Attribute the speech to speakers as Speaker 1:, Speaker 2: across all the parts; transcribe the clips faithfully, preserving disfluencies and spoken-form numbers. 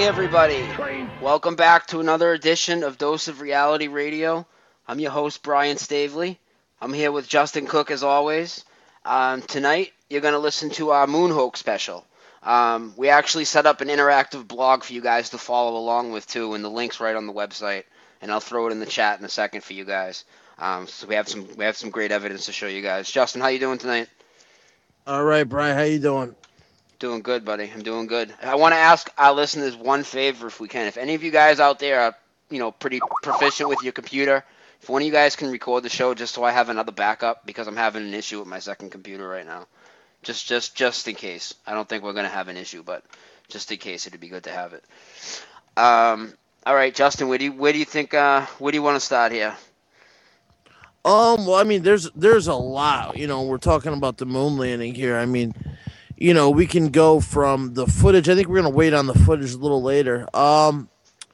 Speaker 1: everybody. Welcome back to another edition of Dose of Reality Radio. I'm your host, Brian Stavely. I'm here with Justin Cook, as always. Um, tonight, you're going to listen to our Moonhoax special. Um, we actually set up an interactive blog for you guys to follow along with, too, and the link's right on the website. And I'll throw it in the chat in a second for you guys. Um, so we have some we have some great evidence to show you guys. Justin, how you doing tonight?
Speaker 2: All right, Brian, how you doing?
Speaker 1: Doing good, buddy. I'm doing good. I want to ask our listeners one favor, if we can. If any of you guys out there are, you know, pretty proficient with your computer, if one of you guys can record the show just so I have another backup, because I'm having an issue with my second computer right now. Just, just, just in case. I don't think we're gonna have an issue, but just in case, it'd be good to have it. Um. All right, Justin. Where do you where do you think? Uh, where do you want to start here?
Speaker 2: Um. Well, I mean, there's there's a lot. You know, we're talking about the moon landing here. I mean. You know, we can go from the footage. I think we're going to wait on the footage a little later. Um,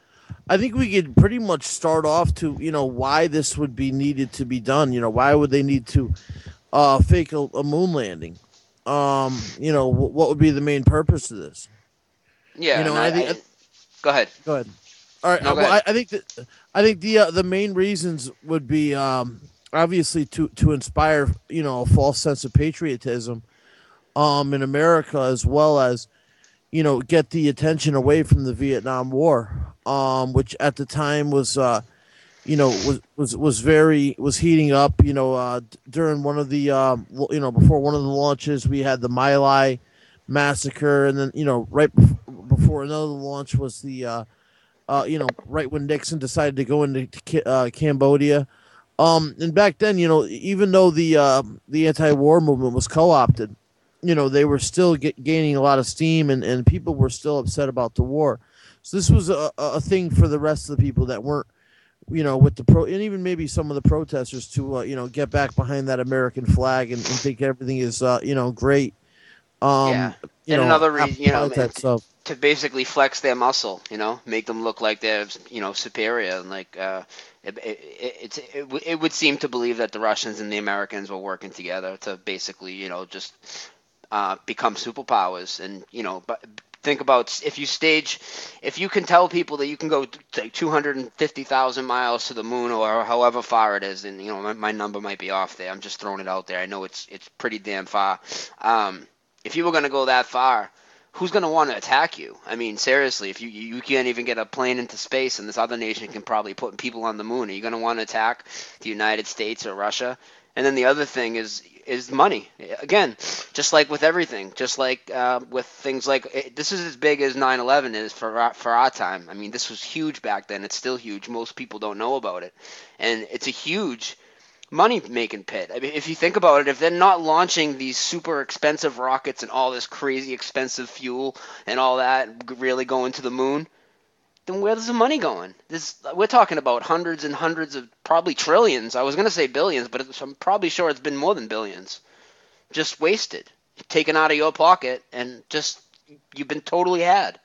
Speaker 2: I think we could pretty much start off to, you know, why this would be needed to be done. You know, why would they need to uh, fake a, a moon landing? Um, you know, w- what would be the main purpose of this?
Speaker 1: Yeah,
Speaker 2: you know,
Speaker 1: I,
Speaker 2: I think.
Speaker 1: I, go ahead.
Speaker 2: Go ahead. All right.
Speaker 1: No,
Speaker 2: well, I, I think that I think the uh, the main reasons would be um, obviously to to inspire, you know, a false sense of patriotism. Um, in America, as well as, you know, get the attention away from the Vietnam War, um, which at the time was, uh, you know, was, was, was very, was heating up, you know, uh, during one of the, um, you know, before one of the launches, we had the My Lai massacre. And then, you know, right before another launch was the, uh, uh, you know, right when Nixon decided to go into uh, Cambodia. Um, and back then, you know, even though the, uh, the anti-war movement was co-opted, you know, they were still get, gaining a lot of steam, and, and people were still upset about the war. So this was a, a thing for the rest of the people that weren't, you know, with the pro, and even maybe some of the protesters to, uh, you know, get back behind that American flag and, and think everything is, uh, you know, great. Um,
Speaker 1: yeah,
Speaker 2: you
Speaker 1: and
Speaker 2: know,
Speaker 1: another reason, you know,
Speaker 2: that
Speaker 1: to, to basically flex their muscle, you know, make them look like they're, you know, superior, and like, uh, it, it, it, it, it would seem to believe that the Russians and the Americans were working together to basically, you know, just. Uh, become superpowers. And you know, but think about if you stage, if you can tell people that you can go to two hundred fifty thousand miles to the moon, or however far it is, and you know, my, my number might be off there, I'm just throwing it out there, I know it's it's pretty damn far. Um, if you were going to go that far, who's going to want to attack you? I mean, seriously, if you you can't even get a plane into space, and this other nation can probably put people on the moon, are you going to want to attack the United States or Russia? And then the other thing is is money. Again, just like with everything, just like uh, with things like this is as big as nine eleven is for our, for our time. I mean, this was huge back then. It's still huge. Most people don't know about it, and it's a huge money-making pit. I mean, if you think about it, if they're not launching these super expensive rockets and all this crazy expensive fuel and all that, really going to the moon, then where's the money going? This we're talking about hundreds and hundreds of, probably trillions. I was going to say billions, but it's, I'm probably sure it's been more than billions. Just wasted, taken out of your pocket, and just you've been totally had.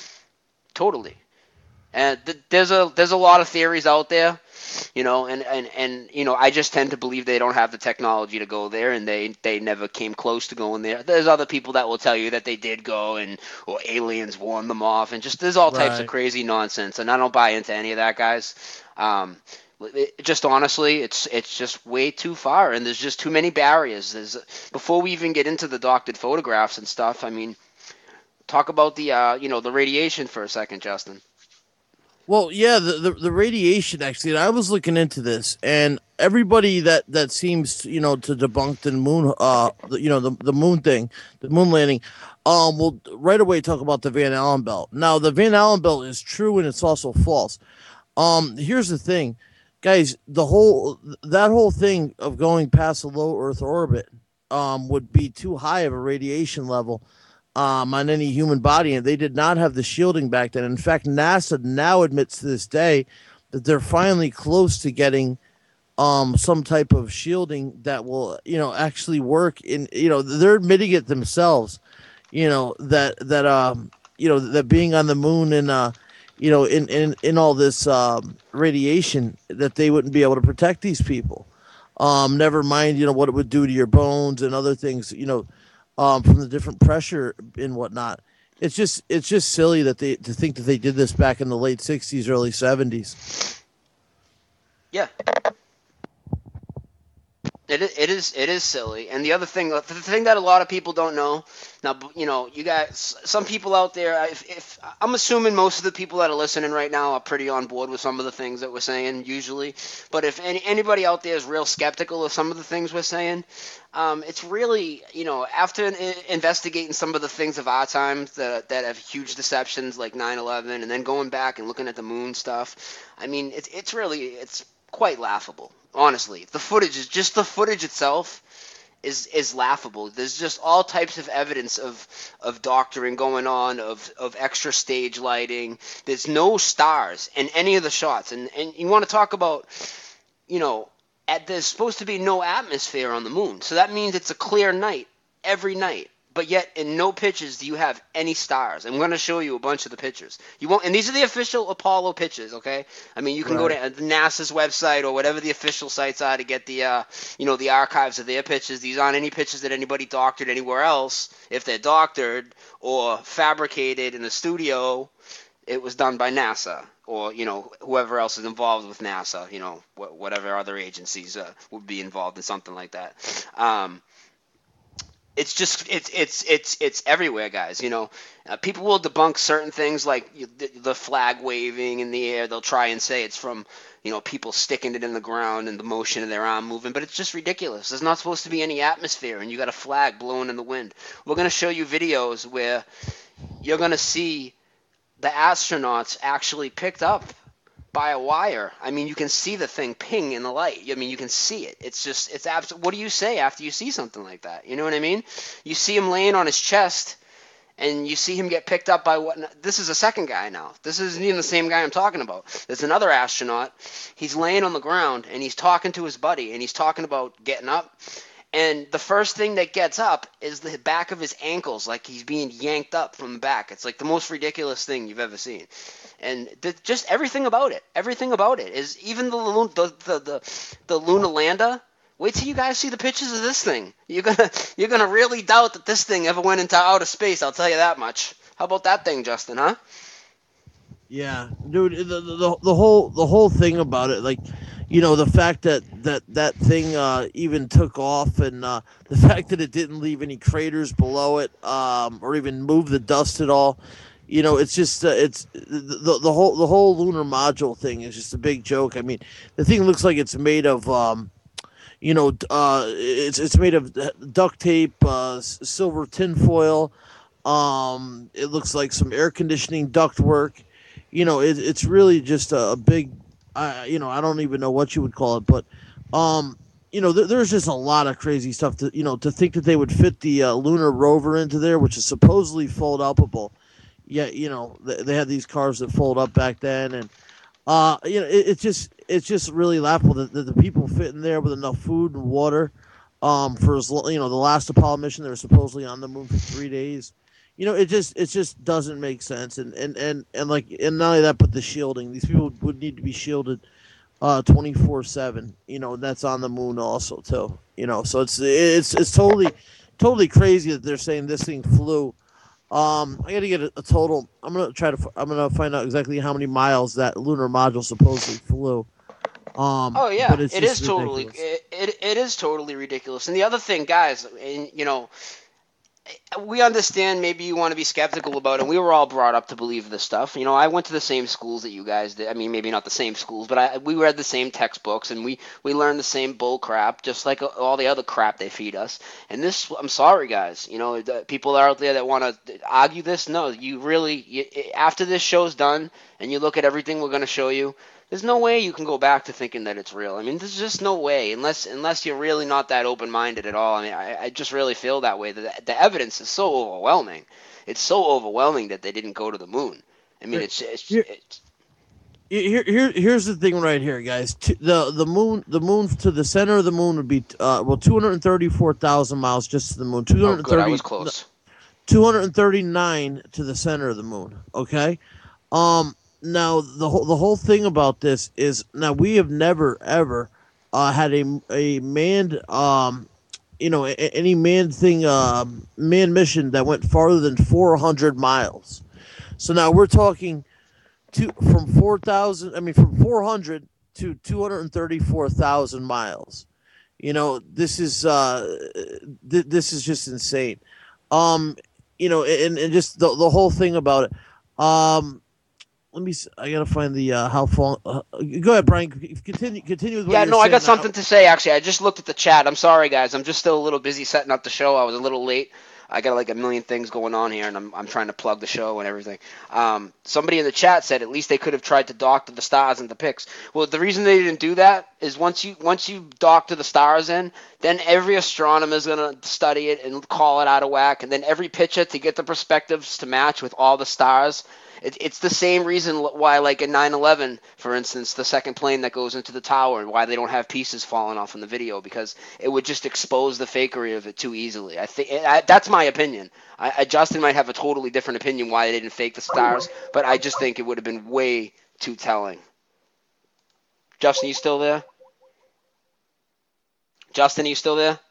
Speaker 1: Totally. And th- there's a there's a lot of theories out there, you know, and, and, and you know, I just tend to believe they don't have the technology to go there, and they, they never came close to going there. There's other people that will tell you that they did go, and or aliens warned them off, and just there's all types
Speaker 2: Right.
Speaker 1: of crazy nonsense, and I don't buy into any of that, guys. Um, it, just honestly, it's it's just way too far, and there's just too many barriers. There's before we even get into the doctored photographs and stuff. I mean, talk about the uh, you know, the radiation for a second, Justin.
Speaker 2: Well, yeah, the, the the radiation actually. I was looking into this, and everybody that, that seems, you know, to debunk the moon, uh, the, you know, the the moon thing, the moon landing, um, will right away talk about the Van Allen belt. Now, the Van Allen belt is true, and it's also false. Um, here's the thing, guys. The whole that whole thing of going past a low Earth orbit, um, would be too high of a radiation level. Um, on any human body, and they did not have the shielding back then. In fact, NASA now admits to this day that they're finally close to getting um, some type of shielding that will, you know, actually work. In, you know, they're admitting it themselves. You know that that um, you know that being on the moon and uh, you know, in in in all this um, radiation, that they wouldn't be able to protect these people. Um, never mind, you know, what it would do to your bones and other things. You know. Um, from the different pressure and whatnot. it's just it's just silly that they to think that they did this back in the late sixties, early seventies.
Speaker 1: Yeah. It is, it is it is silly, and the other thing, the thing that a lot of people don't know, now you know, you got some people out there. If, if I'm assuming most of the people that are listening right now are pretty on board with some of the things that we're saying usually, but if any, anybody out there is real skeptical of some of the things we're saying, um, it's really, you know, after investigating some of the things of our times that that have huge deceptions like nine eleven, and then going back and looking at the moon stuff, I mean, it's it's really it's quite laughable. Honestly, the footage is just the footage itself is is laughable. There's just all types of evidence of of doctoring going on, of of extra stage lighting. There's no stars in any of the shots, and and you want to talk about, you know, at, there's supposed to be no atmosphere on the moon, so that means it's a clear night every night. But yet, in no pictures do you have any stars. I'm going to show you a bunch of the pictures. You won't, and these are the official Apollo pictures. Okay, I mean you can right. go to NASA's website or whatever the official sites are to get the, uh, you know, the archives of their pictures. These aren't any pictures that anybody doctored anywhere else. If they're doctored or fabricated in the studio, it was done by NASA or, you know, whoever else is involved with NASA. You know, wh- whatever other agencies uh, would be involved in something like that. Um, It's just it's it's it's it's everywhere, guys. You know, uh, people will debunk certain things like the, the flag waving in the air. They'll try and say it's from, you know, people sticking it in the ground and the motion of their arm moving, but it's just ridiculous. There's not supposed to be any atmosphere, and you got a flag blowing in the wind. We're gonna show you videos where you're gonna see the astronauts actually picked up by a wire. I mean, you can see the thing ping in the light. I mean, you can see it. It's just, it's absolute. What do you say after you see something like that? You know what I mean? You see him laying on his chest, and you see him get picked up by what? This is a second guy now. This isn't even the same guy I'm talking about. There's another astronaut. He's laying on the ground, and he's talking to his buddy, and he's talking about getting up. And the first thing that gets up is the back of his ankles, like he's being yanked up from the back. It's like the most ridiculous thing you've ever seen. And th- just everything about it, everything about it is even the the the the, the Luna Landa. Wait till you guys see the pictures of this thing. You're gonna you're gonna really doubt that this thing ever went into outer space. I'll tell you that much. How about that thing, Justin? Huh?
Speaker 2: Yeah, dude. The, the the whole the whole thing about it, like, you know, the fact that that that thing uh, even took off, and uh, the fact that it didn't leave any craters below it, um, or even move the dust at all. You know, it's just uh, it's the the whole the whole lunar module thing is just a big joke. I mean, the thing looks like it's made of, um, you know, uh, it's it's made of duct tape, uh, silver tinfoil. Um, it looks like some air conditioning duct work. You know, it, it's really just a, a big, uh, you know, I don't even know what you would call it, but, um, you know, th- there's just a lot of crazy stuff to, you know, to think that they would fit the uh, lunar rover into there, which is supposedly fold upable. Yeah, you know, they, they had these cars that fold up back then, and uh, you know, it, it's just it's just really laughable that, that the people fit in there with enough food and water, um, for as you know, the last Apollo mission they were supposedly on the moon for three days. You know, it just it just doesn't make sense, and and, and, and like and not only that, but the shielding. These people would need to be shielded, uh, twenty four seven. You know, and that's on the moon also too. You know, so it's it's it's totally totally crazy that they're saying this thing flew. Um, I got to get a, a total. I'm gonna try to. I'm gonna find out exactly how many miles that lunar module supposedly flew. Um,
Speaker 1: oh yeah,
Speaker 2: but it's
Speaker 1: it is totally. It, it it is totally ridiculous. And the other thing, guys, and you know, we understand maybe you want to be skeptical about it. We were all brought up to believe this stuff. You know, I went to the same schools that you guys did. I mean, maybe not the same schools, but I, we read the same textbooks, and we, we learned the same bull crap, just like all the other crap they feed us. And this, I'm sorry, guys. You know, the people out there that want to argue this, no, you really, you, after this show's done, and you look at everything we're going to show you, there's no way you can go back to thinking that it's real. I mean, there's just no way, unless unless you're really not that open-minded at all. I mean, I, I just really feel that way. The, the evidence is so overwhelming. It's so overwhelming that they didn't go to the moon. I mean, it's it's.
Speaker 2: Here,
Speaker 1: it's
Speaker 2: here, here here's the thing right here, guys. The the moon, the moon to the center of the moon would be uh, well, two hundred thirty-four thousand miles just to the moon. two hundred thirty,
Speaker 1: oh, good. I was close.
Speaker 2: two hundred thirty-nine to the center of the moon. Okay, um. Now the whole the whole thing about this is now we have never ever uh, had a a manned um you know, any man thing, um, man mission that went farther than four hundred miles. So now we're talking two, from four thousand, I mean, from four hundred to two hundred thirty-four thousand miles. You know, this is uh, th- this is just insane. Um, you know, and, and just the, the whole thing about it. Um, let me. I gotta find the uh, how far. Uh, go ahead, Brian. Continue. Continue with what
Speaker 1: Yeah,
Speaker 2: you're
Speaker 1: no, I got
Speaker 2: saying.
Speaker 1: something to say actually. I just looked at the chat. I'm sorry, guys. I'm just still a little busy setting up the show. I was a little late. I got like a million things going on here, and I'm I'm trying to plug the show and everything. Um, somebody in the chat said at least they could have tried to doctor the stars into picks. Well, the reason they didn't do that is once you once you doctor the stars in, then every astronomer is gonna study it and call it out of whack, and then every picture to get the perspectives to match with all the stars. It, it's the same reason why, like in nine eleven, for instance, the second plane that goes into the tower, and why they don't have pieces falling off in the video, because it would just expose the fakery of it too easily. I think I, that's my opinion. I, I, Justin might have a totally different opinion why they didn't fake the stars, but I just think it would have been way too telling. Justin, you still there? Justin, are you still there?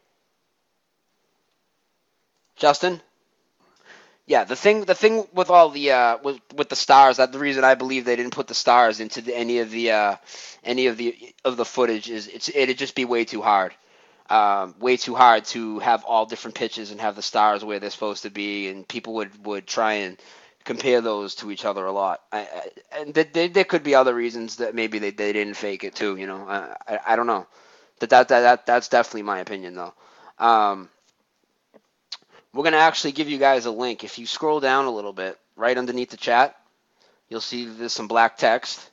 Speaker 1: Justin? Yeah, the thing the thing with all the uh, with with the stars, that the reason I believe they didn't put the stars into the, any of the uh, any of the of the footage is it's it'd just be way too hard. Um, way too hard to have all different pitches and have the stars where they're supposed to be, and people would, would try and compare those to each other a lot. I, I, and th- th- there could be other reasons that maybe they, they didn't fake it too. You know, I, I, I don't know. That, that that that that's definitely my opinion though. Um, we're gonna actually give you guys a link. If you scroll down a little bit, right underneath the chat, you'll see there's some black text.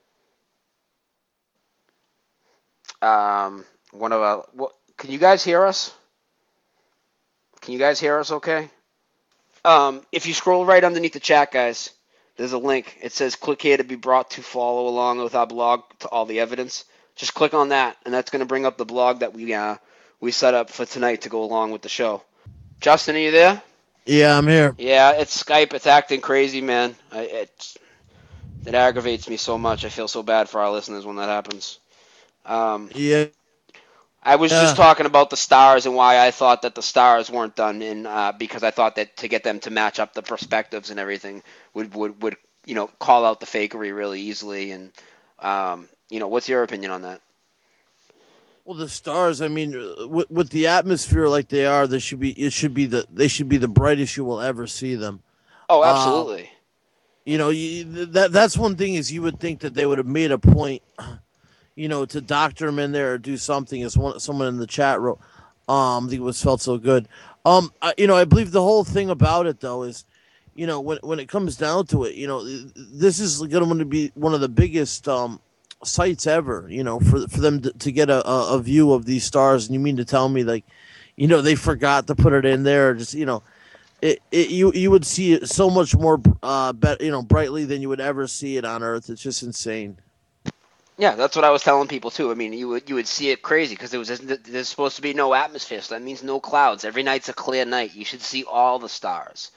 Speaker 1: Um, one of our, what, can you guys hear us? Can you guys hear us okay? Um, if you scroll right underneath the chat, guys, there's a link. It says click here to be brought to follow along with our blog to all the evidence. Just click on that, and that's going to bring up the blog that we uh, we set up for tonight to go along with the show. Justin, are you there?
Speaker 2: Yeah, I'm here.
Speaker 1: Yeah, it's Skype. It's acting crazy, man. I, it, it aggravates me so much. I feel so bad for our listeners when that happens. Um,
Speaker 2: Yeah.
Speaker 1: I was just
Speaker 2: Yeah.
Speaker 1: talking about the stars and why I thought that the stars weren't done in uh, because I thought that to get them to match up the perspectives and everything would would, would you know call out the fakery really easily. And um, you know, what's your opinion on that?
Speaker 2: Well, the stars. I mean, uh, with, with the atmosphere like they are, they should be. It should be the. They should be the brightest you will ever see them.
Speaker 1: Oh,
Speaker 2: Um,
Speaker 1: absolutely.
Speaker 2: you know, you, that that's one thing is you would think that they would have made a point, you know, to doctor them in there or do something. As one someone in the chat wrote, um, I think it was felt so good. Um, I, you know, I believe the whole thing about it though is, you know, when when it comes down to it, you know, this is going to be one of the biggest um sites ever. You know, for for them to, to get a, a a view of these stars. And you mean to tell me like, you know, they forgot to put it in there? Or just you know. It, it you you would see it so much more uh bet you know brightly than you would ever see it on Earth. It's just insane.
Speaker 1: Yeah, that's what I was telling people too. I mean, you would you would see it crazy because there was there's supposed to be no atmosphere, so that means no clouds. Every night's a clear night. You should see all the stars.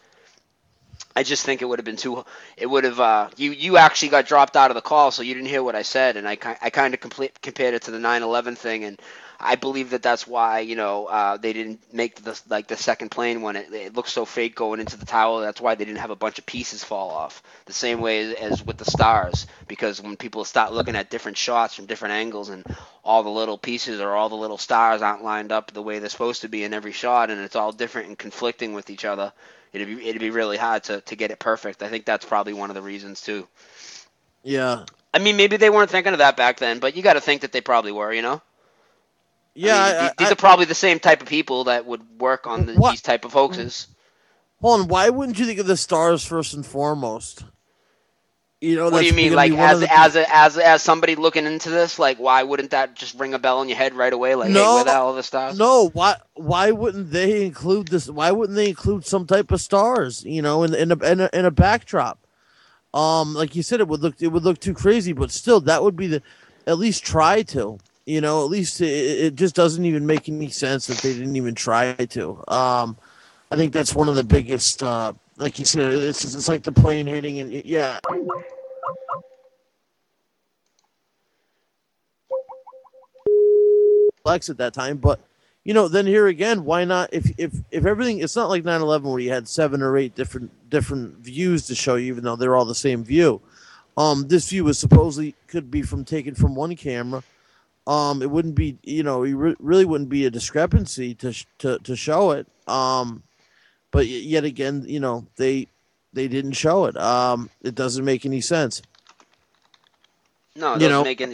Speaker 1: I just think it would have been too. It would have. Uh, you you actually got dropped out of the call, so you didn't hear what I said, and I I kind of complete, compared it to the nine eleven thing, and I believe that that's why you know uh, they didn't make the like the second plane when it, it looks so fake going into the tower. That's why they didn't have a bunch of pieces fall off. The same way as with the stars, because when people start looking at different shots from different angles, and all the little pieces or all the little stars aren't lined up the way they're supposed to be in every shot, and it's all different and conflicting with each other. It'd be it'd be really hard to, to get it perfect. I think that's probably one of the reasons too.
Speaker 2: Yeah,
Speaker 1: I mean, maybe they weren't thinking of that back then, but you got to think that they probably were. You know, I
Speaker 2: yeah.
Speaker 1: mean,
Speaker 2: I,
Speaker 1: these, these
Speaker 2: I,
Speaker 1: are probably the same type of people that would work on the,
Speaker 2: what?
Speaker 1: these type of hoaxes.
Speaker 2: Hold on. Why wouldn't you think of the stars first and foremost? You know,
Speaker 1: What do you
Speaker 2: that's going
Speaker 1: mean,
Speaker 2: to be
Speaker 1: like
Speaker 2: one of
Speaker 1: as
Speaker 2: the
Speaker 1: as
Speaker 2: big.
Speaker 1: a, as as somebody looking into this? Like, why wouldn't that just ring a bell in your head right away? Like, hey, where
Speaker 2: No,
Speaker 1: the hell are the stars?
Speaker 2: no. Why? Why wouldn't they include this? Why wouldn't they include some type of stars? You know, in in a in a, in a backdrop. Um, like you said, it would look it would look too crazy, but still, that would be the at least try to. You know, at least it, it just doesn't even make any sense that they didn't even try to. Um, I think that's one of the biggest. Uh, like you said, it's it's like the plane hitting, and yeah, flex at that time. But you know, then here again, why not? If if if everything, it's not like nine eleven where you had seven or eight different different views to show you, even though they're all the same view. Um, this view was supposedly could be from taken from one camera. Um, it wouldn't be, you know, it re- really wouldn't be a discrepancy to sh- to to show it. Um, but yet again, you know, they they didn't show it. Um, it doesn't make any sense.
Speaker 1: No, it
Speaker 2: You
Speaker 1: doesn't
Speaker 2: know,
Speaker 1: make any.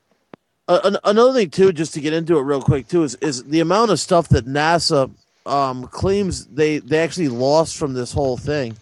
Speaker 2: uh, another thing too, just to get into it real quick too, is is the amount of stuff that NASA um, claims they they actually lost from this whole thing.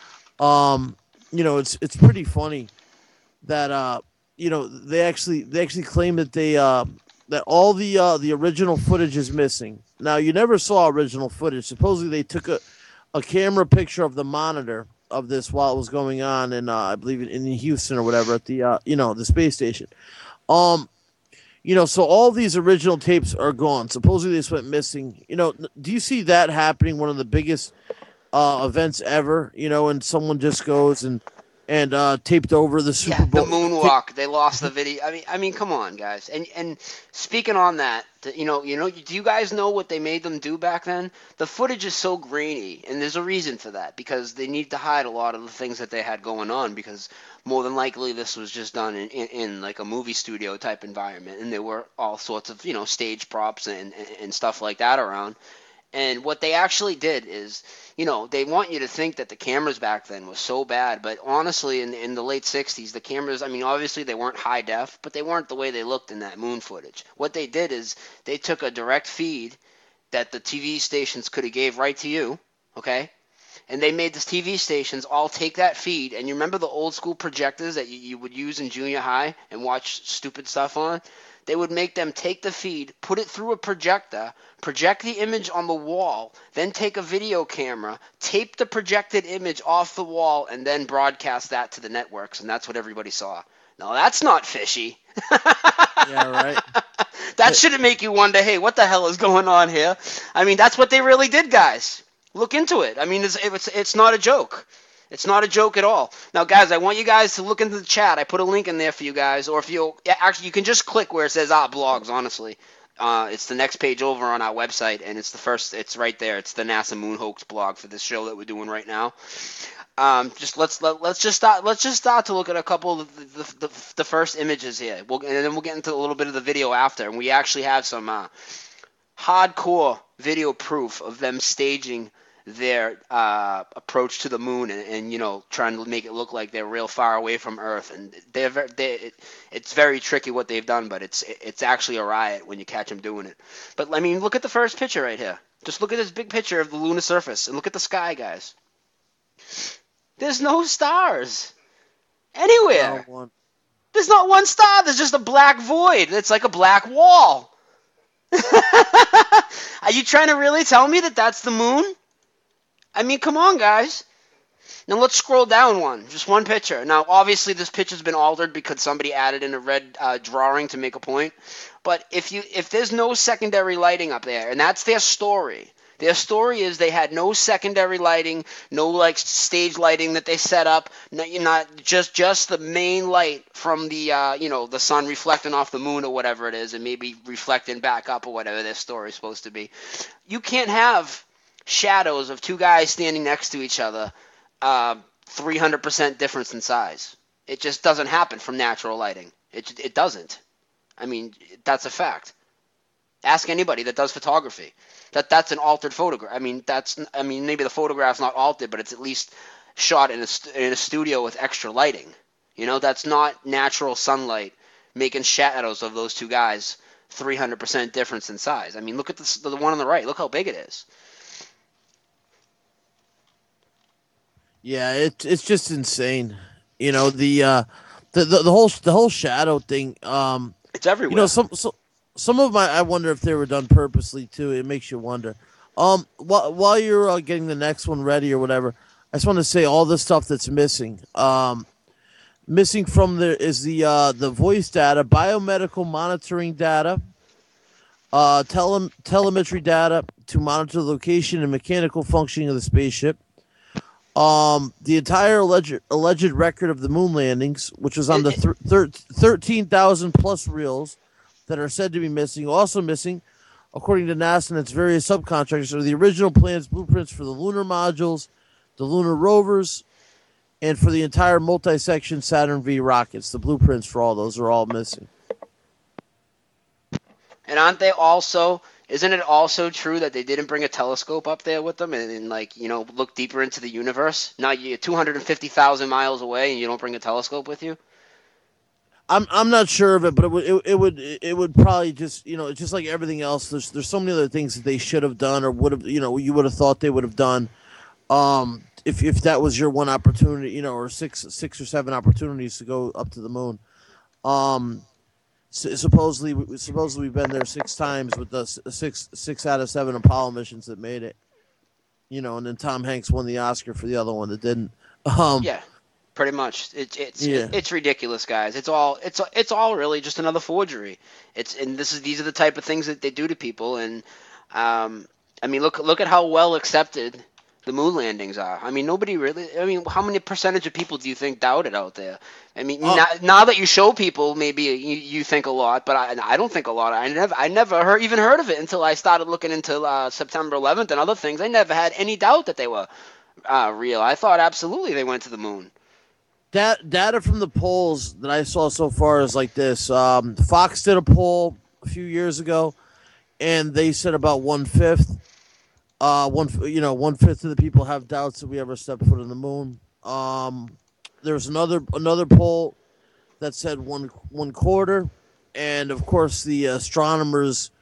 Speaker 2: Um, you know, it's it's pretty funny that uh, you know, they actually they actually claim that they uh, that all the uh, the original footage is missing. Now, you never saw original footage. Supposedly, they took a a camera picture of the monitor of this while it was going on in uh, I believe in Houston or whatever at the uh, you know, the space station. Um, you know, so all these original tapes are gone. Supposedly, this went missing. You know, do you see that happening? One of the biggest uh, events ever. You know, and someone just goes and and uh, taped over the
Speaker 1: Yeah,
Speaker 2: Super
Speaker 1: the
Speaker 2: Bowl.
Speaker 1: moonwalk. They lost the video. I mean, I mean, come on, guys. And and speaking on that, you know, you know, do you guys know what they made them do back then? The footage is so grainy, and there's a reason for that because they need to hide a lot of the things that they had going on because more than likely this was just done in, in, in like a movie studio type environment, and there were all sorts of, you know, stage props and and, and stuff like that around. And what they actually did is, you know, they want you to think that the cameras back then was so bad, but honestly, in in the late sixties, the cameras, I mean, obviously they weren't high def, but they weren't the way they looked in that moon footage. What they did is they took a direct feed that the T V stations could have gave right to you, okay? And they made the T V stations all take that feed, and you remember the old school projectors that you, you would use in junior high and watch stupid stuff on? They would make them take the feed, put it through a projector, project the image on the wall, then take a video camera, tape the projected image off the wall, and then broadcast that to the networks, and that's what everybody saw. Now, that's not fishy.
Speaker 2: Yeah, right.
Speaker 1: That shouldn't make you wonder, hey, what the hell is going on here? I mean, that's what they really did, guys. Look into it. I mean, it's, it's, it's not a joke. It's not a joke at all. Now, guys, I want you guys to look into the chat. I put a link in there for you guys. Or if you actually, you can just click where it says ah blogs. Honestly, uh, it's the next page over on our website, and it's the first. It's right there. It's the NASA Moon Hoax blog for this show that we're doing right now. Um, just let's let, let's just start. Let's just start to look at a couple of the the, the, the first images here. We'll, and then we'll get into a little bit of the video after. And we actually have some uh, hardcore video proof of them staging their uh, approach to the moon and, and, you know, trying to make it look like they're real far away from Earth. And they're very, they, it, it's very tricky what they've done, but it's it's actually a riot when you catch them doing it. But, I mean, look at the first picture right here. Just look at this big picture of the lunar surface and look at the sky, guys. There's no stars anywhere.
Speaker 2: No one.
Speaker 1: There's not one star. There's just a black void. It's like a black wall. Are you trying to really tell me that that's the moon? I mean, come on, guys. Now let's scroll down one, just one picture. Now, obviously, this picture's been altered because somebody added in a red uh, drawing to make a point. But if you, if there's no secondary lighting up there, and that's their story, their story is they had no secondary lighting, no like stage lighting that they set up, no, you're not just just the main light from the uh, you know, the sun reflecting off the moon or whatever it is, and maybe reflecting back up or whatever their story is supposed to be. You can't have shadows of two guys standing next to each other, uh, three hundred percent difference in size. It just doesn't happen from natural lighting. It it doesn't. I mean, that's a fact. Ask anybody that does photography. That that's an altered photograph. I mean, that's I mean maybe the photograph's not altered, but it's at least shot in a in a studio with extra lighting. You know, that's not natural sunlight making shadows of those two guys three hundred percent difference in size. I mean, look at this, the one on the right. Look how big it is.
Speaker 2: Yeah, it, it's just insane. You know, the uh the, the, the whole the whole shadow thing, um
Speaker 1: It's everywhere.
Speaker 2: you know, some so, some of my I wonder if they were done purposely too. It makes you wonder. Um while while you're uh, getting the next one ready or whatever, I just want to say all the stuff that's missing. Um missing from there is the uh the voice data, biomedical monitoring data, uh tele- telemetry data to monitor the location and mechanical functioning of the spaceship. Um, the entire alleged alleged record of the moon landings, which was on the thir- thir- thirteen thousand plus reels that are said to be missing. Also missing, according to NASA and its various subcontractors, are the original plans, blueprints for the lunar modules, the lunar rovers, and for the entire multi-section Saturn V rockets. The blueprints for all those are all missing.
Speaker 1: And aren't they also? Isn't it also true that they didn't bring a telescope up there with them and, and like you know look deeper into the universe? Now you're two hundred fifty thousand miles away and you don't bring a telescope with you.
Speaker 2: I'm I'm not sure of it, but it would it, it would it would probably just you know just like everything else. There's there's so many other things that they should have done or would have you know you would have thought they would have done. Um, if if that was your one opportunity, you know, or six six or seven opportunities to go up to the moon. Um, supposedly supposedly we've been there six times with the six six out of seven Apollo missions that made it. You know, and then Tom Hanks won the Oscar for the other one that didn't. Um,
Speaker 1: yeah. Pretty much, it, it's
Speaker 2: yeah.
Speaker 1: it's ridiculous, guys. It's all it's it's all really just another forgery. It's and this is these are the type of things that they do to people. And um, I mean, look look at how well accepted the moon landings are. I mean, nobody really. I mean, how many percentage of people do you think doubt it out there? I mean,
Speaker 2: Oh.
Speaker 1: now, now that you show people, maybe you, you think a lot, but I I don't think a lot. I never I never heard, even heard of it until I started looking into uh, September eleventh and other things. I never had any doubt that they were uh, real. I thought absolutely they went to the moon.
Speaker 2: Dat- data from the polls that I saw so far is like this. Um, Fox did a poll a few years ago, and they said about one fifth, uh, one you know one fifth of the people have doubts that we ever step foot on the moon. Um, there's another another poll that said one one quarter, and of course the astronomers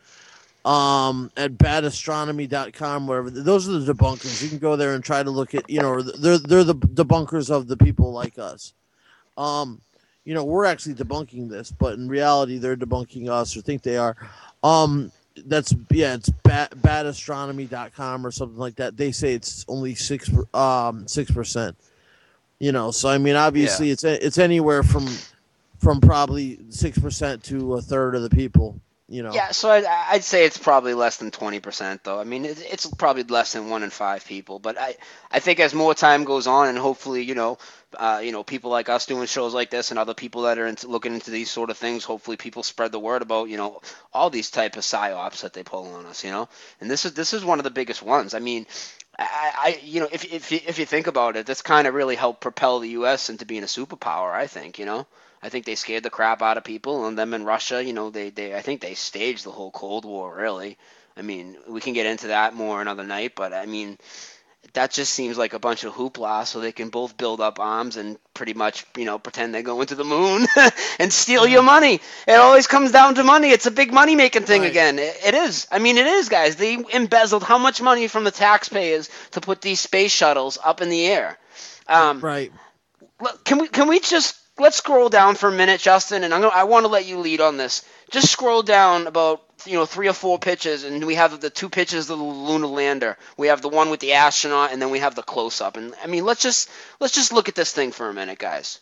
Speaker 2: um, at bad astronomy dot com, whatever. Those are the debunkers. You can go there and try to look at, you know, they're they're the debunkers of the people like us. Um, you know, we're actually debunking this, but in reality, they're debunking us or think they are. Um, that's yeah, it's bad, bad astronomy dot com or something like that. They say it's only six um six percent. You know, so I mean, obviously,
Speaker 1: Yeah.
Speaker 2: it's it's anywhere from from probably six percent to a third of the people. You know.
Speaker 1: Yeah, so I'd, I'd say it's probably less than twenty percent, though. I mean, it, it's probably less than one in five people. But I, I think as more time goes on, and hopefully, you know, uh, you know, people like us doing shows like this, and other people that are into, looking into these sort of things, hopefully, people spread the word about, you know, all these type of psyops that they pull on us, you know. And this is this is one of the biggest ones. I mean, I, I you know, if if you, if you think about it, this kind of really helped propel the U S into being a superpower. I think, you know. I think they scared the crap out of people, and them in Russia, you know, they, they I think they staged the whole Cold War, really. I mean, we can get into that more another night, but I mean, that just seems like a bunch of hoopla so they can both build up arms and pretty much, you know, pretend they're going to the moon and steal your money. It always comes down to money. It's a big money-making thing
Speaker 2: Right.
Speaker 1: again. It, it is. I mean, it is, guys. They embezzled how much money from the taxpayers to put these space shuttles up in the air? Um,
Speaker 2: Right.
Speaker 1: Look, Can we can we just let's scroll down for a minute, Justin, and I'm gonna, I want to let you lead on this. Just scroll down about you know three or four pitches, and we have the two pitches of the lunar lander. We have the one with the astronaut, and then we have the close up. And I mean, let's just let's just look at this thing for a minute, guys.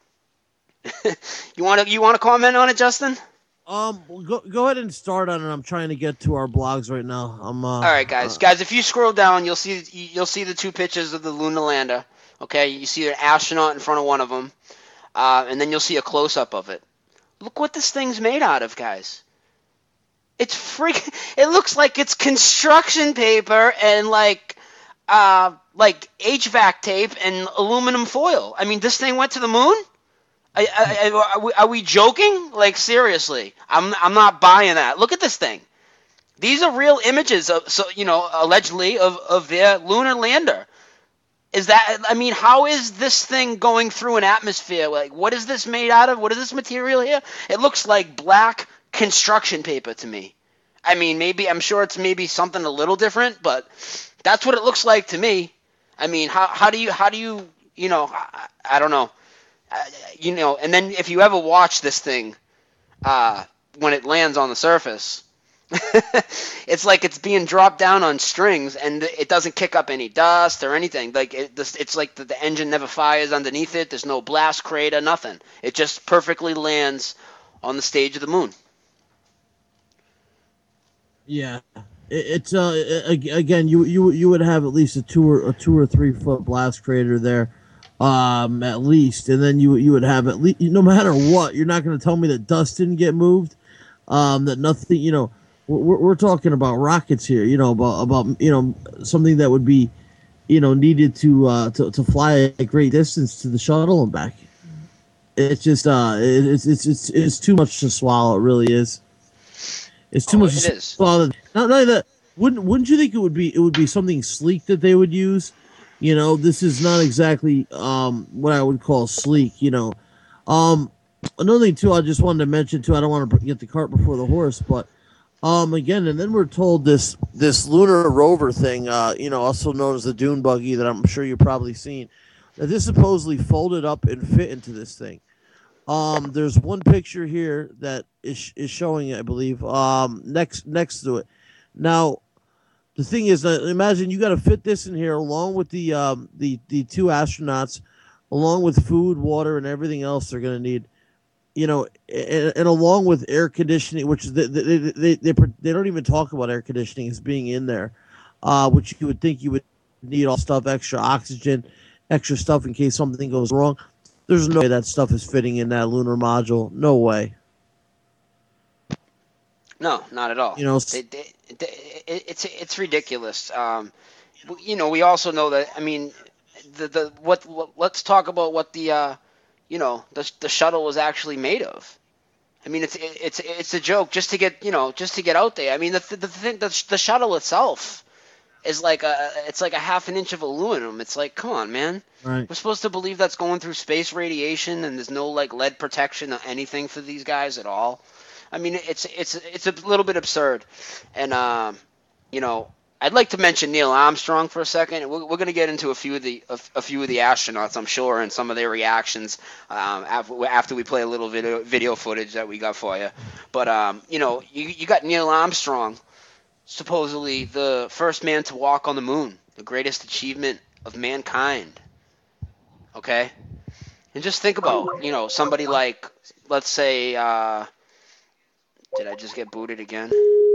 Speaker 1: you want to you want to comment on it, Justin?
Speaker 2: Um, well, go go ahead and start on it. I'm trying to get to our blogs right now. I'm. Uh,
Speaker 1: All right, guys.
Speaker 2: uh,
Speaker 1: guys, if you scroll down, you'll see you'll see the two pitches of the lunar lander. Okay, you see an astronaut in front of one of them, uh, and then you'll see a close up of it. Look what this thing's made out of, guys. It's freak. It looks like it's construction paper and like, uh, like H V A C tape and aluminum foil. I mean, this thing went to the moon. I, I, I, are, we, are we joking? Like seriously, I'm I'm not buying that. Look at this thing. These are real images of, so you know, allegedly of of their lunar lander. Is that, I mean, how is this thing going through an atmosphere? Like, what is this made out of? What is this material here? It looks like black construction paper to me. I mean, maybe, I'm sure it's maybe something a little different, but that's what it looks like to me. I mean, how how do you, how do you, you know, I, I don't know. Uh, you know, and then if you ever watch this thing, uh, when it lands on the surface, it's like it's being dropped down on strings, and it doesn't kick up any dust or anything. Like it, it's like the, the engine never fires underneath it. There's no blast crater, nothing. It just perfectly lands on the stage of the moon.
Speaker 2: Yeah, it, it's uh a- again you you you would have at least a two or a two or three foot blast crater there, um at least, and then you you would have at least, no matter what, you're not going to tell me that dust didn't get moved, um that nothing, you know. we're, we're talking about rockets here. You know, about about you know something that would be, you know, needed to uh, to to fly a great distance to the shuttle and back. It's just uh, it, it's it's it's it's too much to swallow. It really is. It's too
Speaker 1: Oh,
Speaker 2: much
Speaker 1: it
Speaker 2: to
Speaker 1: is.
Speaker 2: swallow. Not only that, wouldn't wouldn't you think it would be it would be something sleek that they would use? You know, this is not exactly um what I would call sleek. You know, um another thing too. I just wanted to mention too. I don't want to get the cart before the horse, but um again, and then we're told this this lunar rover thing. Uh, you know, also known as the dune buggy, that I'm sure you've probably seen. That this supposedly folded up and fit into this thing. Um, there's one picture here that is is showing it, I believe. Um, next next to it. Now, the thing is, uh, imagine you got to fit this in here along with the um the the two astronauts, along with food, water, and everything else they're gonna need. You know, and, and along with air conditioning, which they they, they they they they don't even talk about air conditioning as being in there, uh, which you would think you would need all stuff, extra oxygen, extra stuff in case something goes wrong. There's no way that stuff is fitting in that lunar module. No way.
Speaker 1: No, not at all.
Speaker 2: You know,
Speaker 1: They, they, they, it, it's it's ridiculous. Um, you know, we also know that. I mean, the the what, what let's talk about what the uh, you know, the the shuttle was actually made of. I mean, it's it's it's a joke just to get you know just to get out there. I mean, the the, the thing the, the shuttle itself is like a it's like a half an inch of aluminum. It's like, come on, man.
Speaker 2: right?
Speaker 1: We're supposed to believe that's going through space radiation and there's no like lead protection or anything for these guys at all. I mean, it's it's it's a little bit absurd, and um, you know, I'd like to mention Neil Armstrong for a second. We're, we're going to get into a few of the a, a few of the astronauts, I'm sure, and some of their reactions um, after, after we play a little video video footage that we got for you. But um, you know, you you got Neil Armstrong, supposedly the first man to walk on the moon, the greatest achievement of mankind. Okay, and just think about you know somebody like let's say. Uh, did I just get booted again?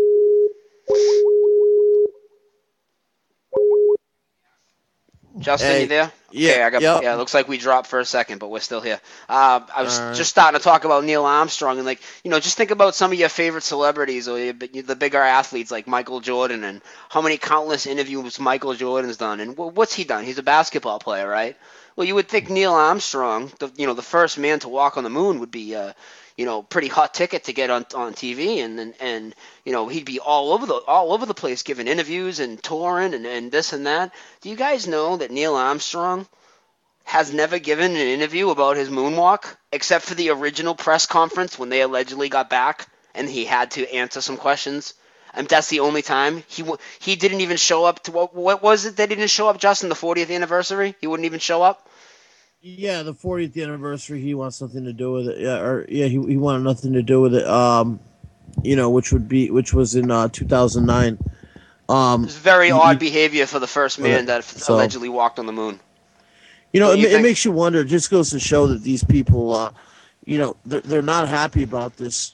Speaker 1: Justin, you
Speaker 2: Hey,
Speaker 1: there?
Speaker 2: yeah,
Speaker 1: Okay, I got.
Speaker 2: yep.
Speaker 1: Yeah, it looks like we dropped for a second, but we're still here. Uh, I was
Speaker 2: All right.
Speaker 1: just starting to talk about Neil Armstrong, and like, you know, just think about some of your favorite celebrities or your, the bigger athletes like Michael Jordan, and how many countless interviews Michael Jordan's done, and what's he done? He's a basketball player, right? Well, you would think Neil Armstrong, the you know, the first man to walk on the moon, would be, uh, you know, pretty hot ticket to get on on T V, and and, and you know, he'd be all over the all over the place giving interviews and touring and, and this and that. Do you guys know that Neil Armstrong has never given an interview about his moonwalk except for the original press conference when they allegedly got back and he had to answer some questions? And that's the only time he he didn't even show up to what what was it that he didn't show up, Justin? The fortieth anniversary? He wouldn't even show up.
Speaker 2: Yeah, the fortieth anniversary. He wants nothing to do with it. Yeah, or yeah, he he wanted nothing to do with it. Um, you know, which would be which was in uh two thousand nine. Um,
Speaker 1: It's very
Speaker 2: he,
Speaker 1: odd
Speaker 2: he,
Speaker 1: behavior for the first man that
Speaker 2: so
Speaker 1: allegedly walked on the moon.
Speaker 2: you know,
Speaker 1: Don't
Speaker 2: it,
Speaker 1: you
Speaker 2: it
Speaker 1: think?
Speaker 2: makes you wonder. It just goes to show that these people, uh, you know, they're, they're not happy about this.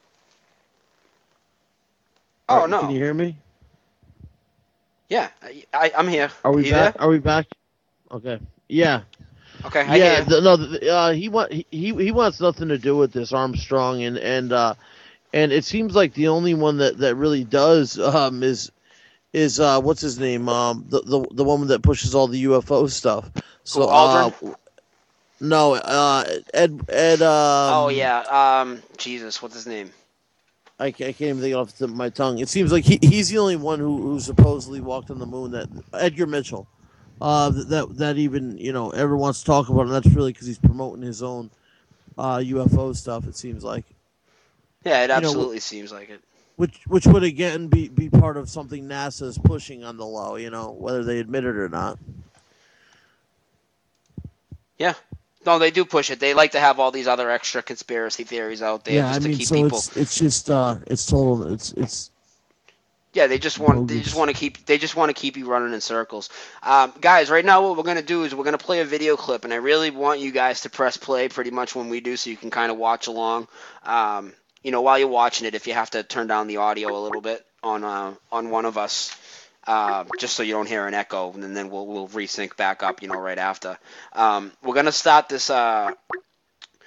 Speaker 2: All
Speaker 1: Oh
Speaker 2: right, can
Speaker 1: no.
Speaker 2: you hear me?
Speaker 1: Yeah, I, I I'm here.
Speaker 2: Are we
Speaker 1: You
Speaker 2: back?
Speaker 1: there?
Speaker 2: Are we back? Okay. Yeah.
Speaker 1: Okay, I hear
Speaker 2: Yeah,
Speaker 1: you.
Speaker 2: the, no, the, uh, he want he, he he wants nothing to do with this Armstrong, and and uh, and it seems like the only one that, that really does um is is uh what's his name um the, the the woman that pushes all the U F O stuff.
Speaker 1: Who,
Speaker 2: So uh
Speaker 1: Aldrin?
Speaker 2: no uh Ed Ed
Speaker 1: Oh
Speaker 2: um
Speaker 1: yeah. Um, Jesus, what's his name?
Speaker 2: I, ca- I can't even think it off the tip of my tongue. It seems like he, he's the only one who, who supposedly walked on the moon. That Edgar Mitchell, uh that that, that even you know ever wants to talk about, and that's really because he's promoting his own uh U F O stuff. It seems like.
Speaker 1: Yeah, it
Speaker 2: You know,
Speaker 1: absolutely seems like it.
Speaker 2: which which would again be, be part of something NASA is pushing on the low, you know, whether they admit it or not.
Speaker 1: Yeah. No, they do push it. They like to have all these other extra conspiracy theories out there
Speaker 2: Yeah, I
Speaker 1: just to
Speaker 2: mean,
Speaker 1: keep
Speaker 2: so
Speaker 1: people.
Speaker 2: it's it's just uh, it's total, it's it's
Speaker 1: Yeah, they just want they just
Speaker 2: bogus.
Speaker 1: want to keep they just want to keep you running in circles. Um, guys, right now what we're gonna do is we're gonna play a video clip, and I really want you guys to press play pretty much when we do, so you can kind of watch along. Um, you know, while you're watching it, if you have to turn down the audio a little bit on uh, on one of us, uh, just so you don't hear an echo, and then we'll we'll resync back up, you know, right after. Um, we're gonna start this. Uh,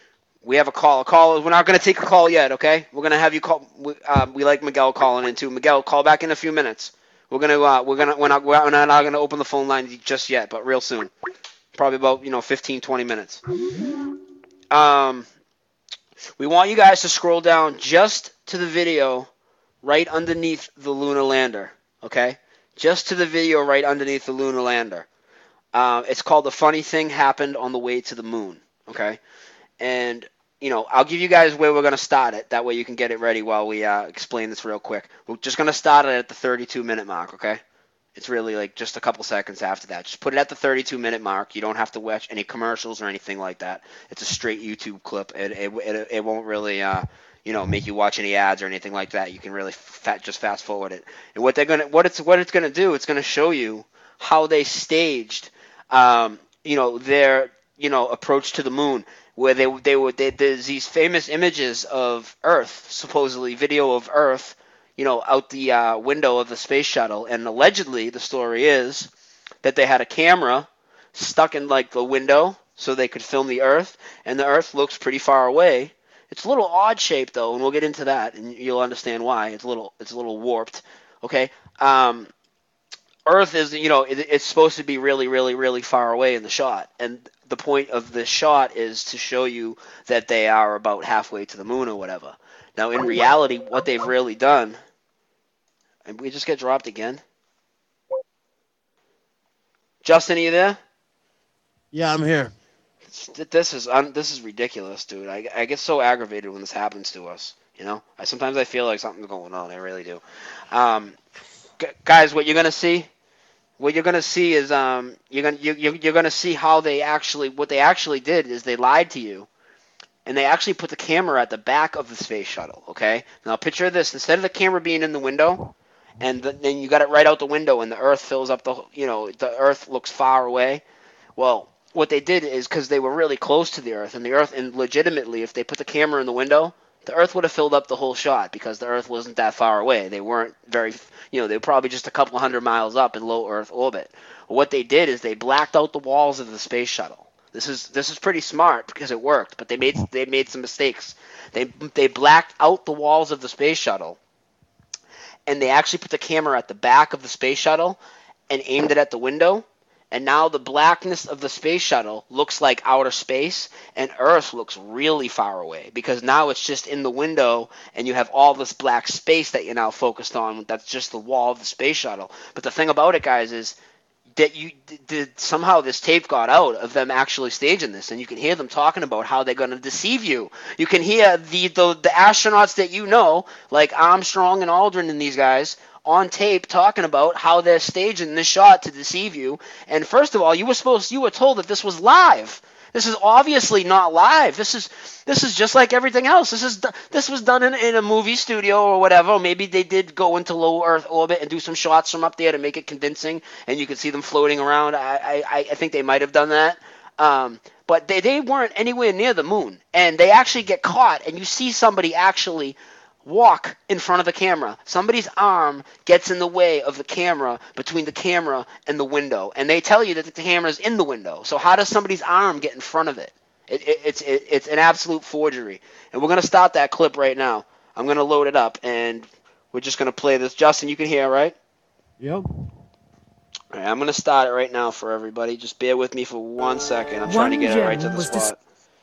Speaker 1: we have a call. A call. We're not going to take a call yet, okay? We're going to have you call. We, uh, we like Miguel calling in too. Miguel, call back in a few minutes. We're gonna. Uh, we're gonna. We're not. We're not going to open the phone line just yet, but real soon. Probably about you know fifteen, twenty minutes. Um, we want you guys to scroll down just to the video right underneath the lunar lander, okay? Just to the video right underneath the lunar lander. Uh, it's called The Funny Thing Happened on the Way to the Moon, okay? And, you know, I'll give you guys where we're going to start it. That way you can get it ready while we uh, explain this real quick. We're just going to start it at the thirty-two minute mark, okay? It's really like just a couple seconds after that. Just put it at the thirty-two minute mark. You don't have to watch any commercials or anything like that. It's a straight YouTube clip. It it it, it won't really uh, you know make you watch any ads or anything like that. You can really fat, just fast forward it. And what they're gonna what it's what it's gonna do, it's gonna show you how they staged um, you know their you know approach to the moon, where they they were they, there's these famous images of Earth, supposedly video of Earth, you know, out the uh, window of the space shuttle. And allegedly, the story is that they had a camera stuck in, like, the window so they could film the Earth, and the Earth looks pretty far away. It's a little odd shape, though, and we'll get into that, and you'll understand why. It's a little, it's a little warped, okay? Um, Earth is, you know, it, it's supposed to be really, really, really far away in the shot, and the point of this shot is to show you that they are about halfway to the moon or whatever. Now, in reality, what they've really done... And we just get dropped again. Justin, are you there?
Speaker 2: Yeah, I'm here.
Speaker 1: This is un- this is ridiculous, dude. I, I get so aggravated when this happens to us. You know, I sometimes I feel like something's going on. I really do. Um, g- guys, what you're gonna see, what you're gonna see is um, you're gonna you, you, you're gonna see how they actually what they actually did is they lied to you. And they actually put the camera at the back of the space shuttle, okay? Now picture this. Instead of the camera being in the window, and the, then you got it right out the window, and the Earth fills up the, you know, the Earth looks far away. Well, what they did is because they were really close to the Earth, and the Earth, and legitimately, if they put the camera in the window, the Earth would have filled up the whole shot because the Earth wasn't that far away. They weren't very, you know, they were probably just a couple hundred miles up in low Earth orbit. What they did is they blacked out the walls of the space shuttle. This is this is pretty smart because it worked, but they made they made some mistakes. They they blacked out the walls of the space shuttle, and they actually put the camera at the back of the space shuttle and aimed it at the window. And now the blackness of the space shuttle looks like outer space, and Earth looks really far away because now it's just in the window, and you have all this black space that you're now focused on. That's just the wall of the space shuttle. But the thing about it, guys, is that you did somehow this tape got out of them actually staging this, and you can hear them talking about how they're going to deceive you. You can hear the, the the astronauts that you know, like Armstrong and Aldrin and these guys, on tape talking about how they're staging this shot to deceive you. And first of all, you were supposed you were told that this was live. This is obviously not live. This is this is just like everything else. This is this was done in, in a movie studio or whatever. Or maybe they did go into low Earth orbit and do some shots from up there to make it convincing, and you could see them floating around. I I, I think they might have done that. Um, but they, they weren't anywhere near the moon, and they actually get caught, and you see somebody actually walk in front of the camera. Somebody's arm gets in the way of the camera, between the camera and the window, and they tell you that the camera's in the window. So how does somebody's arm get in front of it? It, it it's it, it's an absolute forgery. And we're going to start that clip right now. I'm going to load it up, and we're just going to play this. Justin, you can hear, right?
Speaker 2: Yep.
Speaker 1: All right, I'm going to start it right now for everybody. Just bear with me for one second. I'm
Speaker 3: One
Speaker 1: trying to get it right
Speaker 3: gem
Speaker 1: to the
Speaker 3: was
Speaker 1: spot.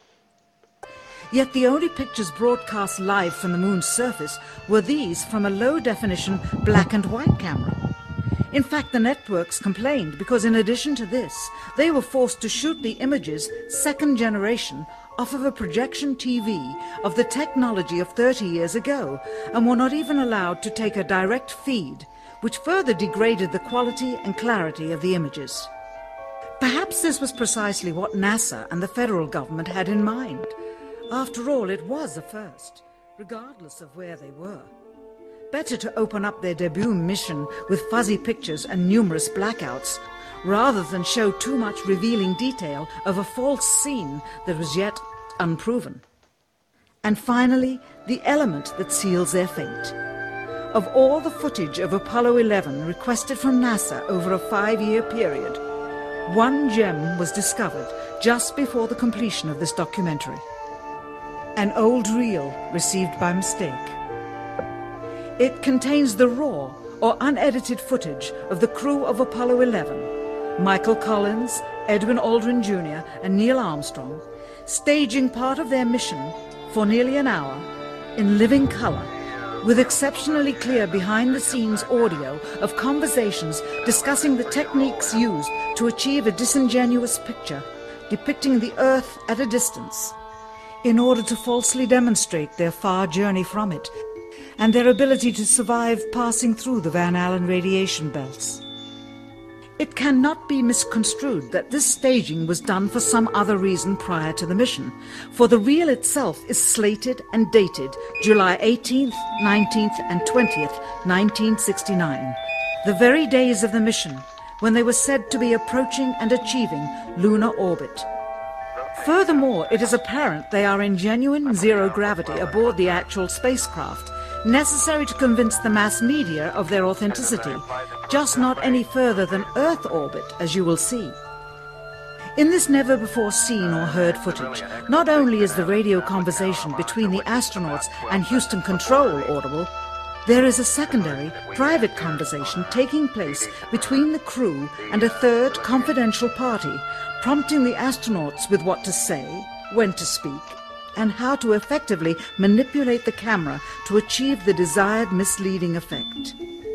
Speaker 3: Yet the only pictures broadcast live from the moon's surface were these from a low-definition black and white camera. In fact, the networks complained because in addition to this, they were forced to shoot the images second generation off of a projection T V of the technology of thirty years ago, and were not even allowed to take a direct feed, which further degraded the quality and clarity of the images. Perhaps this was precisely what NASA and the federal government had in mind. After all, it was a first, regardless of where they were. Better to open up their debut mission with fuzzy pictures and numerous blackouts, rather than show too much revealing detail of a false scene that was yet unproven. And finally, the element that seals their fate. Of all the footage of Apollo eleven requested from NASA over a five-year period, one gem was discovered just before the completion of this documentary. An old reel received by mistake. It contains the raw or unedited footage of the crew of Apollo eleven, Michael Collins, Edwin Aldrin Junior and Neil Armstrong, staging part of their mission for nearly an hour in living color, with exceptionally clear behind-the-scenes audio of conversations discussing the techniques used to achieve a disingenuous picture depicting the Earth at a distance, in order to falsely demonstrate their far journey from it and their ability to survive passing through the Van Allen radiation belts. It cannot be misconstrued that this staging was done for some other reason prior to the mission, for the reel itself is slated and dated July eighteenth, nineteenth and twentieth, nineteen sixty-nine, the very days of the mission when they were said to be approaching and achieving lunar orbit. Furthermore, it is apparent they are in genuine zero gravity aboard the actual spacecraft, necessary to convince the mass media of their authenticity, just not any further than Earth orbit, as you will see. In this never-before-seen or heard footage, not only is the radio conversation between the astronauts and Houston Control audible, there is a secondary, private conversation taking place between the crew and a third confidential party, prompting the astronauts with what to say, when to speak, and how to effectively manipulate the camera to achieve the desired misleading effect.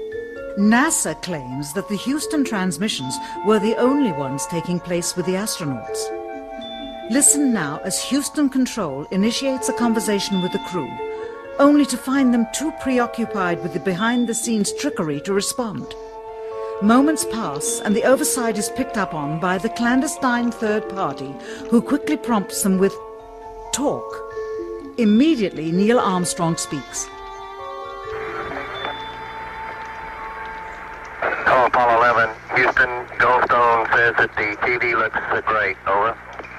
Speaker 3: NASA claims that the Houston transmissions were the only ones taking place with the astronauts. Listen now as Houston Control initiates a conversation with the crew, only to find them too preoccupied with the behind-the-scenes trickery to respond. Moments pass, and the oversight is picked up on by the clandestine third party, who quickly prompts them with talk. Immediately, Neil Armstrong speaks.
Speaker 4: Hello, Apollo eleven. Houston, Goldstone says that the T V looks uh, great. Over.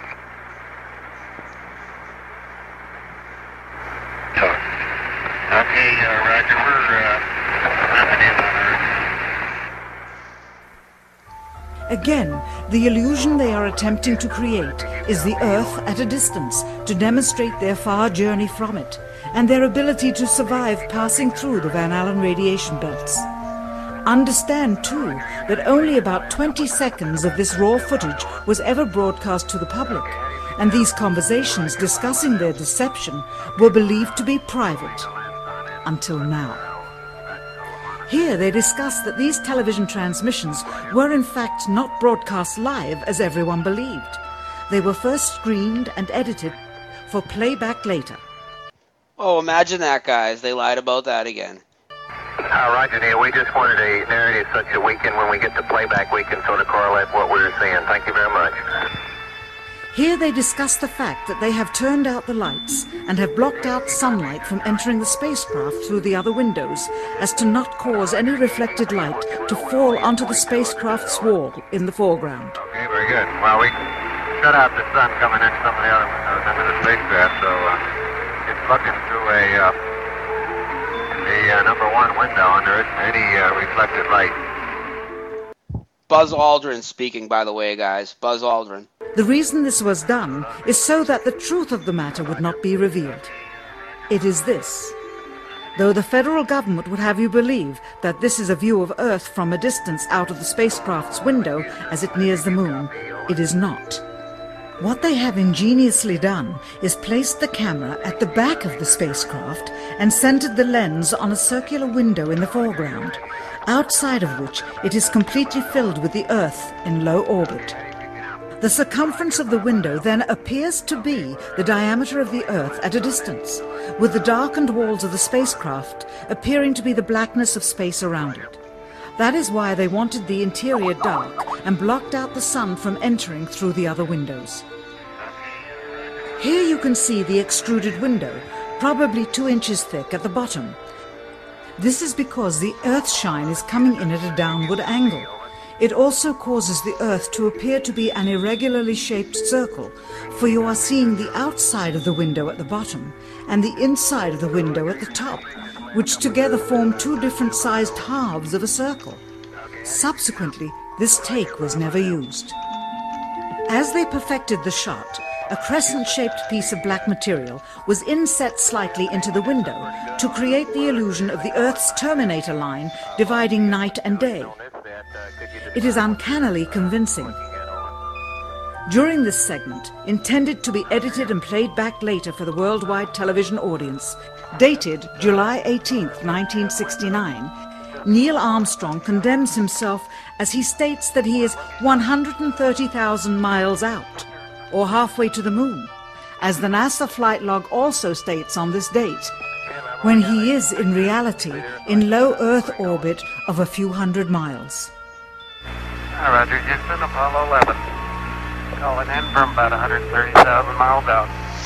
Speaker 4: Okay, uh, Roger. We're uh, wrapping in on Earth.
Speaker 3: Again, the illusion they are attempting to create is the Earth at a distance to demonstrate their far journey from it and their ability to survive passing through the Van Allen radiation belts. Understand, too, that only about twenty seconds of this raw footage was ever broadcast to the public, and these conversations discussing their deception were believed to be private. Until now. Here they discuss that these television transmissions were in fact not broadcast live as everyone believed. They were first screened and edited for playback later.
Speaker 1: Oh, imagine that, guys. They lied about that again.
Speaker 4: Uh, Roger, Neil, we just wanted a narrative such that we can, when we get the playback, we can sort of correlate what we were seeing. Thank you very much.
Speaker 3: Here they discuss the fact that they have turned out the lights and have blocked out sunlight from entering the spacecraft through the other windows, as to not cause any reflected light to fall onto the spacecraft's wall in the foreground.
Speaker 4: Okay, very good. Well, we shut out the sun coming in some of the other windows into the spacecraft, so uh, it's looking through a uh, the uh, number one window, and there isn't any uh, reflected light.
Speaker 1: Buzz Aldrin speaking, by the way, guys. Buzz Aldrin.
Speaker 3: The reason this was done is so that the truth of the matter would not be revealed. It is this. Though the federal government would have you believe that this is a view of Earth from a distance out of the spacecraft's window as it nears the moon, it is not. What they have ingeniously done is placed the camera at the back of the spacecraft and centered the lens on a circular window in the foreground, outside of which it is completely filled with the Earth in low orbit. The circumference of the window then appears to be the diameter of the Earth at a distance, with the darkened walls of the spacecraft appearing to be the blackness of space around it. That is why they wanted the interior dark and blocked out the sun from entering through the other windows. Here you can see the extruded window, probably two inches thick at the bottom. This is because the Earth's shine is coming in at a downward angle. It also causes the Earth to appear to be an irregularly shaped circle, for you are seeing the outside of the window at the bottom and the inside of the window at the top, which together form two different sized halves of a circle. Subsequently, this take was never used. As they perfected the shot, a crescent-shaped piece of black material was inset slightly into the window to create the illusion of the Earth's terminator line dividing night and day. It is uncannily convincing. During this segment, intended to be edited and played back later for the worldwide television audience, dated July eighteenth, nineteen sixty-nine, Neil Armstrong condemns himself as he states that he is one hundred thirty thousand miles out, or halfway to the moon, as the NASA flight log also states on this date, when he is in reality in low Earth orbit of a few hundred miles.
Speaker 4: Hi, Roger, Houston, Apollo eleven. Calling in from about one hundred thirty thousand miles out.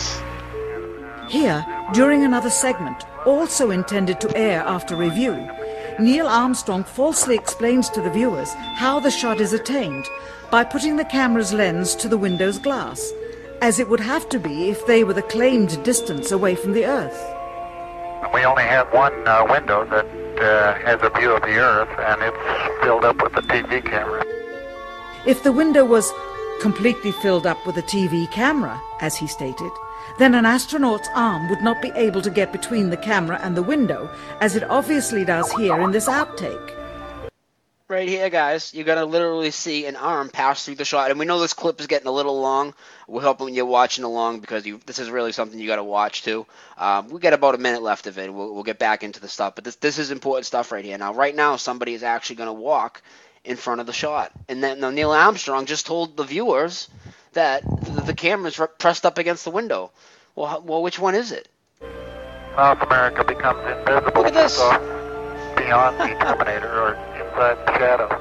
Speaker 3: Here, during another segment, also intended to air after review, Neil Armstrong falsely explains to the viewers how the shot is attained by putting the camera's lens to the window's glass, as it would have to be if they were the claimed distance away from the Earth.
Speaker 4: We only have one uh, window that uh, has a view of the Earth, and it's filled up with a T V camera.
Speaker 3: If the window was completely filled up with a T V camera, as he stated, then an astronaut's arm would not be able to get between the camera and the window, as it obviously does here in this outtake.
Speaker 1: Right here, guys, you're going to literally see an arm pass through the shot. And we know this clip is getting a little long. We're hoping you're watching along because you, this is really something you got to watch, too. Um, we got about a minute left of it. We'll, we'll get back into the stuff. But this, this is important stuff right here. Now, right now, somebody is actually going to walk in front of the shot. And then now, Neil Armstrong just told the viewers that the, the camera's pressed up against the window. Well, how, well, which one is it?
Speaker 4: South America becomes invisible.
Speaker 1: Look at this.
Speaker 4: So beyond the Terminator or inside the shadow.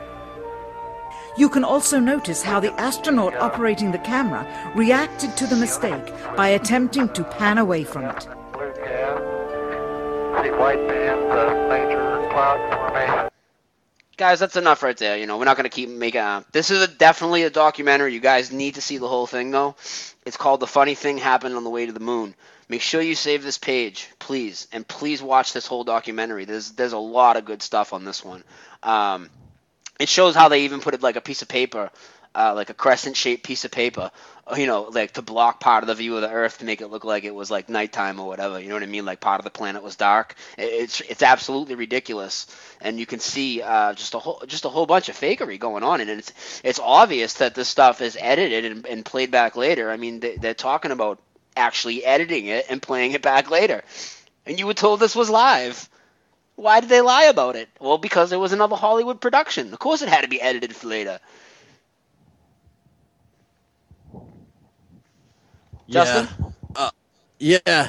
Speaker 3: You can also notice how the astronaut operating the camera reacted to the mistake by attempting to pan away from it.
Speaker 4: Blue gas. See white bands of major cloud formation.
Speaker 1: Guys, that's enough right there. You know, we're not going to keep making... Uh, this is a, definitely a documentary. You guys need to see the whole thing, though. It's called The Funny Thing Happened on the Way to the Moon. Make sure you save this page, please. And please watch this whole documentary. There's there's a lot of good stuff on this one. Um, it shows how they even put it like a piece of paper, uh, like a crescent-shaped piece of paper, you know, like to block part of the view of the Earth to make it look like it was like nighttime or whatever. You know what I mean? Like part of the planet was dark. It's it's absolutely ridiculous, and you can see uh, just a whole just a whole bunch of fakery going on, and it's it's obvious that this stuff is edited and, and played back later. I mean, they, they're talking about actually editing it and playing it back later, and you were told this was live. Why did they lie about it? Well, because it was another Hollywood production. Of course, it had to be edited for later. Justin?
Speaker 2: Yeah. Uh, yeah.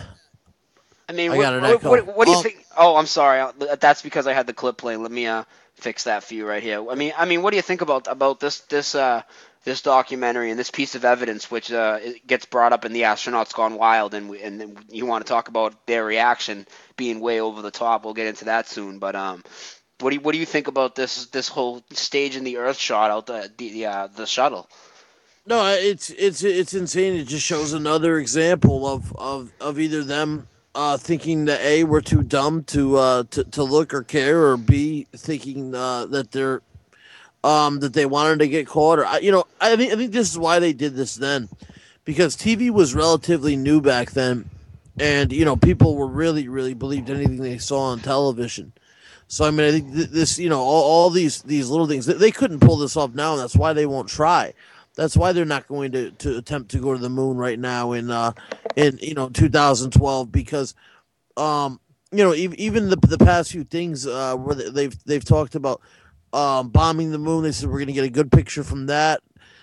Speaker 1: I mean,
Speaker 2: I
Speaker 1: what,
Speaker 2: got an
Speaker 1: what,
Speaker 2: echo.
Speaker 1: what, what do you
Speaker 2: Um,
Speaker 1: think? Oh, I'm sorry. That's because I had the clip playing. Let me uh, fix that for you right here. I mean, I mean, what do you think about about this this uh, this documentary and this piece of evidence, which uh, it gets brought up in The Astronauts Gone Wild, and we, and you want to talk about their reaction being way over the top? We'll get into that soon. But um, what do you, what do you think about this this whole stage in the Earth shot out the the uh, the shuttle?
Speaker 2: No, it's it's it's insane. It just shows another example of of, of either them uh, thinking that A, we're too dumb to uh, to, to look or care, or B, thinking uh, that they're um, that they wanted to get caught. Or you know, I think I think this is why they did this then, because T V was relatively new back then, and you know, people were really really believed anything they saw on television. So I mean, I think th- this, you know, all, all these these little things, they couldn't pull this off now, and that's why they won't try. That's why they're not going to, to attempt to go to the moon right now in uh in you know two thousand twelve, because um you know even even the the past few things uh where they've they've talked about um bombing the moon. They said we're going to get a good picture from that.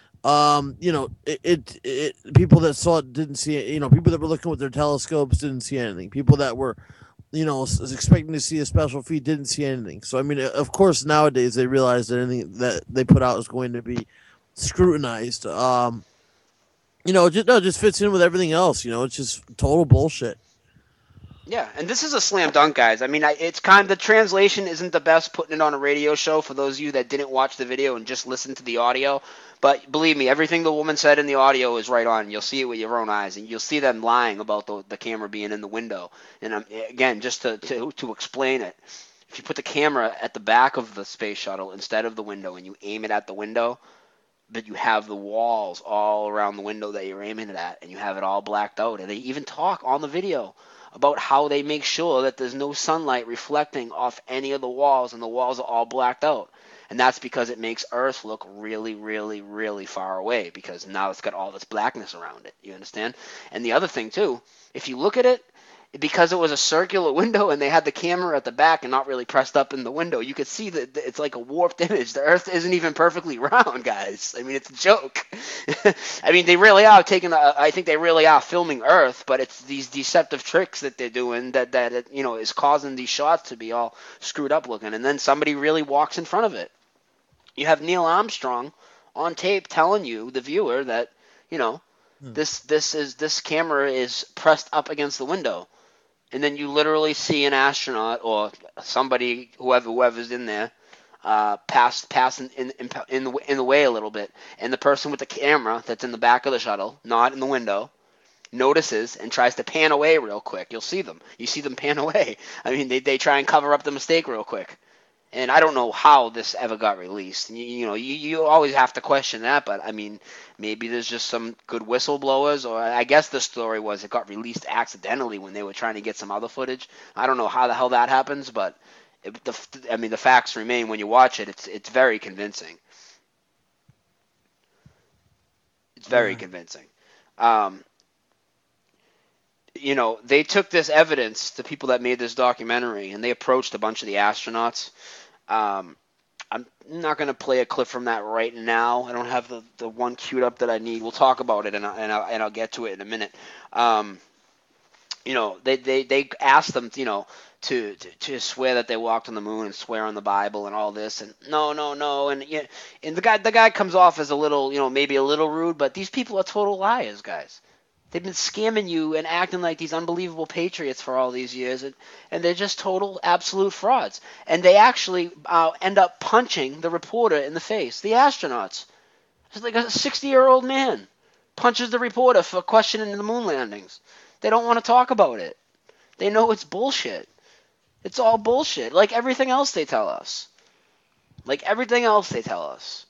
Speaker 2: Um you know it, it it people that saw it didn't see it. You know, people that were looking with their telescopes didn't see anything. People that were you know was expecting to see a special feed didn't see anything. So I mean, of course nowadays they realize that anything that they put out is going to be scrutinized. Um, you know, it just, no, it just fits in with everything else. You know, it's just total bullshit.
Speaker 1: Yeah, and this is a slam dunk, guys. I mean, I, it's kind of, the translation isn't the best putting it on a radio show for those of you that didn't watch the video and just listened to the audio. But believe me, everything the woman said in the audio is right on. You'll see it with your own eyes, and you'll see them lying about the, the camera being in the window. And um, again, just to, to to explain it, if you put the camera at the back of the space shuttle instead of the window and you aim it at the window, but you have the walls all around the window that you're aiming it at, and you have it all blacked out. And they even talk on the video about how they make sure that there's no sunlight reflecting off any of the walls, and the walls are all blacked out. And that's because it makes Earth look really, really, really far away, because now it's got all this blackness around it. You understand? And the other thing, too, if you look at it, because it was a circular window and they had the camera at the back and not really pressed up in the window, you could see that it's like a warped image. The Earth isn't even perfectly round, guys. I mean, it's a joke. I mean, they really are taking. A, I think they really are filming Earth, but it's these deceptive tricks that they're doing that that it, you know, is causing these shots to be all screwed up looking. And then somebody really walks in front of it. You have Neil Armstrong on tape telling you, the viewer, that you know hmm. this this is this camera is pressed up against the window. And then you literally see an astronaut or somebody, whoever whoever's in there, uh, pass pass in in, in, the, in the way a little bit. And the person with the camera that's in the back of the shuttle, not in the window, notices and tries to pan away real quick. You'll see them. You see them pan away. I mean, they, they try and cover up the mistake real quick. And I don't know how this ever got released. You, you know, you, you always have to question that, but I mean, maybe there's just some good whistleblowers, or I guess the story was it got released accidentally when they were trying to get some other footage. I don't know how the hell that happens, but it, the, I mean, the facts remain when you watch it. It's it's very convincing. It's very yeah. convincing. Um, you know, they took this evidence, the people that made this documentary, and they approached a bunch of the astronauts. Um, I'm not going to play a clip from that right now. I don't have the, the one queued up that I need. We'll talk about it, and, I, and, I'll, and I'll get to it in a minute. Um, you know, they, they, they asked them, you know, to, to to swear that they walked on the moon and swear on the Bible and all this, and no, no, no, and yeah, and the guy the guy comes off as a little, you know, maybe a little rude, but these people are total liars, guys. They've been scamming you and acting like these unbelievable patriots for all these years, and, and they're just total, absolute frauds. And they actually uh, end up punching the reporter in the face, the astronauts. It's like a sixty-year-old man punches the reporter for questioning the moon landings. They don't want to talk about it. They know it's bullshit. It's all bullshit, like everything else they tell us. Like everything else they tell us.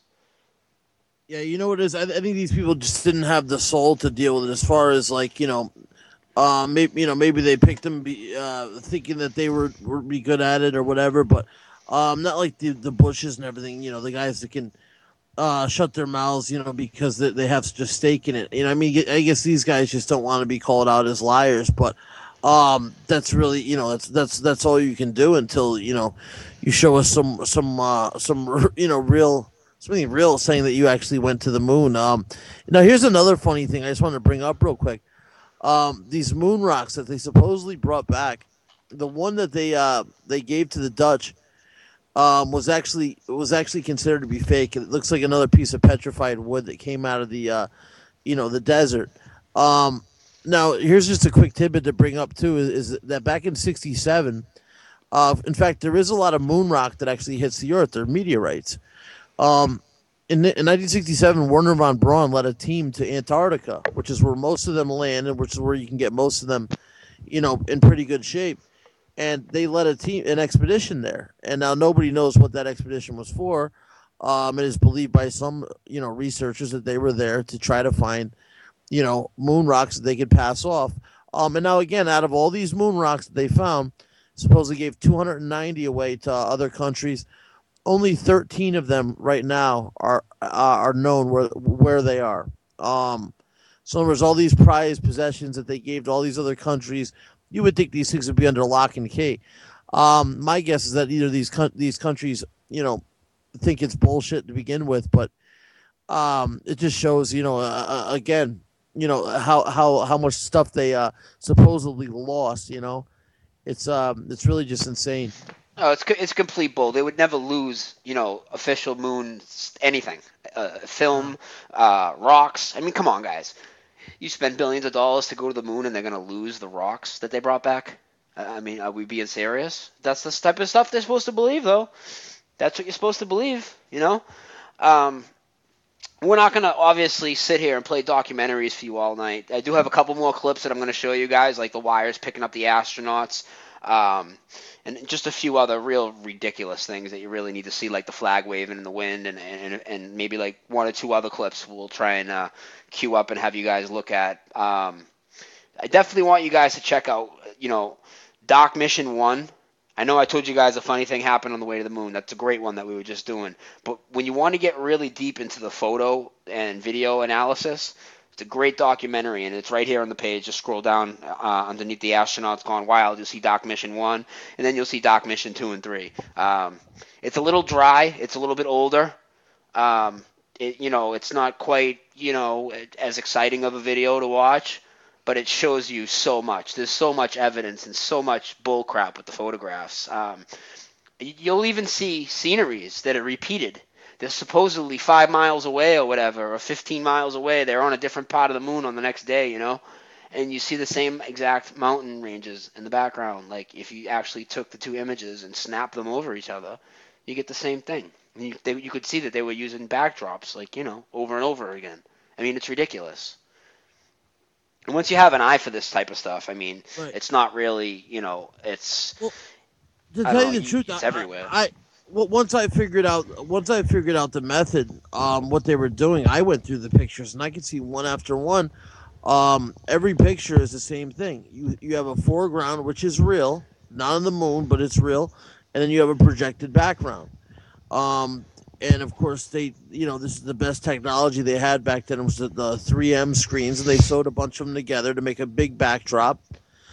Speaker 2: Yeah, you know what it is? I, I think these people just didn't have the soul to deal with it. As far as like, you know, uh, maybe you know maybe they picked them be, uh, thinking that they were would be good at it or whatever, but um, not like the the Bushes and everything. You know, the guys that can uh, shut their mouths, you know, because they, they have such a stake in it. You know, I mean, I guess these guys just don't want to be called out as liars, but um, that's really, you know, that's that's that's all you can do until you know you show us some some uh, some you know real. Something real saying that you actually went to the moon. Um, now, here's another funny thing I just wanted to bring up real quick. Um, these moon rocks that they supposedly brought back, the one that they uh, they gave to the Dutch um, was actually was actually considered to be fake. It looks like another piece of petrified wood that came out of the uh, you know the desert. Um, now, here's just a quick tidbit to bring up too: is, is that back in sixty-seven, uh, in fact, there is a lot of moon rock that actually hits the Earth. They're meteorites. Um, in, in nineteen sixty-seven, Werner von Braun led a team to Antarctica, which is where most of them land and which is where you can get most of them, you know, in pretty good shape. And they led a team, an expedition there. And now nobody knows what that expedition was for. Um, it is believed by some, you know, researchers that they were there to try to find, you know, moon rocks that they could pass off. Um, and now again, out of all these moon rocks that they found, supposedly gave two hundred ninety away to other countries. Only thirteen of them right now are uh, are known where where they are. Um, so in other words, all these prized possessions that they gave to all these other countries, you would think these things would be under lock and key. Um, my guess is that either these these countries, you know, think it's bullshit to begin with, but um, it just shows, you know, uh, again, you know how how how much stuff they uh, supposedly lost. You know, it's um it's really just insane.
Speaker 1: No, it's it's complete bull. They would never lose, you know, official moon anything, uh, film, uh, rocks. I mean, come on, guys. You spend billions of dollars to go to the moon, and they're gonna lose the rocks that they brought back. I mean, are we being serious? That's the type of stuff they're supposed to believe, though. That's what you're supposed to believe, you know. Um, we're not gonna obviously sit here and play documentaries for you all night. I do have a couple more clips that I'm gonna show you guys, like the wires picking up the astronauts. Um, and just a few other real ridiculous things that you really need to see, like the flag waving in the wind, and, and, and maybe like one or two other clips we'll try and uh, queue up and have you guys look at. Um, I definitely want you guys to check out, you know, Doc Mission one. I know I told you guys a funny thing happened on the way to the moon. That's a great one that we were just doing. But when you want to get really deep into the photo and video analysis, it's a great documentary, and it's right here on the page. Just scroll down uh, underneath the Astronauts Gone Wild. You'll see Doc Mission one, and then you'll see Doc Mission two and three. Um, it's a little dry. It's a little bit older. Um, it, you know, it's not quite, you know, as exciting of a video to watch, but it shows you so much. There's so much evidence and so much bull crap with the photographs. Um, you'll even see sceneries that are repeated. They're supposedly five miles away or whatever, or fifteen miles away. They're on a different part of the moon on the next day, you know? And you see the same exact mountain ranges in the background. Like, if you actually took the two images and snapped them over each other, you get the same thing. And you, they, you could see that they were using backdrops, like, you know, over and over again. I mean, it's ridiculous. And once you have an eye for this type of stuff, I mean, right. It's not really, you know, it's...
Speaker 2: Well, to tell you the truth,
Speaker 1: it's
Speaker 2: I,
Speaker 1: everywhere.
Speaker 2: I, I well, once I figured out, once I figured out the method, um, what they were doing, I went through the pictures, and I could see one after one. Um, every picture is the same thing. You you have a foreground, which is real, not on the moon, but it's real, and then you have a projected background. Um, and of course, they, you know, this is the best technology they had back then. It was the, the three M screens, and they sewed a bunch of them together to make a big backdrop.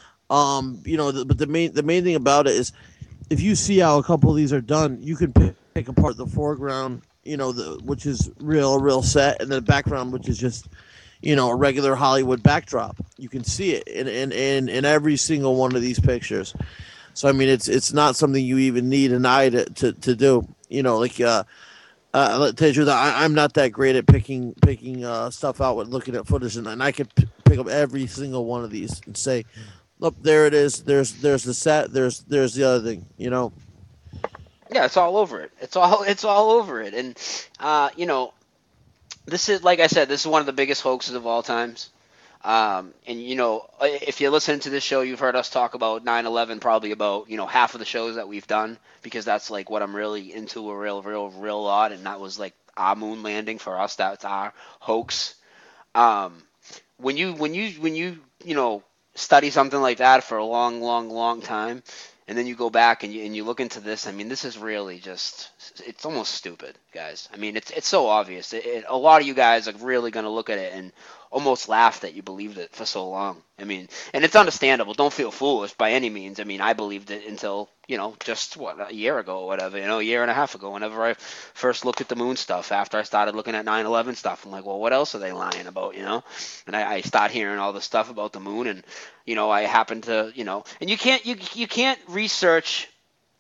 Speaker 2: Um, you know, the, but the main the main thing about it is, if you see how a couple of these are done, you can pick, pick apart the foreground, you know, the which is real, real set, and the background, which is just, you know, a regular Hollywood backdrop. You can see it in in, in, in every single one of these pictures. So I mean, it's it's not something you even need an eye to, to, to do. You know, like uh, uh, I'll tell you the truth, I, I'm not that great at picking picking uh, stuff out with looking at footage, and, and I could p- pick up every single one of these and say, look, there it is. There's there's the set. There's there's the other thing. You know.
Speaker 1: Yeah, it's all over it. It's all it's all over it, and uh, you know, this is, like I said, this is one of the biggest hoaxes of all times. Um, and you know, if you listen to this show, you've heard us talk about nine eleven probably about, you know, half of the shows that we've done, because that's like what I'm really into a real, real, real lot, and that was like our moon landing for us. That's our hoax. Um, when you when you when you you know. study something like that for a long, long, long time, and then you go back and you and you look into this. I mean, this is really just, it's almost stupid, guys. I mean, it's it's so obvious. It, it, a lot of you guys are really going to look at it and almost laugh that you believed it for so long. I mean, and it's understandable. Don't feel foolish by any means. I mean, I believed it until, you know, just, what, a year ago or whatever, you know, a year and a half ago, whenever I first looked at the moon stuff, after I started looking at nine eleven stuff. I'm like, well, what else are they lying about, you know? And I, I start hearing all this stuff about the moon, and, you know, I happen to, you know, and you can't, you, you can't research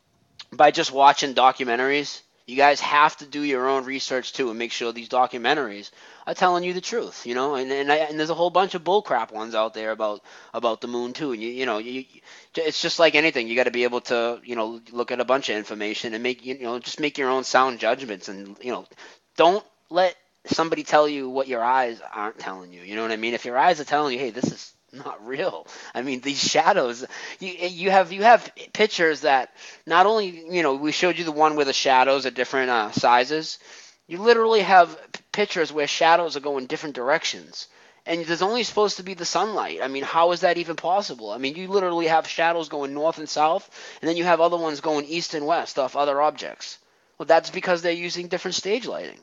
Speaker 1: by just watching documentaries. You guys have to do your own research too, and make sure these documentaries are telling you the truth, you know. And and, I, and there's a whole bunch of bullcrap ones out there about about the moon too. And you you know, you, it's just like anything. You got to be able to, you know, look at a bunch of information and make, you know, just make your own sound judgments. And, you know, don't let somebody tell you what your eyes aren't telling you. You know what I mean? If your eyes are telling you, hey, this is not real. I mean, these shadows, you you have you have pictures that not only, you know, we showed you the one where the shadows are different uh, sizes. You literally have p- pictures where shadows are going different directions, and there's only supposed to be the sunlight. I mean, how is that even possible? I mean, you literally have shadows going north and south, and then you have other ones going east and west off other objects. Well, that's because they're using different stage lighting.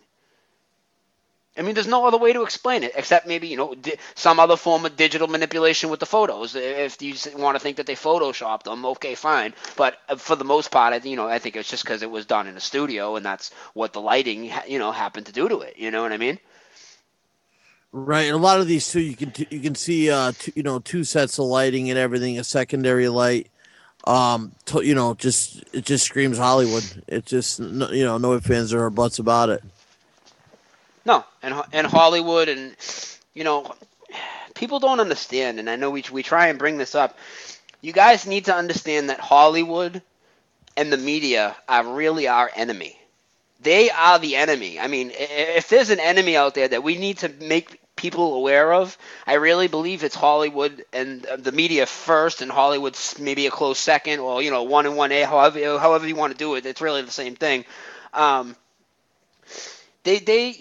Speaker 1: I mean, there's no other way to explain it except maybe, you know, di- some other form of digital manipulation with the photos. If you want to think that they photoshopped them, okay, fine. But for the most part, I, you know, I think it's just because it was done in a studio, and that's what the lighting, you know, happened to do to it. You know what I mean?
Speaker 2: Right, and a lot of these too, you can you can see, uh, two, you know, two sets of lighting and everything, a secondary light. Um, to, you know, just it just screams Hollywood. It just, you know, no ifs, ands, or buts about it.
Speaker 1: No, and and Hollywood, and, you know, people don't understand, and I know we we try and bring this up. You guys need to understand that Hollywood and the media are really our enemy. They are the enemy. I mean, if there's an enemy out there that we need to make people aware of. I really believe it's Hollywood and uh, the media first, and Hollywood's maybe a close second, or you know, one and one A, however however you want to do it. It's really the same thing. Um, they they.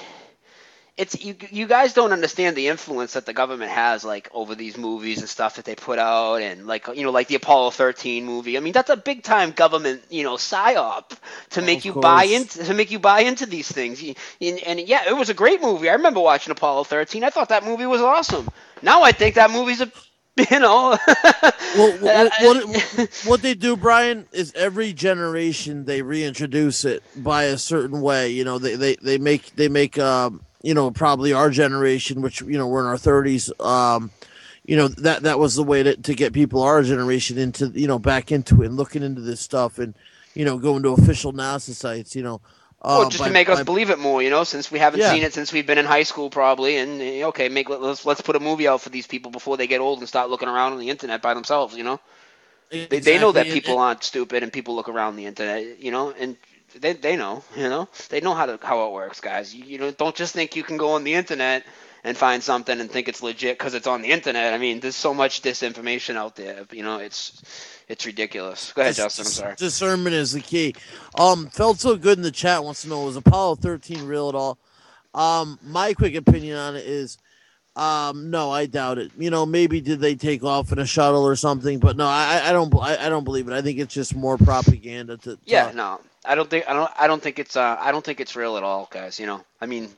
Speaker 1: It's you. You guys don't understand the influence that the government has, like over these movies and stuff that they put out, and like you know, like the Apollo thirteen movie. I mean, that's a big time government, you know, psyop to make
Speaker 2: Of
Speaker 1: you
Speaker 2: course.
Speaker 1: buy into to make you buy into these things. You- And, and yeah, it was a great movie. I remember watching Apollo thirteen. I thought that movie was awesome. Now I think that movie's a, you know.
Speaker 2: Well, what, what, what they do, Brian, is every generation they reintroduce it by a certain way. You know, they they, they make they make um, you know, probably our generation, which you know we're in our thirties. Um, you know that that was the way to, to get people our generation into you know back into it and looking into this stuff and you know going to official NASA sites. You know, uh,
Speaker 1: Well, just
Speaker 2: by-
Speaker 1: to make us
Speaker 2: by-
Speaker 1: believe it more, you know, since we haven't
Speaker 2: Yeah.
Speaker 1: seen it since we've been in high school, probably. And eh, okay, make let's let's put a movie out for these people before they get old and start looking around on the internet by themselves. You know, they they know that
Speaker 2: Exactly.
Speaker 1: people
Speaker 2: And-
Speaker 1: aren't stupid and people look around the internet. You know, and they they know, you know, they know how to how it works, guys. You, you know, don't just think you can go on the internet and find something and think it's legit because it's on the internet. I mean, there's so much disinformation out there. You know, it's it's ridiculous. Go ahead,
Speaker 2: Dis-
Speaker 1: Justin. I'm sorry.
Speaker 2: Discernment is the key. Um, felt so good in the chat. Wants to know, was Apollo thirteen real at all? Um, my quick opinion on it is, um, no, I doubt it. You know, maybe did they take off in a shuttle or something? But no, I, I don't, I, I don't believe it. I think it's just more propaganda to. to
Speaker 1: Yeah, no, I don't think I don't I don't think it's uh I don't think it's real at all, guys. You know, I mean,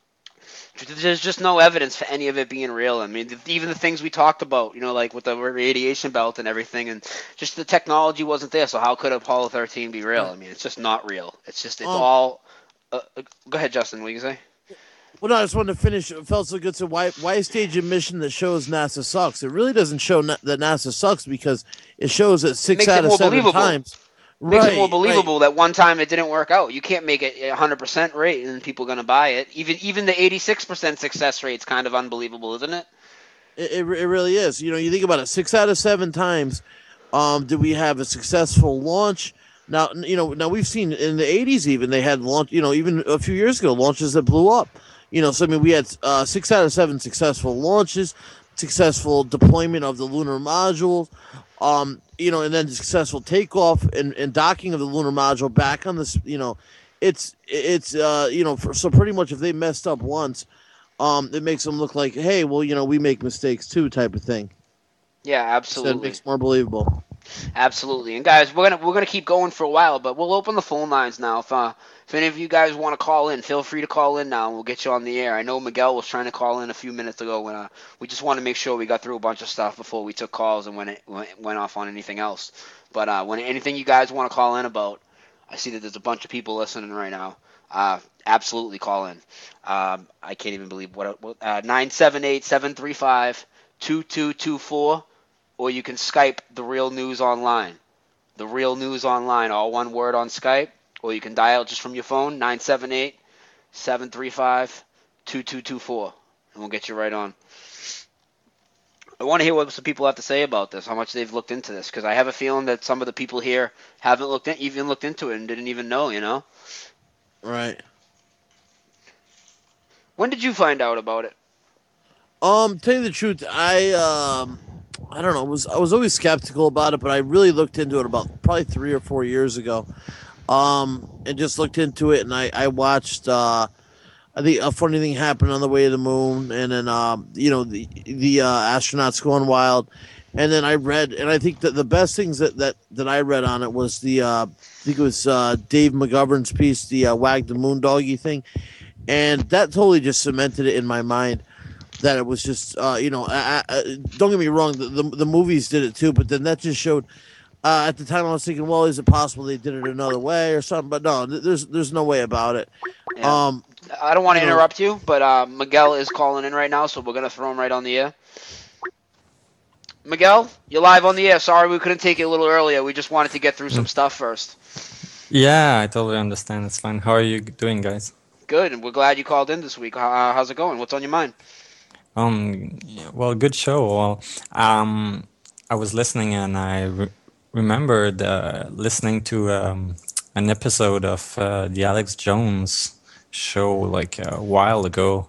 Speaker 1: there's just no evidence for any of it being real. I mean, even the things we talked about, you know, like with the radiation belt and everything, and just the technology wasn't there. So how could Apollo thirteen be real? I mean, it's just not real. It's just it's
Speaker 2: Um,
Speaker 1: all. Uh, uh, go ahead, Justin. What you say?
Speaker 2: Well, no, I just wanted to finish. It felt so good. So why why stage a mission that shows NASA sucks? It really doesn't show na- that NASA sucks because it shows it six
Speaker 1: Makes it
Speaker 2: out of
Speaker 1: more
Speaker 2: seven
Speaker 1: believable.
Speaker 2: times.
Speaker 1: Makes
Speaker 2: right,
Speaker 1: it more
Speaker 2: right.
Speaker 1: believable that one time it didn't work out. You can't make it a one hundred percent rate and people are going to buy it. Even even the eighty-six percent success rate is kind of unbelievable, isn't it?
Speaker 2: It, it, it really is. You know, you think about it. Six out of seven times, um, did we have a successful launch? Now, you know, now we've seen in the eighties even they had launch. You know, even a few years ago, launches that blew up. You know, so I mean, we had uh, six out of seven successful launches, successful deployment of the lunar modules. Um, you know, and then successful takeoff and, and docking of the lunar module back on this. You know, it's it's uh, you know, for, so pretty much if they messed up once. Um, it makes them look like, hey, well, you know, we make mistakes too, type of thing.
Speaker 1: Yeah,
Speaker 2: So it
Speaker 1: absolutely.
Speaker 2: makes it more believable.
Speaker 1: Absolutely. And guys, we're gonna we're gonna keep going for a while, but we'll open the phone lines now. If uh, if any of you guys want to call in, feel free to call in now, and we'll get you on the air. I know Miguel was trying to call in a few minutes ago when uh, we just want to make sure we got through a bunch of stuff before we took calls and went it went, went off on anything else. But uh, when anything you guys want to call in about, I see that there's a bunch of people listening right now. Uh, absolutely call in. Um, I can't even believe what what uh, nine seven eight, seven three five, two two two four, or you can Skype The Real News Online. The Real News Online, all one word on Skype, or you can dial just from your phone, nine seven eight, seven three five, two two two four, and we'll get you right on. I want to hear what some people have to say about this, how much they've looked into this, because I have a feeling that some of the people here haven't looked in, even looked into it and didn't even know, you know?
Speaker 2: Right.
Speaker 1: When did you find out about it?
Speaker 2: Um, tell you the truth, I um, I don't know. Was I was always skeptical about it, but I really looked into it about probably three or four years ago. Um, and just looked into it, and I I watched. Uh, I think a funny thing happened on the way to the moon, and then um, you know the the uh, astronauts going wild, and then I read, and I think that the best things that that, that I read on it was the uh, I think it was uh, Dave McGovern's piece, the uh, Wag the Moon Doggy thing, and that totally just cemented it in my mind that it was just uh, you know I, I, don't get me wrong, the, the the movies did it too, but then that just showed. Uh, at the time, I was thinking, well, is it possible they did it another way or something? But no, there's there's no way about it.
Speaker 1: Yeah.
Speaker 2: Um,
Speaker 1: I don't want to
Speaker 2: you know-
Speaker 1: interrupt you, but uh, Miguel is calling in right now, so we're going to throw him right on the air. Miguel, you're live on the air. Sorry we couldn't take it a little earlier. We just wanted to get through some stuff first.
Speaker 5: Yeah, I totally understand. It's fine. How are you doing, guys?
Speaker 1: Good, and we're glad you called in this week. Uh, how's it going? What's on your mind?
Speaker 5: Um, yeah, well, good show. Well, um, I was listening and I re- remembered uh, listening to um, an episode of uh, the Alex Jones show like a while ago,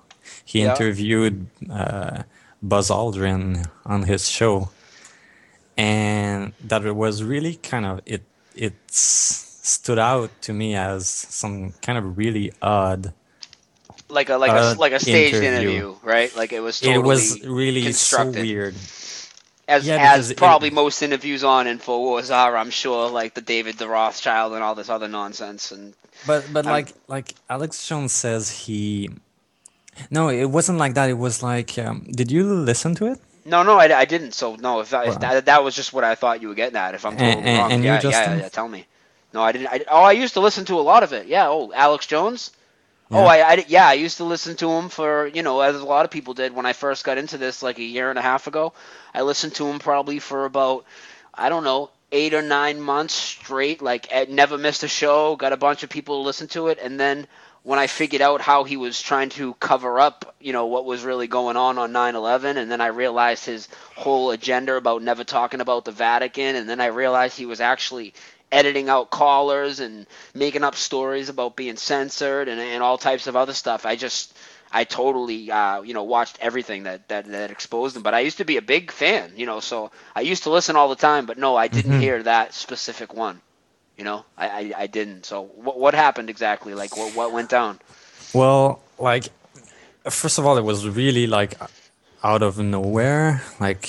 Speaker 5: he
Speaker 1: Yeah.
Speaker 5: interviewed uh, Buzz Aldrin on his show, and that it was really kind of it. It stood out to me as some kind of really odd.
Speaker 1: Like a like
Speaker 5: Uh,
Speaker 1: a like a staged
Speaker 5: interview.
Speaker 1: interview, right? Like it was
Speaker 5: It
Speaker 1: totally
Speaker 5: was really so
Speaker 1: constructed.
Speaker 5: weird.
Speaker 1: As
Speaker 5: Yeah,
Speaker 1: as
Speaker 5: because it-
Speaker 1: probably most interviews on InfoWars are, I'm sure, like the David the Rothschild and all this other nonsense. And
Speaker 5: But but
Speaker 1: I'm-
Speaker 5: like like Alex Jones says he. No, it wasn't like that. It was like, um, did you listen to it?
Speaker 1: no, no, I, I didn't. So no, if, that, if
Speaker 5: Wow.
Speaker 1: that that was just what I thought you were getting at. If I'm
Speaker 5: And-
Speaker 1: totally
Speaker 5: and-
Speaker 1: wrong,
Speaker 5: and you,
Speaker 1: yeah, yeah,
Speaker 5: Justin?
Speaker 1: yeah, tell me. No, I didn't. I, oh, I used to listen to a lot of it. Yeah. Oh, Alex Jones. Oh,
Speaker 5: Yeah.
Speaker 1: I, I yeah, I used to listen to him for, you know, as a lot of people did when I first got into this like a year and a half ago. I listened to him probably for about, I don't know, eight or nine months straight. Like, I never missed a show. Got a bunch of people to listen to it, and then when I figured out how he was trying to cover up, you know, what was really going on on nine eleven, and then I realized his whole agenda about never talking about the Vatican, and then I realized he was actually editing out callers and making up stories about being censored and, and all types of other stuff. I just, I totally, uh, you know, watched everything that, that, that exposed him. But I used to be a big fan, you know, so I used to listen all the time. But no, I didn't
Speaker 5: Mhm.
Speaker 1: hear that specific one. You know, I, I, I didn't. So what, what happened exactly? Like, what, what went down?
Speaker 5: Well, like, first of all, it was really like out of nowhere. Like,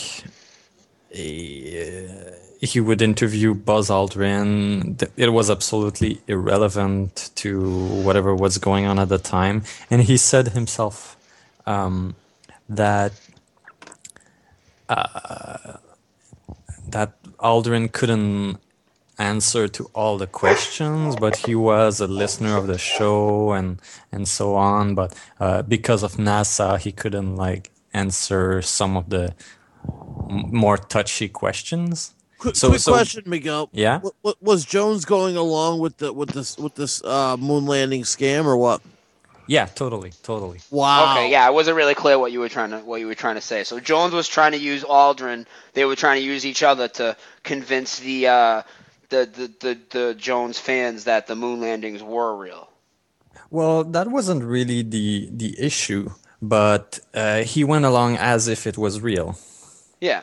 Speaker 5: eh, he would interview Buzz Aldrin. Th- It was absolutely irrelevant to whatever was going on at the time. And he said himself um, that uh, that Aldrin couldn't answer to all the questions, but he was a listener of the show and and so on. But uh, because of NASA, he couldn't like answer some of the m- more touchy questions.
Speaker 2: Quick,
Speaker 5: So-
Speaker 2: quick
Speaker 5: so-
Speaker 2: question, Miguel.
Speaker 5: Yeah?
Speaker 2: Wa- wa- was Jones going along with the with this with this uh, moon landing scam or what?
Speaker 5: Yeah, totally, totally.
Speaker 2: Wow.
Speaker 1: Okay, yeah, it wasn't really clear what you were trying to what you were trying to say. So Jones was trying to use Aldrin. They were trying to use each other to convince the uh, the, the, the the Jones fans that the moon landings were real.
Speaker 5: Well, that wasn't really the the issue, but uh, he went along as if it was real.
Speaker 1: Yeah.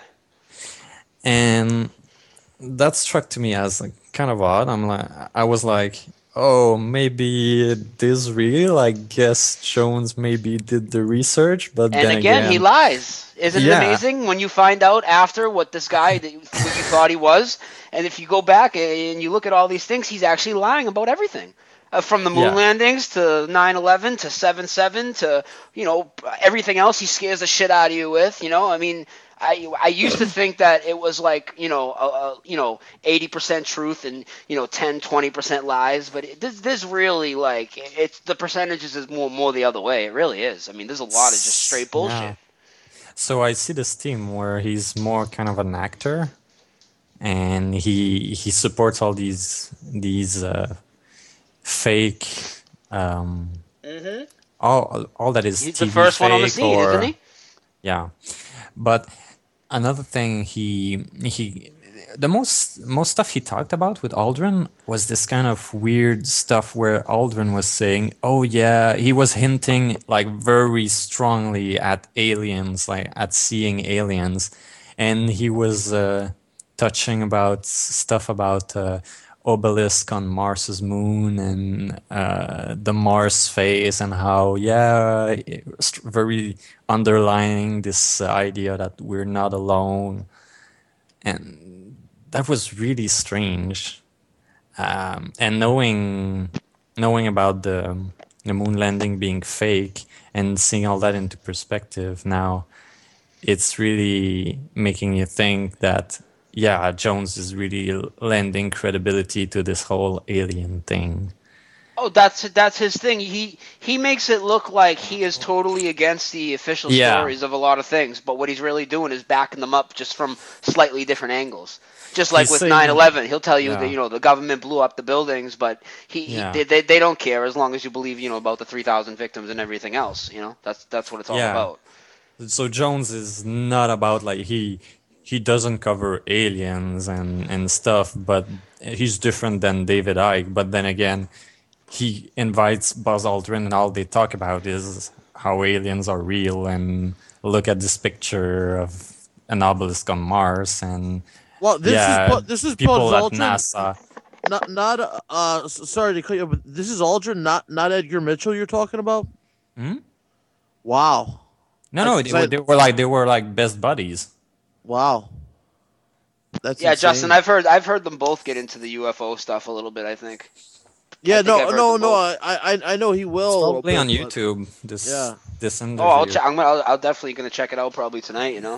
Speaker 5: And that struck to me as like kind of odd. I'm like, I was like, oh, maybe it is real. I guess Jones maybe did the research, but
Speaker 1: And
Speaker 5: then
Speaker 1: again, he lies. Isn't
Speaker 5: Yeah.
Speaker 1: it amazing when you find out after what this guy that you, what you thought he was, and if you go back and you look at all these things, he's actually lying about everything. Uh, from the moon
Speaker 5: Yeah.
Speaker 1: landings to nine eleven to seven seven to, you know, everything else he scares the shit out of you with, you know? I mean, I I used to think that it was like, you know, uh, uh, you know, eighty percent truth and, you know, ten, twenty percent lies, but it, this this really like it's the percentages is more more the other way. It really is. I mean, there's a lot of just straight bullshit.
Speaker 5: Yeah. So I see this team where he's more kind of an actor, and he he supports all these these uh, fake um,
Speaker 1: Mhm.
Speaker 5: all all that is
Speaker 1: He's
Speaker 5: T V
Speaker 1: the first one on the
Speaker 5: fake
Speaker 1: scene,
Speaker 5: or-
Speaker 1: isn't he?
Speaker 5: Yeah, but another thing he he the most most stuff he talked about with Aldrin was this kind of weird stuff where Aldrin was saying, "Oh yeah," he was hinting like very strongly at aliens, like at seeing aliens, and he was uh, touching about s- stuff about uh, obelisk on Mars's moon and uh, the Mars phase, and how yeah, it was very underlining this idea that we're not alone, and that was really strange. Um, and knowing knowing about the the moon landing being fake and seeing all that into perspective now, it's really making you think that yeah, Jones is really lending credibility to this whole alien thing.
Speaker 1: Oh, that's that's his thing. He he makes it look like he is totally against the official
Speaker 5: Yeah.
Speaker 1: stories of a lot of things, but what he's really doing is backing them up just from slightly different angles. Just like
Speaker 5: He's
Speaker 1: with
Speaker 5: saying-
Speaker 1: nine eleven, he'll tell you
Speaker 5: Yeah.
Speaker 1: that you know the government blew up the buildings, but he,
Speaker 5: Yeah.
Speaker 1: he they, they they don't care as long as you believe you know about the three thousand victims and everything else. You know that's that's what it's all
Speaker 5: Yeah.
Speaker 1: about.
Speaker 5: So Jones is not about like he he doesn't cover aliens and and stuff, but he's different than David Icke. But then again, he invites Buzz Aldrin, and all they talk about is how aliens are real, and look at this picture of an obelisk on Mars, and
Speaker 2: Well, this
Speaker 5: yeah,
Speaker 2: is Bu- this is
Speaker 5: people
Speaker 2: Buzz
Speaker 5: at
Speaker 2: Aldrin.
Speaker 5: NASA.
Speaker 2: Not not uh, uh s- sorry to cut you, but this is Aldrin, not not Edgar Mitchell. You're talking about?
Speaker 5: Hmm?
Speaker 2: Wow,
Speaker 5: No, no,
Speaker 2: That's
Speaker 5: they were,
Speaker 2: exciting.
Speaker 5: they were like they were like best buddies.
Speaker 2: wow. That's
Speaker 1: Yeah,
Speaker 2: insane.
Speaker 1: Justin, I've heard I've heard them both get into the U F O stuff a little bit. I think.
Speaker 2: Yeah,
Speaker 1: I think
Speaker 2: no,
Speaker 1: I've heard
Speaker 2: no,
Speaker 1: them
Speaker 2: no.
Speaker 1: both.
Speaker 2: I, I, I know he will.
Speaker 5: It's
Speaker 2: a little
Speaker 5: probably on
Speaker 2: bit, but-
Speaker 5: YouTube. This
Speaker 2: Yeah.
Speaker 5: this interview.
Speaker 1: Oh, I'll, ch- I'm gonna, I'll, I'll definitely gonna check it out probably tonight. You know.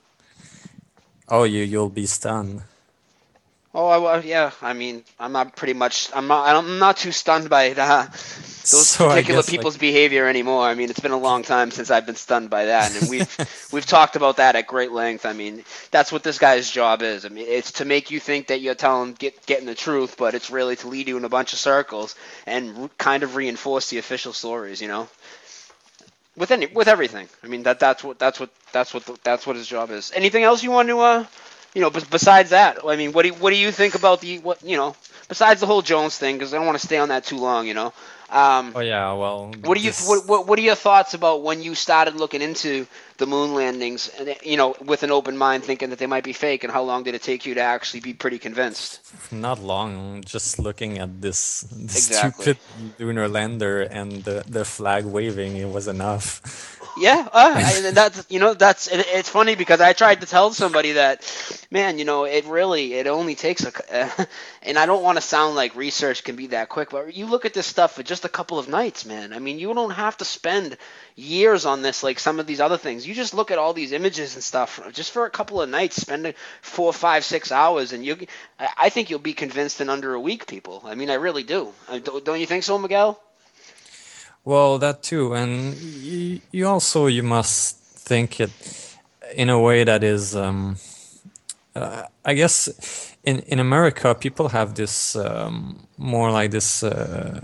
Speaker 5: Oh, you you'll be stunned.
Speaker 1: Oh, I, well, yeah. I mean, I'm not pretty much. I'm not. I'm not too stunned by uh, those
Speaker 5: So I
Speaker 1: particular
Speaker 5: guess, like-
Speaker 1: people's behavior anymore. I mean, it's been a long time since I've been stunned by that, and we've we've talked about that at great length. I mean, that's what this guy's job is. I mean, it's to make you think that you're telling, get, getting the truth, but it's really to lead you in a bunch of circles and re- kind of reinforce the official stories. You know. With any, with everything. I mean, that that's what that's what that's what the, that's what his job is. Anything else you want to, uh, you know, bes- besides that? I mean, what do you, what do you think about the what you know, besides the whole Jones thing? Because I don't want to stay on that too long. You know. Um,
Speaker 5: Oh yeah, well.
Speaker 1: what do you
Speaker 5: this-
Speaker 1: what, what what are your thoughts about when you started looking into the moon landings and you know with an open mind, thinking that they might be fake, and how long did it take you to actually be pretty convinced?
Speaker 5: Not long. Just looking at this, this
Speaker 1: Exactly.
Speaker 5: stupid lunar lander and the, the flag waving, it was enough.
Speaker 1: Yeah, uh, I, that's you know that's it, it's funny because I tried to tell somebody that, man, you know it really it only takes a, uh, and I don't want to sound like research can be that quick, but you look at this stuff for just a couple of nights, man. I mean, you don't have to spend years on this like some of these other things. You just look at all these images and stuff just for a couple of nights, spend four, five, six hours, and you, I I think you'll be convinced in under a week, people. I mean, I really do. Uh, Don't don't you think so, Miguel?
Speaker 5: Well, that too, and you, you also you must think it in a way that is, um, uh, I guess, in in America, people have this um, more like this uh,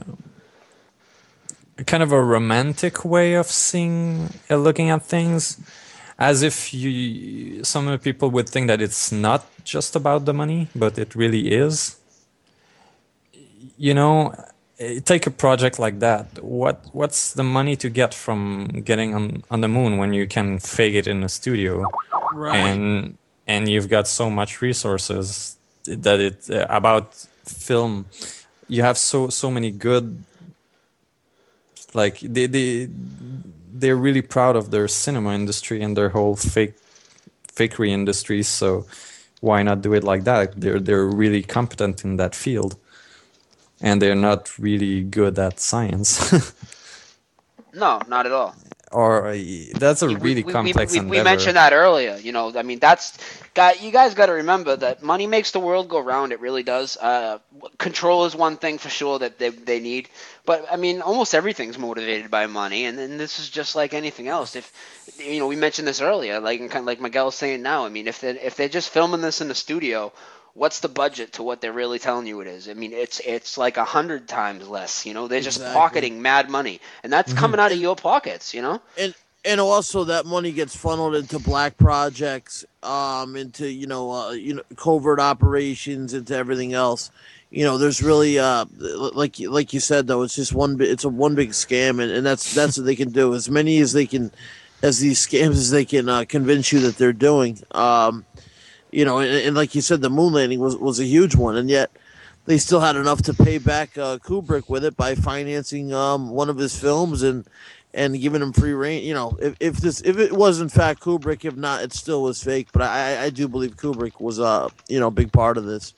Speaker 5: kind of a romantic way of seeing, uh, looking at things, as if you some of the people would think that it's not just about the money, but it really is. You know, eh, take a project like that. What what's the money to get from getting on, on the moon when you can fake it in a studio,
Speaker 2: Right.
Speaker 5: and and you've got so much resources that it uh, about film. You have so so many good, like they they they're really proud of their cinema industry and their whole fake fakery industry. So why not do it like that? They're they're really competent in that field, and they're not really good at science.
Speaker 1: No, not at all.
Speaker 5: or uh, that's a
Speaker 1: We-
Speaker 5: really
Speaker 1: we,
Speaker 5: complex
Speaker 1: we, we, we
Speaker 5: endeavor.
Speaker 1: mentioned that earlier. You know, I mean, that's got you guys got to remember that money makes the world go round. It really does. Uh, control is one thing for sure that they they need, but I mean, almost everything's motivated by money, and then this is just like anything else. If you know, we mentioned this earlier, like and kind of like Miguel's saying now. I mean, if they if they're just filming this in the studio. What's the budget to what they're really telling you it is? I mean, it's it's like a hundred times less. You know, they're just
Speaker 2: Exactly.
Speaker 1: pocketing mad money, and that's coming out of your pockets. You know.
Speaker 2: and and also that money gets funneled into black projects, um, into you know, uh, you know, covert operations, into everything else. You know, there's really, uh, like like you said though, it's just one. bi- It's a one big scam, and, and that's that's what they can do. As many as they can, as these scams as they can uh, convince you that they're doing. Um, you know, and, and like you said, the moon landing was was a huge one, and yet they still had enough to pay back uh, Kubrick with it by financing um, one of his films and and giving him free reign. You know, if, if this if it was in fact Kubrick, if not, it still was fake. But I I do believe Kubrick was uh you know a big part of this.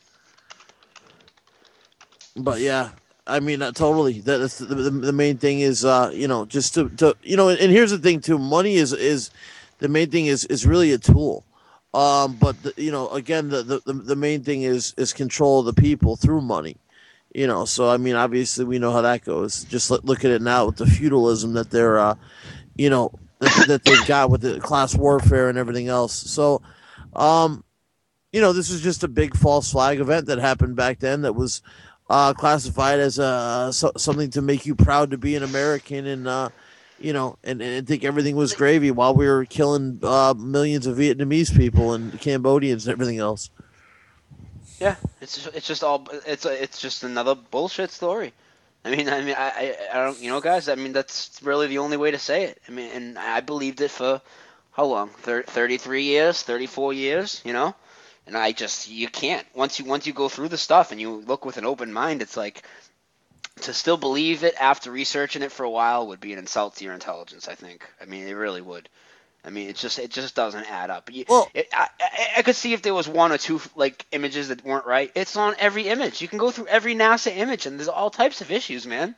Speaker 2: But yeah, I mean uh, totally. That- That's the, the the main thing is uh you know just to, to you know and, and here's the thing too. Money is is the main thing is is really a tool. Um, but the, you know, again, the, the the main thing is is control of the people through money. You know, so I mean, obviously, we know how that goes. Just look, look at it now with the feudalism that they're, uh, you know, that, that they've got with the class warfare and everything else. So, um, you know, this is just a big false flag event that happened back then. That was uh, classified as a so, something to make you proud to be an American and. Uh, you know, and, and think everything was gravy while we were killing uh, millions of Vietnamese people and Cambodians and everything else.
Speaker 1: Yeah, it's just, it's just all it's a, it's just another bullshit story. I mean, I mean, I, I, I don't, you know, guys. I mean, that's really the only way to say it. I mean, and I believed it for how long? Thir- thirty-three years, thirty-four years, you know. And I just, you can't. Once you once you go through the stuff and you look with an open mind, it's like to still believe it after researching it for a while would be an insult to your intelligence. I think. I mean, it really would. I mean, it just it just doesn't add up. You,
Speaker 2: Well-
Speaker 1: it, I, I I could see if there was one or two like images that weren't right. It's on every image. You can go through every NASA image, and there's all types of issues, man.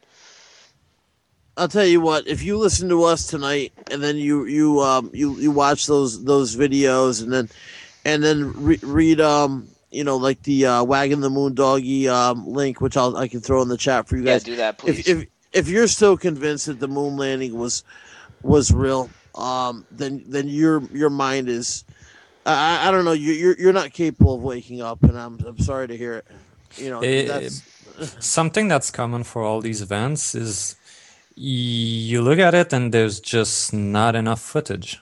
Speaker 2: I'll tell you what. If you listen to us tonight, and then you you um you, you watch those those videos, and then and then re- read um you know like the uh, Wagging the Moon Doggy um link, which I'll I can throw in the chat for you
Speaker 1: Yeah,
Speaker 2: guys.
Speaker 1: do that, please.
Speaker 2: If if if you're still convinced that the moon landing was was real, um then then your your mind is I I don't know you you're you're not capable of waking up, and I'm I'm sorry to hear it. You know
Speaker 5: Eh,
Speaker 2: that's
Speaker 5: Something that's common for all these events is you look at it and there's just not enough footage,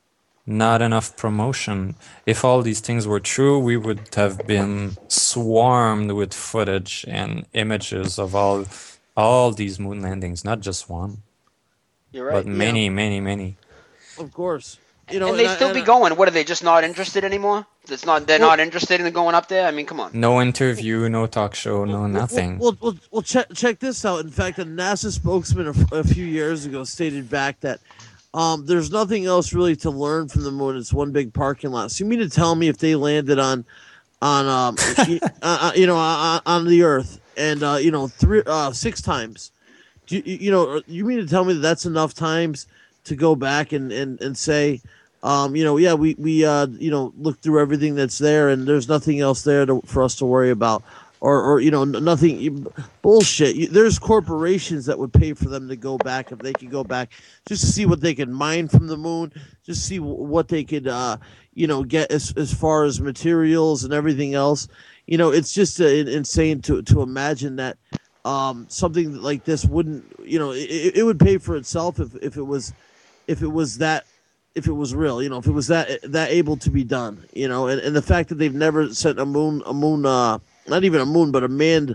Speaker 5: not enough promotion. If all these things were true, we would have been swarmed with footage and images of all all these moon landings, not just one,
Speaker 1: You're right.
Speaker 5: but many, many, many.
Speaker 2: of course. You know,
Speaker 1: and they'd
Speaker 2: I-
Speaker 1: still
Speaker 2: and
Speaker 1: be
Speaker 2: I-
Speaker 1: going. What are they just not interested anymore? It's not. They're
Speaker 2: Well-
Speaker 1: not interested in going up there. I mean, come on.
Speaker 5: No interview, no talk show, no
Speaker 2: Well,
Speaker 5: nothing.
Speaker 2: Well, well, well, check check this out. In fact, a NASA spokesman a, f- a few years ago stated back that um, there's nothing else really to learn from the moon. It's one big parking lot. So you mean to tell me if they landed on on um, y- uh, uh, you know on, on the Earth and uh, you know three uh, six times, do you, you know you mean to tell me that that's enough times to go back and and and say. Um, you know, yeah, we we uh, you know look through everything that's there, and there's nothing else there to, for us to worry about, or or you know n- nothing you- bullshit. You, there's corporations that would pay for them to go back if they could go back just to see what they could mine from the moon, just see w- what they could uh, you know get as as far as materials and everything else. You know, it's just uh, in- insane to to imagine that um, something like this wouldn't you know it, it would pay for itself if if it was if it was that. If it was real, you know, if it was that that able to be done, you know, and, and the fact that they've never sent a moon, a moon, uh, not even a moon, but a manned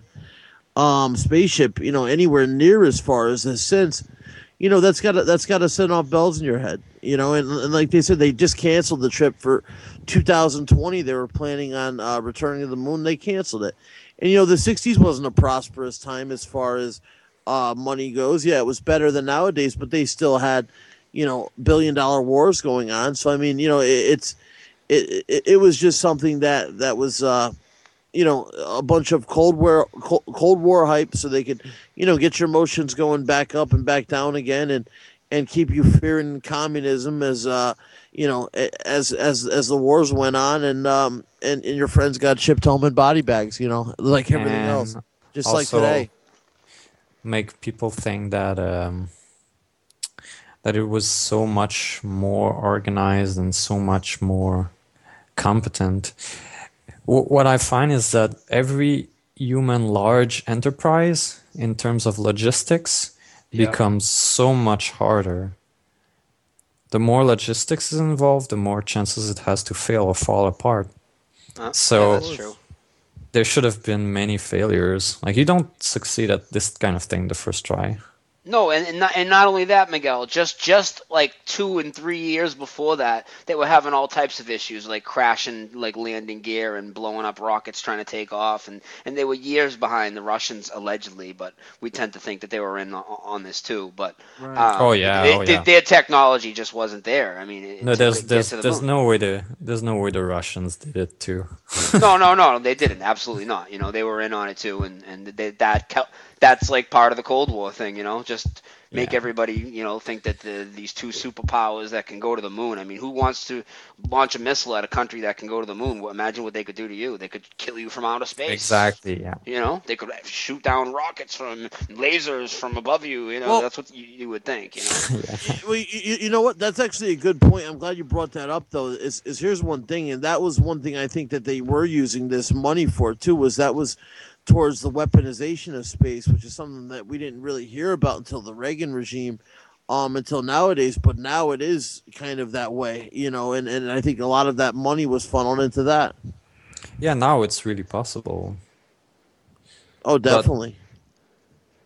Speaker 2: um, spaceship, you know, anywhere near as far as this since, you know, that's got to that's got to send off bells in your head, you know, and, and like they said, they just canceled the trip for two thousand twenty. They were planning on uh, returning to the moon. They canceled it, and you know, the sixties wasn't a prosperous time as far as uh, money goes. Yeah, it was better than nowadays, but they still had. You know, billion dollar wars going on. So I mean, you know, it, it's it, it it was just something that that was uh, you know a bunch of Cold War Cold, Cold War hype, so they could you know get your emotions going back up and back down again, and and keep you fearing communism as uh you know as as as the wars went on, and um and, and your friends got shipped home in body bags, you know, like everything
Speaker 5: And
Speaker 2: else, just like
Speaker 5: also
Speaker 2: today.
Speaker 5: make people think that um, that it was so much more organized and so much more competent. W- what I find is that every human large enterprise in terms of logistics
Speaker 1: Yeah.
Speaker 5: becomes so much harder. The more logistics is involved, the more chances it has to fail or fall apart.
Speaker 1: Uh,
Speaker 5: So-
Speaker 1: yeah, that's true.
Speaker 5: There should have been many failures. Like, you don't succeed at this kind of thing the first try.
Speaker 1: No, and, and not and not only that, Miguel. Just just like two and three years before that, they were having all types of issues, like crashing like landing gear and blowing up rockets trying to take off, and, and they were years behind the Russians allegedly. But we tend to think that they were in on, on this too. But
Speaker 2: Right.
Speaker 1: um,
Speaker 5: Oh, yeah,
Speaker 1: it-
Speaker 5: oh,
Speaker 1: it-
Speaker 5: yeah.
Speaker 1: their technology just wasn't there. I mean, it,
Speaker 5: No,
Speaker 1: to
Speaker 5: there's
Speaker 1: get
Speaker 5: there's
Speaker 1: to the
Speaker 5: there's
Speaker 1: moon.
Speaker 5: no way the there's no way the Russians did it too.
Speaker 1: no, no, no, they didn't. Absolutely not. You know, they were in on it too, and and they, that cal- that's like part of the Cold War thing. You know, just make
Speaker 5: Yeah.
Speaker 1: everybody you know think that the, these two superpowers that can go to the moon. I mean, who wants to launch a missile at a country that can go to the moon? Well, imagine what they could do to you. They could kill you from outer space.
Speaker 5: Exactly. Yeah.
Speaker 1: You know, they could shoot down rockets from lasers from above you. You know,
Speaker 2: Well-
Speaker 1: that's what you, you would think. You know.
Speaker 2: Well, you, you you know what? That's actually a good point. I'm glad you brought that up, though. Is, is here's one thing, and that was one thing I think that they were using this money for too. Was that was towards the weaponization of space, which is something that we didn't really hear about until the Reagan regime, um, until nowadays. But now it is kind of that way, you know. And, and I think a lot of that money was funneled into that.
Speaker 5: Yeah. Now it's really possible.
Speaker 2: Oh, definitely.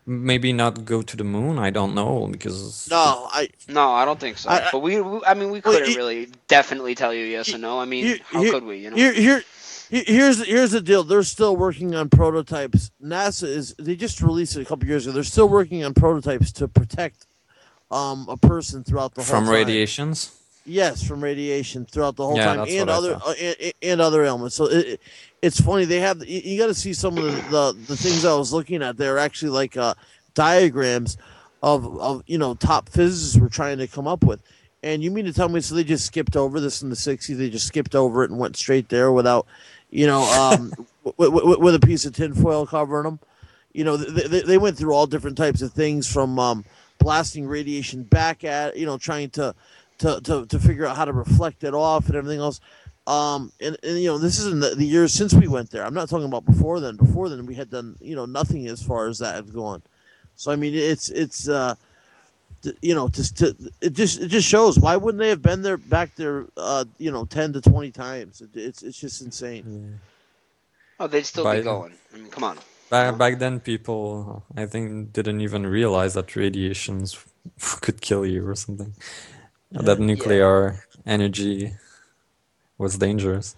Speaker 5: maybe not go to the moon. I don't know because
Speaker 2: No, I,
Speaker 1: No, I don't think so.
Speaker 2: I, I
Speaker 1: but we, we, I mean, we
Speaker 2: well,
Speaker 1: couldn't
Speaker 2: it-
Speaker 1: really definitely tell you yes or no. I mean,
Speaker 2: here,
Speaker 1: how
Speaker 2: here,
Speaker 1: could we? You know.
Speaker 2: here, here, here- here's here's the deal. They're still working on prototypes. NASA is. They just released it a couple years ago. They're still working on prototypes to protect um a person throughout the whole
Speaker 5: from
Speaker 2: time.
Speaker 5: radiations.
Speaker 2: Yes, from radiation throughout the whole
Speaker 5: Yeah,
Speaker 2: time,
Speaker 5: that's
Speaker 2: and
Speaker 5: what I
Speaker 2: other
Speaker 5: thought.
Speaker 2: uh, and, and other ailments. So it, it- it's funny they have. You, you got to see some of the, the the things I was looking at. They're actually like uh, diagrams of of you know top physicists were trying to come up with. And you mean to tell me so they just skipped over this in the sixties? They just skipped over it and went straight there without, you know, um, w- w- with a piece of tinfoil covering them. You know, they, they, they went through all different types of things from um, blasting radiation back at, you know, trying to, to, to, to figure out how to reflect it off and everything else. Um, and, and you know, this is in the, the years since we went there. I'm not talking about before then. Before then, we had done, you know, nothing as far as that had gone. So, I mean, it's, it's, uh, t- you know, just to, it just, it just shows why wouldn't they have been there back there, uh, you know, ten to twenty times? It, it's, it's just insane.
Speaker 1: Oh, they'd still
Speaker 5: By-
Speaker 1: be going. I mean, come on.
Speaker 5: Back, back then, people, I think, didn't even realize that radiations could kill you or something. That nuclear energy was dangerous.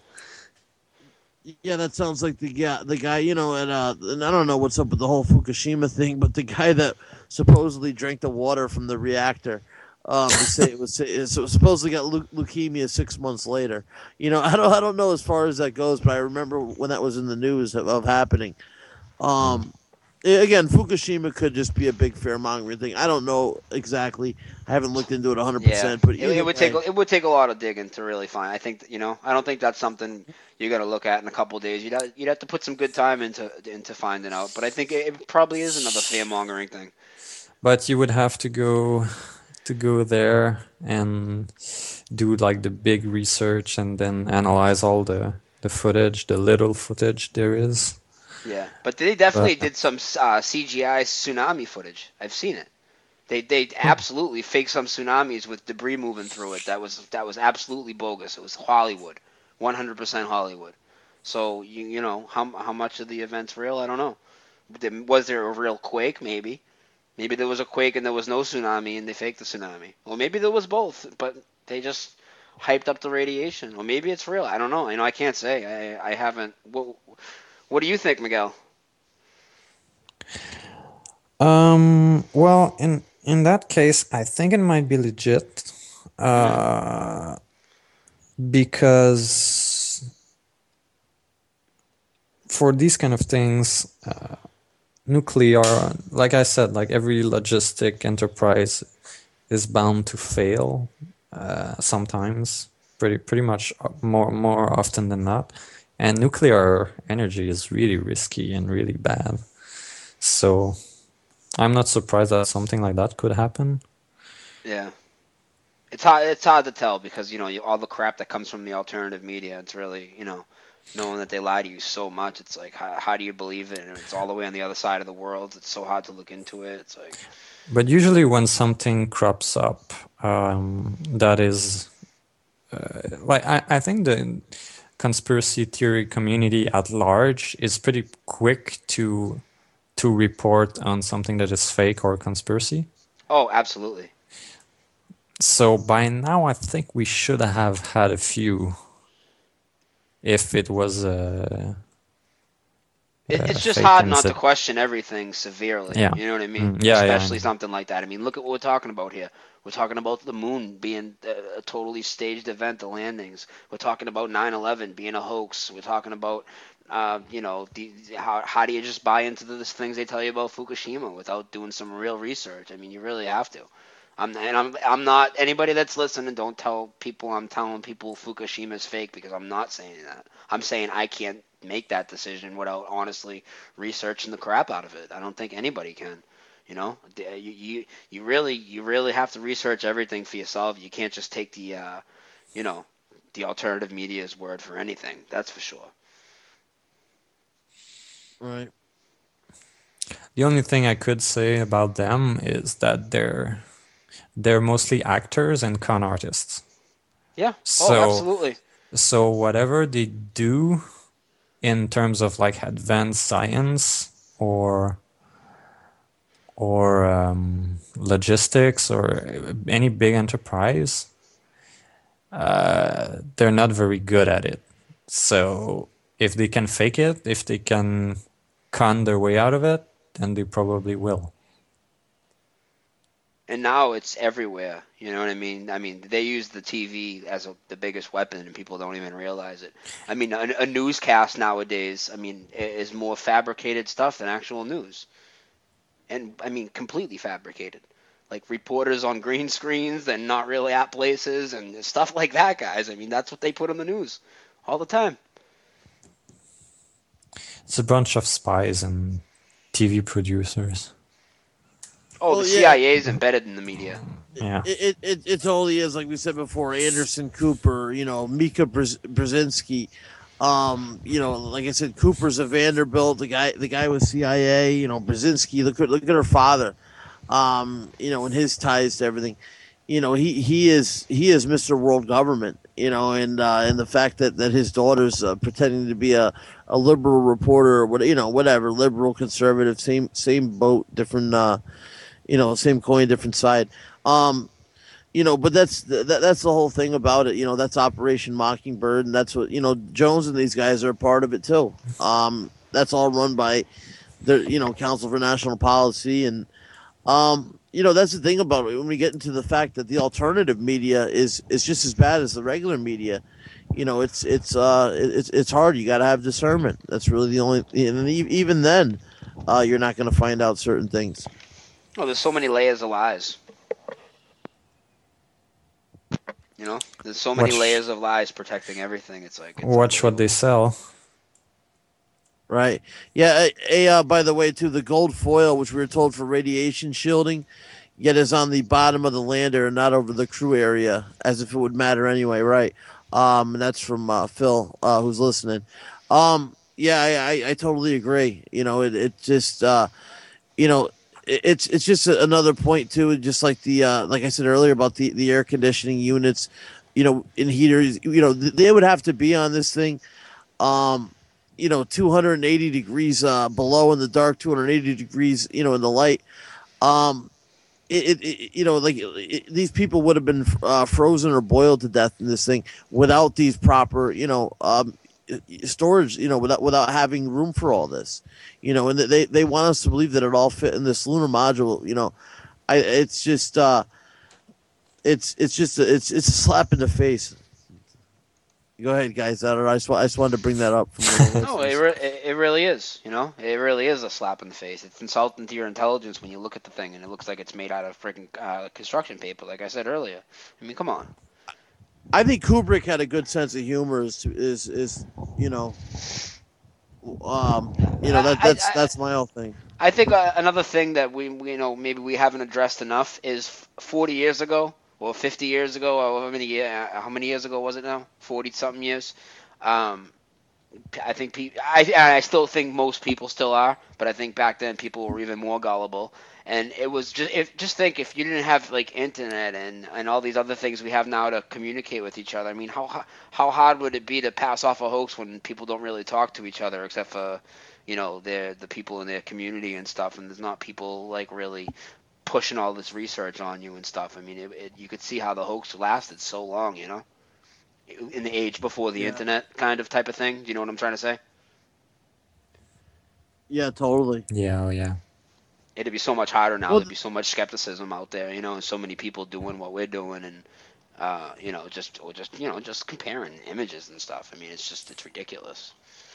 Speaker 2: Yeah, that sounds like the guy, the guy, you know, and uh, and I don't know what's up with the whole Fukushima thing, but the guy that supposedly drank the water from the reactor, um, they say it was, it was supposedly got leu- leukemia six months later. You know, I don't, I don't know as far as that goes, but I remember when that was in the news of, of happening. Um, again, Fukushima could just be a big fear mongering thing. I don't know exactly. I haven't looked into it one hundred
Speaker 1: Yeah,
Speaker 2: percent, but
Speaker 1: it, it
Speaker 2: either
Speaker 1: would take a-
Speaker 2: way-
Speaker 1: it would take a lot of digging to really find. I think that, you know, I don't think that's something you got to look at in a couple of days. You'd have, you'd have to put some good time into into finding out. But I think it, it probably is another fear mongering thing.
Speaker 5: But you would have to go to go there and do like the big research and then analyze all the, the footage, the little footage there is.
Speaker 1: Yeah, but they definitely
Speaker 5: But-
Speaker 1: did some uh, C G I tsunami footage. I've seen it. They they absolutely faked some tsunamis with debris moving through it. That was that was absolutely bogus. It was Hollywood, one hundred percent Hollywood. So you you know how how much of the event's real? I don't know. Did- Was there a real quake? Maybe. Maybe there was a quake and there was no tsunami and they faked the tsunami. Or maybe there was both, but they just hyped up the radiation. Or maybe it's real. I don't know. You know, I can't say. I I haven't. What, what do you think, Miguel?
Speaker 5: Um, well, in in that case, I think it might be legit, uh, because for these kind of things, uh, nuclear, like I said, like every logistic enterprise is bound to fail, uh, sometimes, pretty pretty much more more often than not, and nuclear energy is really risky and really bad, so. I'm not surprised that something like that could happen.
Speaker 1: Yeah, it's hard. It's hard to tell because you know you, all the crap that comes from the alternative media. It's really you know knowing that they lie to you so much. It's like how, how do you believe it? And it's all the way on the other side of the world. It's so hard to look into it. It's like
Speaker 5: But usually when something crops up, um, that is, uh, like I, I think the conspiracy theory community at large is pretty quick to to report on something that is fake or conspiracy.
Speaker 1: oh, absolutely.
Speaker 5: So by now, I think we should have had a few. If it was uh,
Speaker 1: It,
Speaker 5: uh,
Speaker 1: it's just
Speaker 5: fake
Speaker 1: hard not to
Speaker 5: concept.
Speaker 1: question everything severely.
Speaker 5: Yeah.
Speaker 1: You know what I mean?
Speaker 5: Mm, yeah, yeah, I
Speaker 1: Especially
Speaker 5: know.
Speaker 1: something like that. I mean, look at what we're talking about here. We're talking about the moon being a, a totally staged event, the landings. We're talking about nine eleven being a hoax. We're talking about, uh, you know, the, how how do you just buy into the things they tell you about Fukushima without doing some real research? I mean, you really have to. I'm and I'm I'm not anybody that's listening. Don't tell people I'm telling people Fukushima is fake because I'm not saying that. I'm saying I can't make that decision without honestly researching the crap out of it. I don't think anybody can. You know, The- you you, you really you really have to research everything for yourself. You can't just take the uh, you know the alternative media's word for anything. That's for sure.
Speaker 2: right.
Speaker 5: The only thing I could say about them is that they're they're mostly actors and con artists.
Speaker 1: Yeah.
Speaker 5: So-
Speaker 1: oh, absolutely.
Speaker 5: So whatever they do in terms of like advanced science or or um, logistics or any big enterprise, uh, they're not very good at it. So if they can fake it, if they can con their way out of it, then they probably will.
Speaker 1: And now it's everywhere. You know what I mean? I mean, they use the T V as a, the biggest weapon, and people don't even realize it. I mean, a, a newscast nowadays, I mean, is more fabricated stuff than actual news. And, I mean, completely fabricated. Like reporters on green screens and not really at places and stuff like that, guys. I mean, that's what they put on the news all the time.
Speaker 5: It's a bunch of spies and T V producers.
Speaker 1: Oh,
Speaker 2: Well,
Speaker 1: the
Speaker 2: yeah.
Speaker 1: C I A is embedded in the media.
Speaker 5: Yeah.
Speaker 2: It, it, it, it totally is, like we said before, Anderson Cooper, you know, Mika Brz- Brzezinski. Um, you know, like I said, Cooper's a Vanderbilt, the guy the guy with C I A, you know, Brzezinski, look at look at her father. Um, you know, and his ties to everything. You know, he, he is he is Mister World Government, you know, and uh, and the fact that, that his daughter's uh, pretending to be a, a liberal reporter or what, you know, whatever, liberal, conservative, same same boat, different uh you know, same coin, different side. Um, you know, but that's that, that's the whole thing about it. You know, that's Operation Mockingbird, and that's what, you know, Jones and these guys are a part of it too. Um, that's all run by the, you know, Council for National Policy, and um, you know, that's the thing about it. When we get into the fact that the alternative media is is just as bad as the regular media, you know, it's it's uh it's it's hard. You got to have discernment. That's really the only, and even then, uh, you're not going to find out certain things.
Speaker 1: Oh, there's so many layers of lies. You know, there's so many
Speaker 5: Watch-
Speaker 1: layers of lies protecting everything. It's like it's
Speaker 5: Watch what they sell.
Speaker 2: Right. Yeah. A, a, uh, by the way, too, the gold foil, which we were told for radiation shielding, yet is on the bottom of the lander and not over the crew area, as if it would matter anyway. Right. Um, and that's from uh, Phil, uh, who's listening. Um, yeah, I, I, I totally agree. You know, it, it just, uh, you know, it, it's it's just another point too. Just like the, uh, like I said earlier about the, the air conditioning units, you know, in heaters, you know, they would have to be on this thing. Um, you know, two hundred eighty degrees uh, below in the dark, two hundred eighty degrees, you know, in the light. Um, it, it, it you know, like it, these people would have been uh, frozen or boiled to death in this thing without these proper, you know, um, storage, you know, without without having room for all this, you know, and they they want us to believe that it all fit in this lunar module. You know, I it's just uh, it's it's just a, it's it's a slap in the face. Go ahead, guys. I don't know. I just, I just wanted to bring that up. From
Speaker 1: No, it, re- it really is. You know, it really is a slap in the face. It's insulting to your intelligence when you look at the thing and it looks like it's made out of freaking uh, construction paper, like I said earlier. I mean, come on.
Speaker 2: I think Kubrick had a good sense of humor. Is is, is you know, um, you know that that's
Speaker 1: I, I,
Speaker 2: that's my whole thing.
Speaker 1: I think uh, another thing that we, we, you know, maybe we haven't addressed enough is forty years ago. Well, fifty years ago, or how many year, how many years ago was it now? forty something years. Um, I think pe- I I still think most people still are, but I think back then people were even more gullible. And it was just if just think if you didn't have like internet and, and all these other things we have now to communicate with each other. I mean, how how hard would it be to pass off a hoax when people don't really talk to each other except for, you know, the the people in their community and stuff, and there's not people like really pushing all this research on you and stuff. I mean, it, it, you could see how the hoax lasted so long, you know, in the age before the
Speaker 2: Yeah.
Speaker 1: internet kind of type of thing. Do you know what I'm trying to say?
Speaker 2: Yeah, totally.
Speaker 5: Yeah, oh yeah.
Speaker 1: It'd be so much harder now.
Speaker 2: Well,
Speaker 1: There'd be so much skepticism out there, you know, and so many people doing what we're doing, and uh, you know, just or just you know, just comparing images and stuff. I mean, it's just it's ridiculous.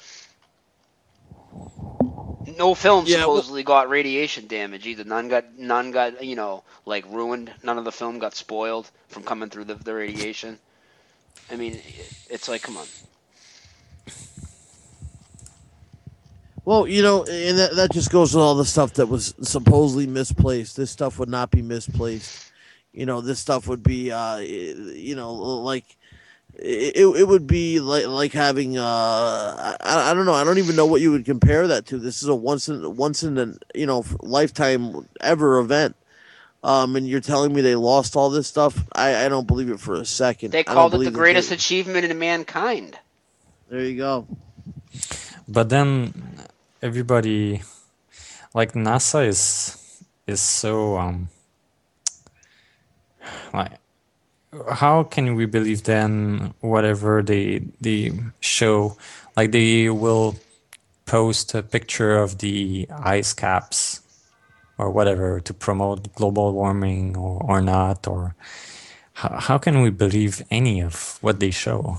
Speaker 1: No film
Speaker 2: Yeah, well-
Speaker 1: supposedly got radiation damage either. None got none got you know like ruined. None of the film got spoiled from coming through the, the radiation. I mean, it's like, come on.
Speaker 2: Well, you know, and that, that just goes with all the stuff that was supposedly misplaced. This stuff would not be misplaced. You know, this stuff would be, uh, you know, like it, it would be like like having, uh, I, I don't know, I don't even know what you would compare that to. This is a once in once in a you know lifetime ever event. Um, and you're telling me they lost all this stuff? I, I don't believe it for a second.
Speaker 1: They
Speaker 2: I don't
Speaker 1: called it the
Speaker 2: believe that
Speaker 1: greatest
Speaker 2: they-
Speaker 1: achievement in mankind.
Speaker 2: There you go.
Speaker 5: But then everybody, like NASA is is so um like, how can we believe then whatever they they show? Like they will post a picture of the ice caps or whatever to promote global warming or, or not, or how, how can we believe any of what they show?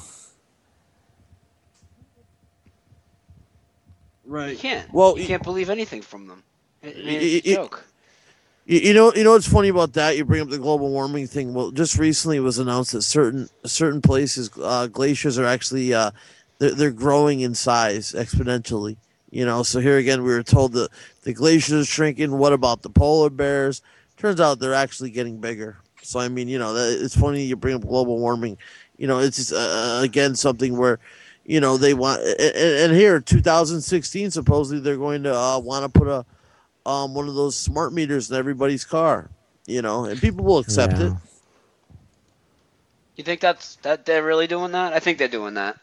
Speaker 2: Right.
Speaker 1: You can't.
Speaker 2: Well,
Speaker 1: you
Speaker 2: y-
Speaker 1: can't believe anything from them. I mean,
Speaker 2: y-
Speaker 1: it's a
Speaker 2: y-
Speaker 1: joke.
Speaker 2: You, you know, you know what's funny about that? You bring up the global warming thing. Well, just recently it was announced that certain certain places, uh, glaciers are actually uh, they're, they're growing in size exponentially. You know, so here again, we were told that the glaciers are shrinking. What about the polar bears? Turns out they're actually getting bigger. So I mean, you know, that, it's funny you bring up global warming. You know, it's just, uh, again something where, you know, they want. And, and here, two thousand sixteen, supposedly they're going to uh, want to put a um, one of those smart meters in everybody's car, you know, and people will accept it.
Speaker 5: Yeah.
Speaker 1: You think that's that they're really doing that? I think they're doing that.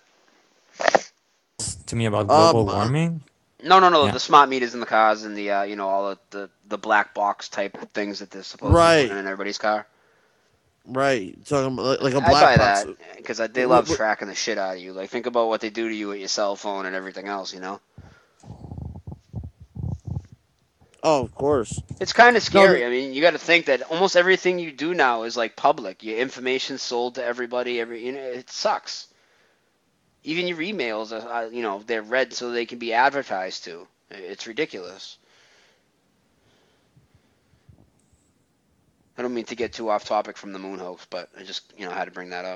Speaker 5: To me about global
Speaker 2: Um, uh,
Speaker 5: warming.
Speaker 1: No, no, no.
Speaker 5: Yeah.
Speaker 1: The smart meters in the cars and the uh, you know all the, the the black box type things that they're supposed to
Speaker 2: Right.
Speaker 1: put in everybody's car.
Speaker 2: right, talking about like a
Speaker 1: I
Speaker 2: black
Speaker 1: buy
Speaker 2: box.
Speaker 1: that because they
Speaker 2: Wh-
Speaker 1: love
Speaker 2: wh-
Speaker 1: tracking the shit out of you. Like think about what they do to you with your cell phone and everything else. You know,
Speaker 2: Oh, of course.
Speaker 1: it's kind of
Speaker 2: No,
Speaker 1: scary.
Speaker 2: the-
Speaker 1: I mean, you got to think that almost everything you do now is like public. Your information's sold to everybody. Every you know, it sucks. Even your emails, are, uh, you know, they're read so they can be advertised to. It's ridiculous. I don't mean to get too off topic from the moon hoax, but I just, you know, had to bring that up.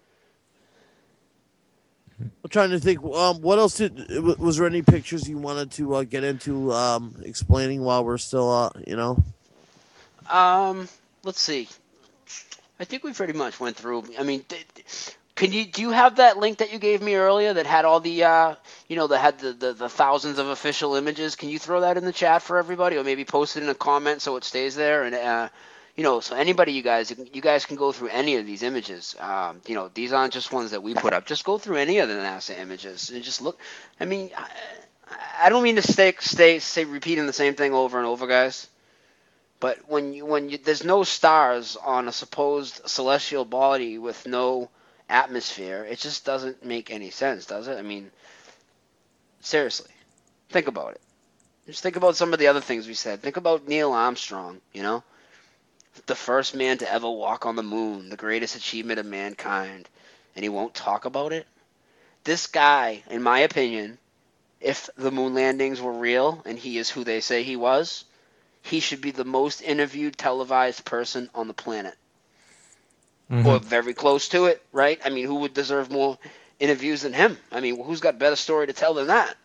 Speaker 2: I'm trying to think. Um, what else did w- was there any pictures you wanted to uh, get into um, explaining while we're still, uh, you know?
Speaker 1: Um, let's see. I think we pretty much went through. I mean, th- th- can you do you have that link that you gave me earlier that had all the, uh, you know, that had the, the, the thousands of official images? Can you throw that in the chat for everybody, or maybe post it in a comment so it stays there? And uh, you know, so anybody, you guys, you guys can go through any of these images. Um, you know, these aren't just ones that we put up. Just go through any of the NASA images and just look. I mean, I, I don't mean to stay stay stay repeating the same thing over and over, guys. But when you when you, there's no stars on a supposed celestial body with no atmosphere, it just doesn't make any sense, does it? I mean, seriously, think about it. Just think about some of the other things we said. Think about Neil Armstrong, you know? The first man to ever walk on the moon, the greatest achievement of mankind, and he won't talk about it? This guy, in my opinion, if the moon landings were real and he is who they say he was, he should be the most interviewed televised person on the planet.
Speaker 5: Mhm.
Speaker 1: Or very close to it, right? I mean, who would deserve more interviews than him? I mean, who's got a better story to tell than that?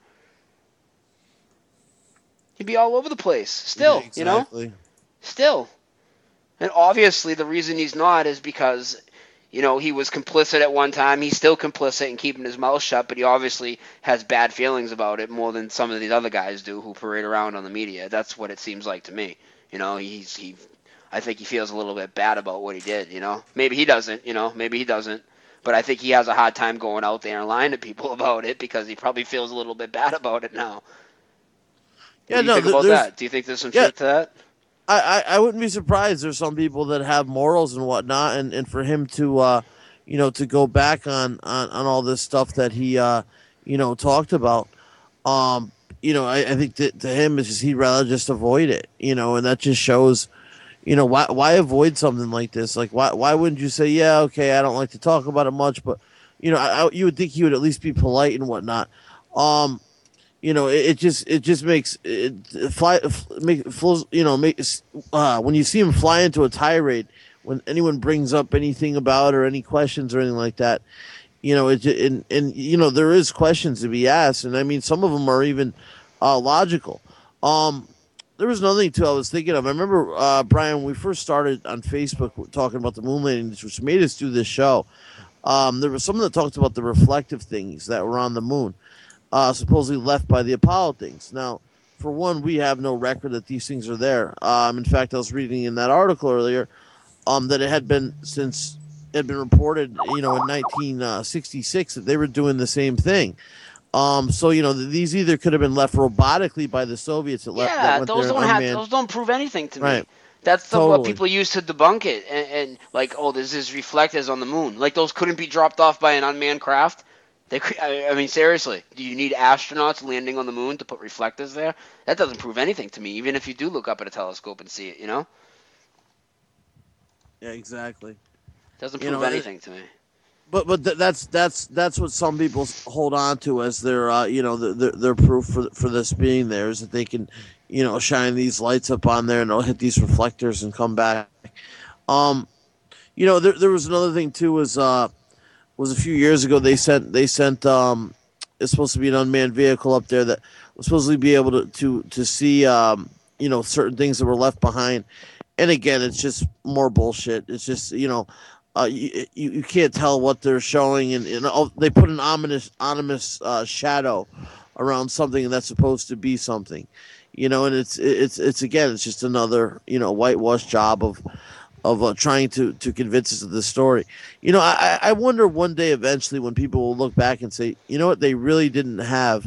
Speaker 1: He'd be all over the place. Still,
Speaker 2: Yeah,
Speaker 1: you know?
Speaker 2: exactly.
Speaker 1: Still. And obviously the reason he's not is because, you know, he was complicit at one time. He's still complicit in keeping his mouth shut, but he obviously has bad feelings about it more than some of these other guys do who parade around on the media. That's what it seems like to me. You know, he's he I think he feels a little bit bad about what he did, you know. Maybe he doesn't, you know, maybe he doesn't. But I think he has a hard time going out there and lying to people about it because he probably feels a little bit bad about it now.
Speaker 2: Yeah,
Speaker 1: What do you
Speaker 2: no,
Speaker 1: think
Speaker 2: th-
Speaker 1: about
Speaker 2: there's-
Speaker 1: that? Do you think there's some
Speaker 2: yeah.
Speaker 1: truth to that?
Speaker 2: I, I, I wouldn't be surprised. There's some people that have morals and whatnot, and, and for him to, uh, you know, to go back on, on, on all this stuff that he, uh, you know, talked about, um, you know, I, I think that to him it's just he'd rather just avoid it, you know, and that just shows, you know, why why avoid something like this? Like why why wouldn't you say, yeah, okay, I don't like to talk about it much, but you know, I, I, you would think he would at least be polite and whatnot. Um, you know, it, it just it just makes it fly make flows. You know, makes uh, when you see him fly into a tirade, when anyone brings up anything about or any questions or anything like that, you know, it and and you know there is questions to be asked, and I mean some of them are even uh, logical. Um, there was another thing too I was thinking of. I remember uh, Brian, when we first started on Facebook talking about the moon landings, which made us do this show. Um, there was someone that talked about the reflective things that were on the moon. Uh, supposedly left by the Apollo things. Now, for one, we have no record that these things are there. Um, in fact, I was reading in that article earlier um, that it had been since it had been reported, you know, in nineteen sixty-six that they were doing the same thing. Um, so you know th- these either could have been left robotically by the Soviets that, le- that
Speaker 1: Yeah,
Speaker 2: went
Speaker 1: those
Speaker 2: there and
Speaker 1: don't have
Speaker 2: unmanned.
Speaker 1: those don't prove anything to me.
Speaker 2: Right.
Speaker 1: That's the, what
Speaker 2: Totally.
Speaker 1: people use to debunk it, and, and like, oh, there's this reflectors on the moon. Like those couldn't be dropped off by an unmanned craft. They, could, I, I mean, seriously, do you need astronauts landing on the moon to put reflectors there? That doesn't prove anything to me, even if you do look up at a telescope and see it. You know,
Speaker 2: Yeah, exactly.
Speaker 1: doesn't
Speaker 2: You
Speaker 1: prove
Speaker 2: know, it-
Speaker 1: anything to me.
Speaker 2: But but th- that's that's that's what some people s- hold on to as their uh, you know their, their their proof for for this being there is that they can you know shine these lights up on there and they'll hit these reflectors and come back. Um, you know there there was another thing too was uh was a few years ago they sent they sent um it's supposed to be an unmanned vehicle up there that was supposed to be able to to to see um you know certain things that were left behind. And again, it's just more bullshit. It's just you know. Uh, you, you you can't tell what they're showing, and, and oh, they put an ominous ominous uh, shadow around something that's supposed to be something, you know. And it's it's it's again, it's just another you know whitewash job of of uh, trying to to convince us of the story. You know, I I wonder one day eventually when people will look back and say, you know what, they really didn't have,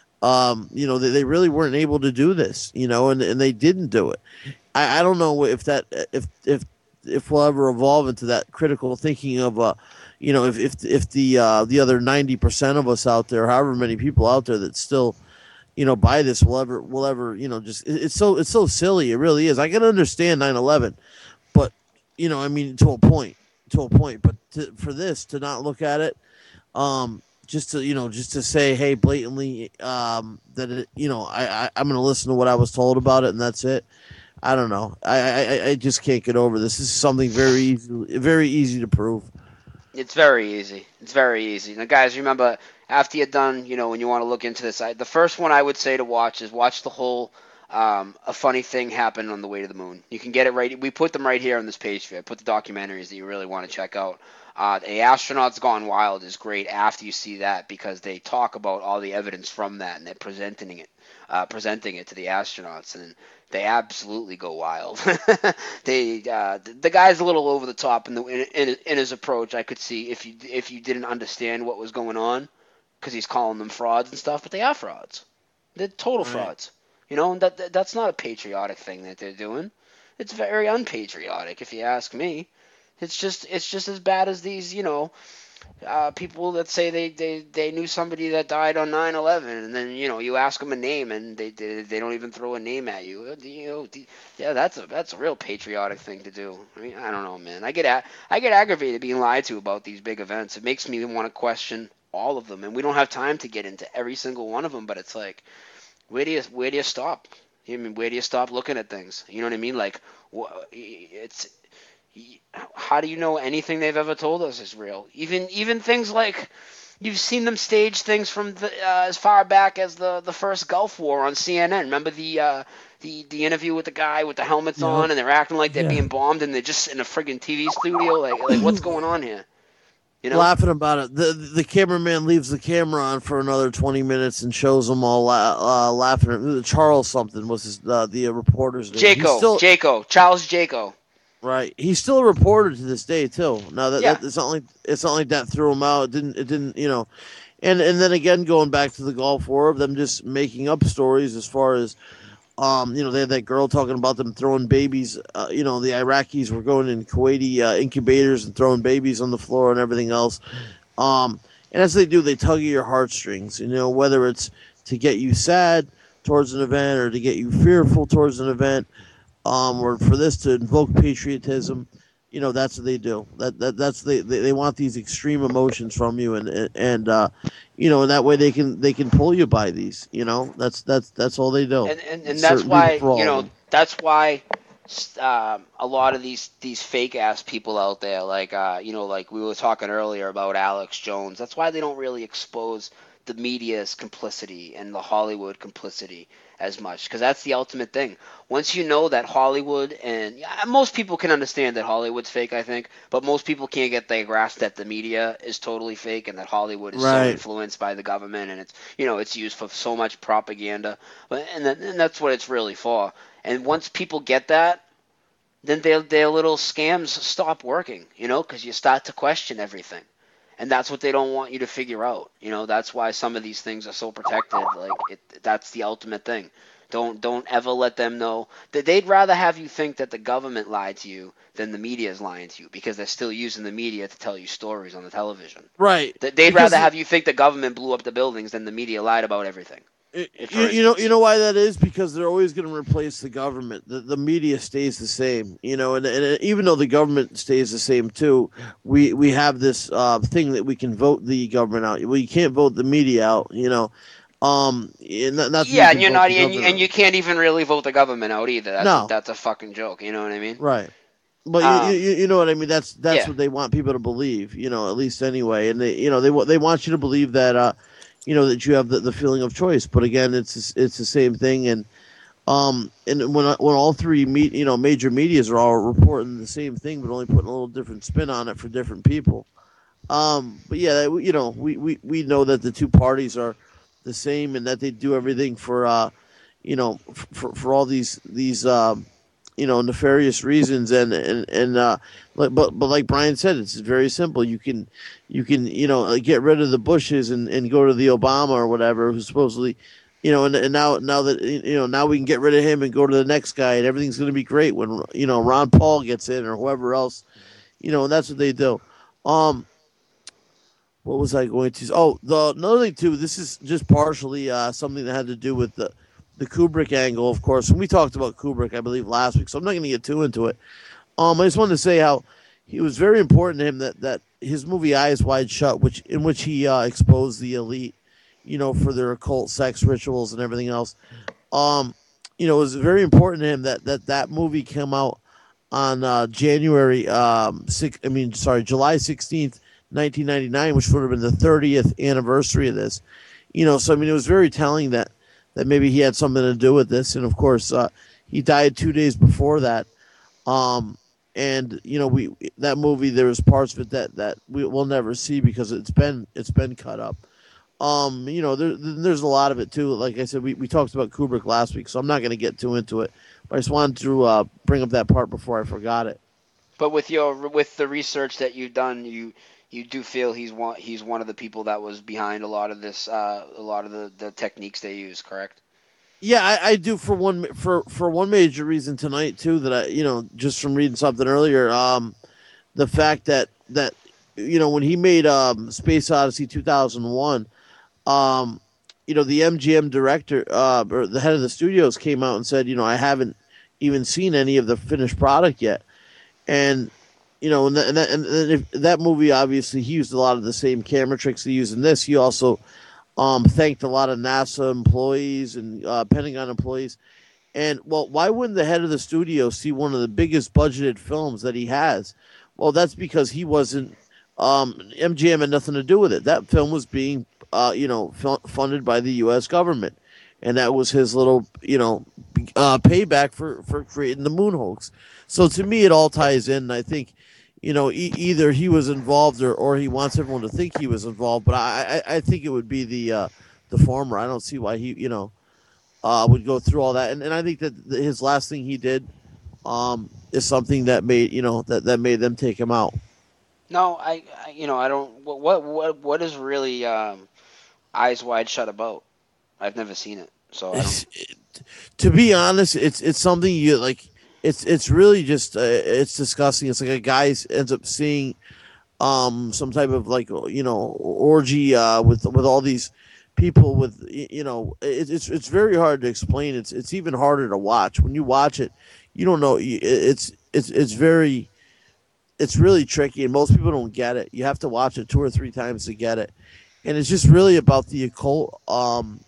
Speaker 2: um, you know, they, they really weren't able to do this, you know, and and they didn't do it. I, I don't know if that if if if we'll ever evolve into that critical thinking of uh you know if if if the uh the other ninety percent of us out there, however many people out there that still you know buy this, will ever will ever you know just it- it's so it's so silly. It really is. I can understand nine eleven, but you know I mean to a point to a point but to, for this to not look at it, um just to you know just to say hey blatantly um that it, you know I, I I'm gonna listen to what I was told about it and that's it. I don't know. I, I I just can't get over this. This is something very easy, very easy to prove.
Speaker 1: It's very easy. It's very easy. Now, guys, remember, after you're done, you know, when you want to look into this, I, the first one I would say to watch is watch the whole um, A Funny Thing Happened on the Way to the Moon. You can get it right. We put them right here on this page for you. I put the documentaries that you really want to check out. Uh, The Astronauts Gone Wild is great after you see that because they talk about all the evidence from that and they're presenting it, uh, presenting it to the astronauts, and they absolutely go wild. they uh, the guy's a little over the top in the in, in, in his approach. I could see if you if you didn't understand what was going on, because he's calling them frauds and stuff, but they are frauds. They're total
Speaker 2: Right.
Speaker 1: frauds. You know, and that, that that's not a patriotic thing that they're doing. It's very unpatriotic, if you ask me. It's just it's just as bad as these, you know, uh, people that say they, they, they knew somebody that died on nine eleven, and then you know you ask them a name and they they, they don't even throw a name at you. Uh, You know, yeah, that's a that's a real patriotic thing to do. I mean, I don't know, man. I get a, I get aggravated being lied to about these big events. It makes me want to question all of them, and we don't have time to get into every single one of them. But it's like, where do you where do you stop? I mean, where do you stop looking at things? You know what I mean? Like, wh- it's how do you know anything they've ever told us is real? Even even things like you've seen them stage things from the, uh, as far back as the, the first Gulf War on C N N. Remember the uh, the the interview with the guy with the helmets
Speaker 2: Yep.
Speaker 1: on, and they're acting like they're
Speaker 2: Yeah.
Speaker 1: being bombed, and they're just in a friggin' T V studio. Like like what's going on here? You know?
Speaker 2: Laughing about it. The the cameraman leaves the camera on for another twenty minutes and shows them all la- uh, laughing. At, Charles something was his, uh, the uh, reporter's name. He's
Speaker 1: Jaco,
Speaker 2: still,
Speaker 1: Jaco, Charles Jaco.
Speaker 2: right. He's still a reporter to this day too. Now that,
Speaker 1: Yeah.
Speaker 2: that it's not like it's not like that threw him out. It didn't it didn't you know, and and then again going back to the Gulf War of them just making up stories as far as. Um, you know, they had that girl talking about them throwing babies. Uh, you know, the Iraqis were going in Kuwaiti uh, incubators and throwing babies on the floor and everything else. Um, and as they do, they tug at your heartstrings. You know, whether it's to get you sad towards an event or to get you fearful towards an event, um, or for this to invoke patriotism. You know, that's what they do. That, that that's they, they they want these extreme emotions from you, and and, and uh, you know, and that way they can they can pull you by these. You know, that's that's that's all they do.
Speaker 1: and and, and
Speaker 2: Certain
Speaker 1: that's
Speaker 2: people
Speaker 1: why
Speaker 2: for all
Speaker 1: you
Speaker 2: of
Speaker 1: know
Speaker 2: them.
Speaker 1: that's why um, a lot of these these fake ass people out there, like uh, you know, like we were talking earlier about Alex Jones. That's why they don't really expose the media's complicity and the Hollywood complicity as much, because that's the ultimate thing. Once you know that Hollywood, and yeah, most people can understand that Hollywood's fake, I think, but most people can't get their grasp that the media is totally fake and that Hollywood is so
Speaker 2: Right.
Speaker 1: influenced by the government, and it's you know it's used for so much propaganda, but and, that, and that's what it's really for. And once people get that, then their their little scams stop working, you know, because you start to question everything. and that's what they don't want you to figure out. You know, that's why some of these things are so protected. Like it, that's the ultimate thing. Don't don't ever let them know that they'd rather have you think that the government lied to you than the media is lying to you, because they're still using the media to tell you stories on the television.
Speaker 2: Right.
Speaker 1: They'd
Speaker 2: Because
Speaker 1: rather
Speaker 2: it-
Speaker 1: have you think the government blew up the buildings than the media lied about everything.
Speaker 2: It-
Speaker 1: If,
Speaker 2: you,
Speaker 1: for
Speaker 2: you know,
Speaker 1: instance-
Speaker 2: you know why that is, because they're always going to replace the government. The, the media stays the same, you know, and, and even though the government stays the same too, we we have this uh, thing that we can vote the government out. Well, you can't vote the media out, you know. Um, and not, not that you
Speaker 1: Yeah,
Speaker 2: can
Speaker 1: and you're
Speaker 2: vote
Speaker 1: not,
Speaker 2: the
Speaker 1: and you,
Speaker 2: government
Speaker 1: and you can't even really vote the government out either. That's
Speaker 2: No.
Speaker 1: a, that's a fucking joke. You know what I mean?
Speaker 2: out. Right. But
Speaker 1: Um,
Speaker 2: you, you you know what I mean. That's that's
Speaker 1: yeah.
Speaker 2: what they want people to believe, you know, at least anyway. And they you know they wa- they want you to believe that uh, you know that you have the, the feeling of choice. But again, it's it's the same thing. And um and when when all three me, you know major medias are all reporting the same thing, but only putting a little different spin on it for different people. Um, but yeah, that- you know we, we, we know that the two parties are the same, and that they do everything for uh you know f- for for all these these um you know nefarious reasons. And and and uh like- but but like Brian said, it's very simple. You can you can you know uh, get rid of the Bushes and, and go to the Obama or whatever, who's supposedly you know and, and now now that you know now we can get rid of him and go to the next guy, and everything's going to be great when you know Ron Paul gets in, or whoever else, you know and that's what they do. um what was I going to? Oh, the another thing too. This is just partially uh, something that had to do with the the Kubrick angle, of course. When we talked about Kubrick, I believe last week, so I'm not going to get too into it. Um, I just wanted to say how he was very important to him that, that his movie Eyes Wide Shut, which in which he uh, exposed the elite, you know, for their occult sex rituals and everything else. Um, you know, it was very important to him that that, that movie came out on uh, January um six. I mean, sorry, July sixteenth, nineteen ninety nine, which would have been the thirtieth anniversary of this. You know, so I mean, it was very telling that that maybe he had something to do with this. And of course, uh, he died two days before that. Um, and you know, we that movie, there was parts of it that that we will never see because it's been it's been cut up. Um, you know, there, there's a lot of it too. Like I said, we, we talked about Kubrick last week, so I'm not going to get too into it. But I just wanted to uh, bring up that part before I forgot it.
Speaker 1: But with your with the research that you've done, you you do feel he's one he's one of the people that was behind a lot of this, uh, a lot of the, the techniques they use, correct?
Speaker 2: Yeah, I, I do for one for for one major reason tonight too. That I you know just from reading something earlier, um, the fact that that you know when he made um, Space Odyssey two thousand one, um, you know the M G M director uh, or the head of the studios came out and said, you know, I haven't even seen any of the finished product yet, and you know and that, and, that, and if, that movie obviously he used a lot of the same camera tricks he used in this. He also um, thanked a lot of NASA employees and uh, Pentagon employees. And, well, why wouldn't the head of the studio see one of the biggest budgeted films that he has? Well, that's because he wasn't um, – M G M had nothing to do with it. That film was being, uh, you know, f- funded by the U S government. And that was his little, you know, uh, payback for, for creating the moon hoax. So, to me, it all ties in. And I think – you know, e- either he was involved or, or he wants everyone to think he was involved. But I, I, I think it would be the uh, the former. I don't see why he, you know, uh, would go through all that. And, and I think that his last thing he did um, is something that made, you know, that, that made them take him out.
Speaker 1: No, I, I you know I don't. What what what, what is really um, Eyes Wide Shut about? I've never seen it, so I don't.
Speaker 2: It, to be honest, it's it's something you like. It's it's really just uh, it's disgusting. It's like a guy ends up seeing um, some type of like you know orgy uh, with with all these people with you know it, it's it's very hard to explain. It's it's even harder to watch. When you watch it, you don't know. It's it's it's very it's really tricky, and most people don't get it. You have to watch it two or three times to get it, and it's just really about the occult. Um,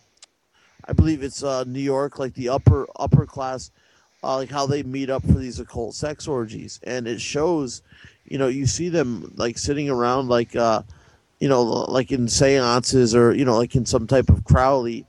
Speaker 2: I believe it's uh, New York, like the upper upper class. Uh, like how they meet up for these occult sex orgies, and it shows, you know, you see them like sitting around like, uh, you know, like in seances or you know, like in some type of Crowley,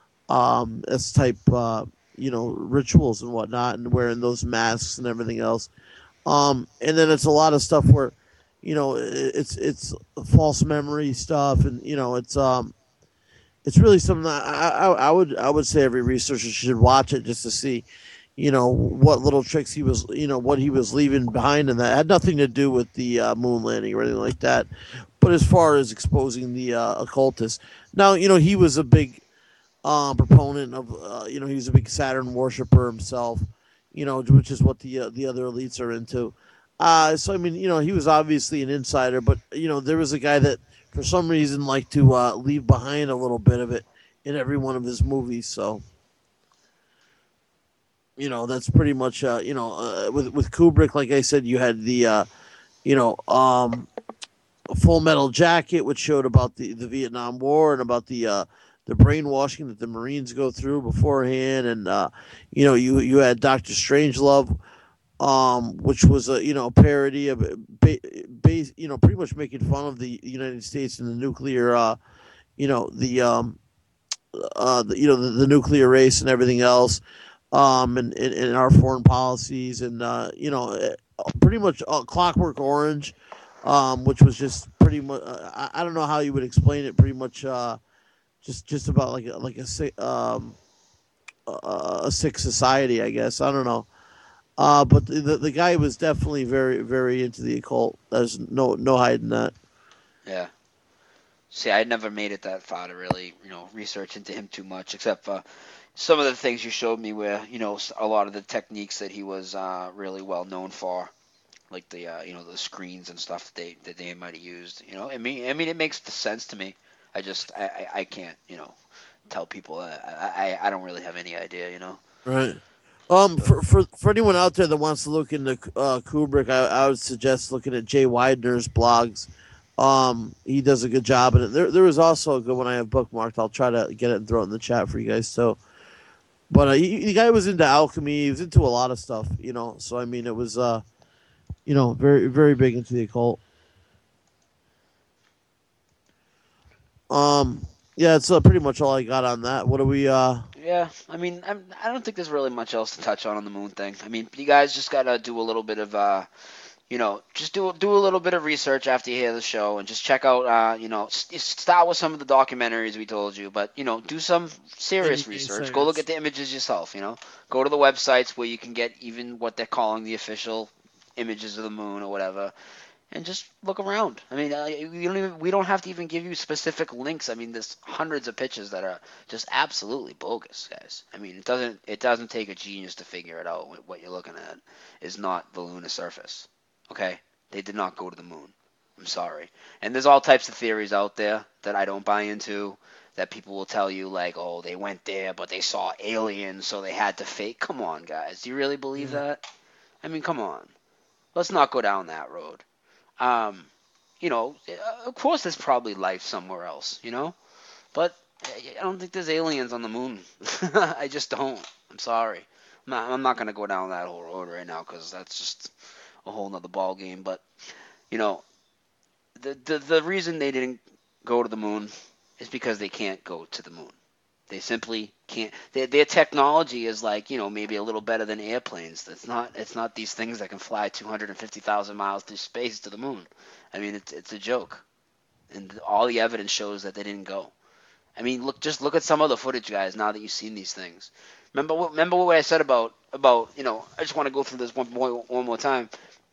Speaker 2: um, S type, uh, you know, rituals and whatnot, and wearing those masks and everything else. Um, and then it's a lot of stuff where, you know, it's it's false memory stuff, and you know, it's um, it's really something that I, I I would I would say every researcher should watch it just to see. you know, what little tricks he was, you know, what he was leaving behind, and that it had nothing to do with the uh, moon landing or anything like that. But as far as exposing the uh, occultists, now you know he was a big uh, proponent of, uh, you know, he was a big Saturn worshiper himself, you know, which is what the uh, the other elites are into. Uh, so I mean, you know, he was obviously an insider, but you know, there was a guy that for some reason liked to uh, leave behind a little bit of it in every one of his movies. So you know, that's pretty much uh, you know, uh, with with Kubrick, like I said, you had the uh, you know, um, Full Metal Jacket, which showed about the, the Vietnam War and about the uh, the brainwashing that the Marines go through beforehand, and uh, you know, you you had Doctor Strangelove, um, which was a, you know, parody of ba- base, you know, pretty much making fun of the United States and the nuclear, uh, you know, the um, uh, the, you know, the, the nuclear race and everything else, um, and, and, and our foreign policies, and uh, you know, eh, pretty much uh, Clockwork Orange, um, which was just pretty much, uh, I, I don't know how you would explain it, pretty much uh, just just about like a, like a sick um, a, a sick society, I guess. I don't know. Uh, but the, the the guy was definitely very very into the occult. There's no no hiding that.
Speaker 1: Yeah. See, I never made it that far to really, you know, research into him too much, except for some of the things you showed me where, you know, a lot of the techniques that he was uh, really well known for, like the, uh, you know, the screens and stuff that they that they might have used. You know, I mean, I mean, it makes sense to me. I just, I, I, I can't, you know, tell people. I, I, I don't really have any idea, you know.
Speaker 2: Right. Um, for, for for anyone out there that wants to look into uh, Kubrick, I, I would suggest looking at Jay Widener's blogs. Um, he does a good job in it. There, there was also a good one I have bookmarked. I'll try to get it and throw it in the chat for you guys. So, but uh, he, the guy was into alchemy. He was into a lot of stuff, you know. So I mean, it was uh, you know, very very big into the occult. Um, yeah, that's uh, pretty much all I got on that. What do we uh?
Speaker 1: Yeah, I mean, I'm, I don't think there's really much else to touch on on the moon thing. I mean, you guys just gotta do a little bit of, uh, you know, just do do a little bit of research after you hear the show, and just check out, uh, you know, st- start with some of the documentaries we told you, but you know, do some serious
Speaker 2: Anything
Speaker 1: research.
Speaker 2: serious.
Speaker 1: Go look at the images yourself. You know, go to the websites where you can get even what they're calling the official images of the moon or whatever. And just look around. I mean, uh, we don't even we don't have to even give you specific links. I mean, there's hundreds of pictures that are just absolutely bogus, guys. I mean, it doesn't it doesn't take a genius to figure it out. What you're looking at is not the lunar surface. Okay, they did not go to the moon. I'm sorry. And there's all types of theories out there that I don't buy into. That people will tell you like, oh, they went there, but they saw aliens, so they had to fake. Come on, guys. Do you really believe
Speaker 2: Yeah.
Speaker 1: that? I mean, come on. Let's not go down that road. Um, you know, of course there's probably life somewhere else, you know, but I don't think there's aliens on the moon. I just don't. I'm sorry. I'm not, I'm not going to go down that whole road right now because that's just a whole nother ball game. But, you know, the, the, the reason they didn't go to the moon is because they can't go to the moon. They simply can't. Their, their technology is like, you know, maybe a little better than airplanes. It's not. It's not these things that can fly two hundred fifty thousand miles through space to the moon. I mean, it's it's a joke, and all the evidence shows that they didn't go. I mean, look, just look at some of the footage, guys. Now that you've seen these things, remember what remember what I said about about you know. I just want to go through this one more one more time.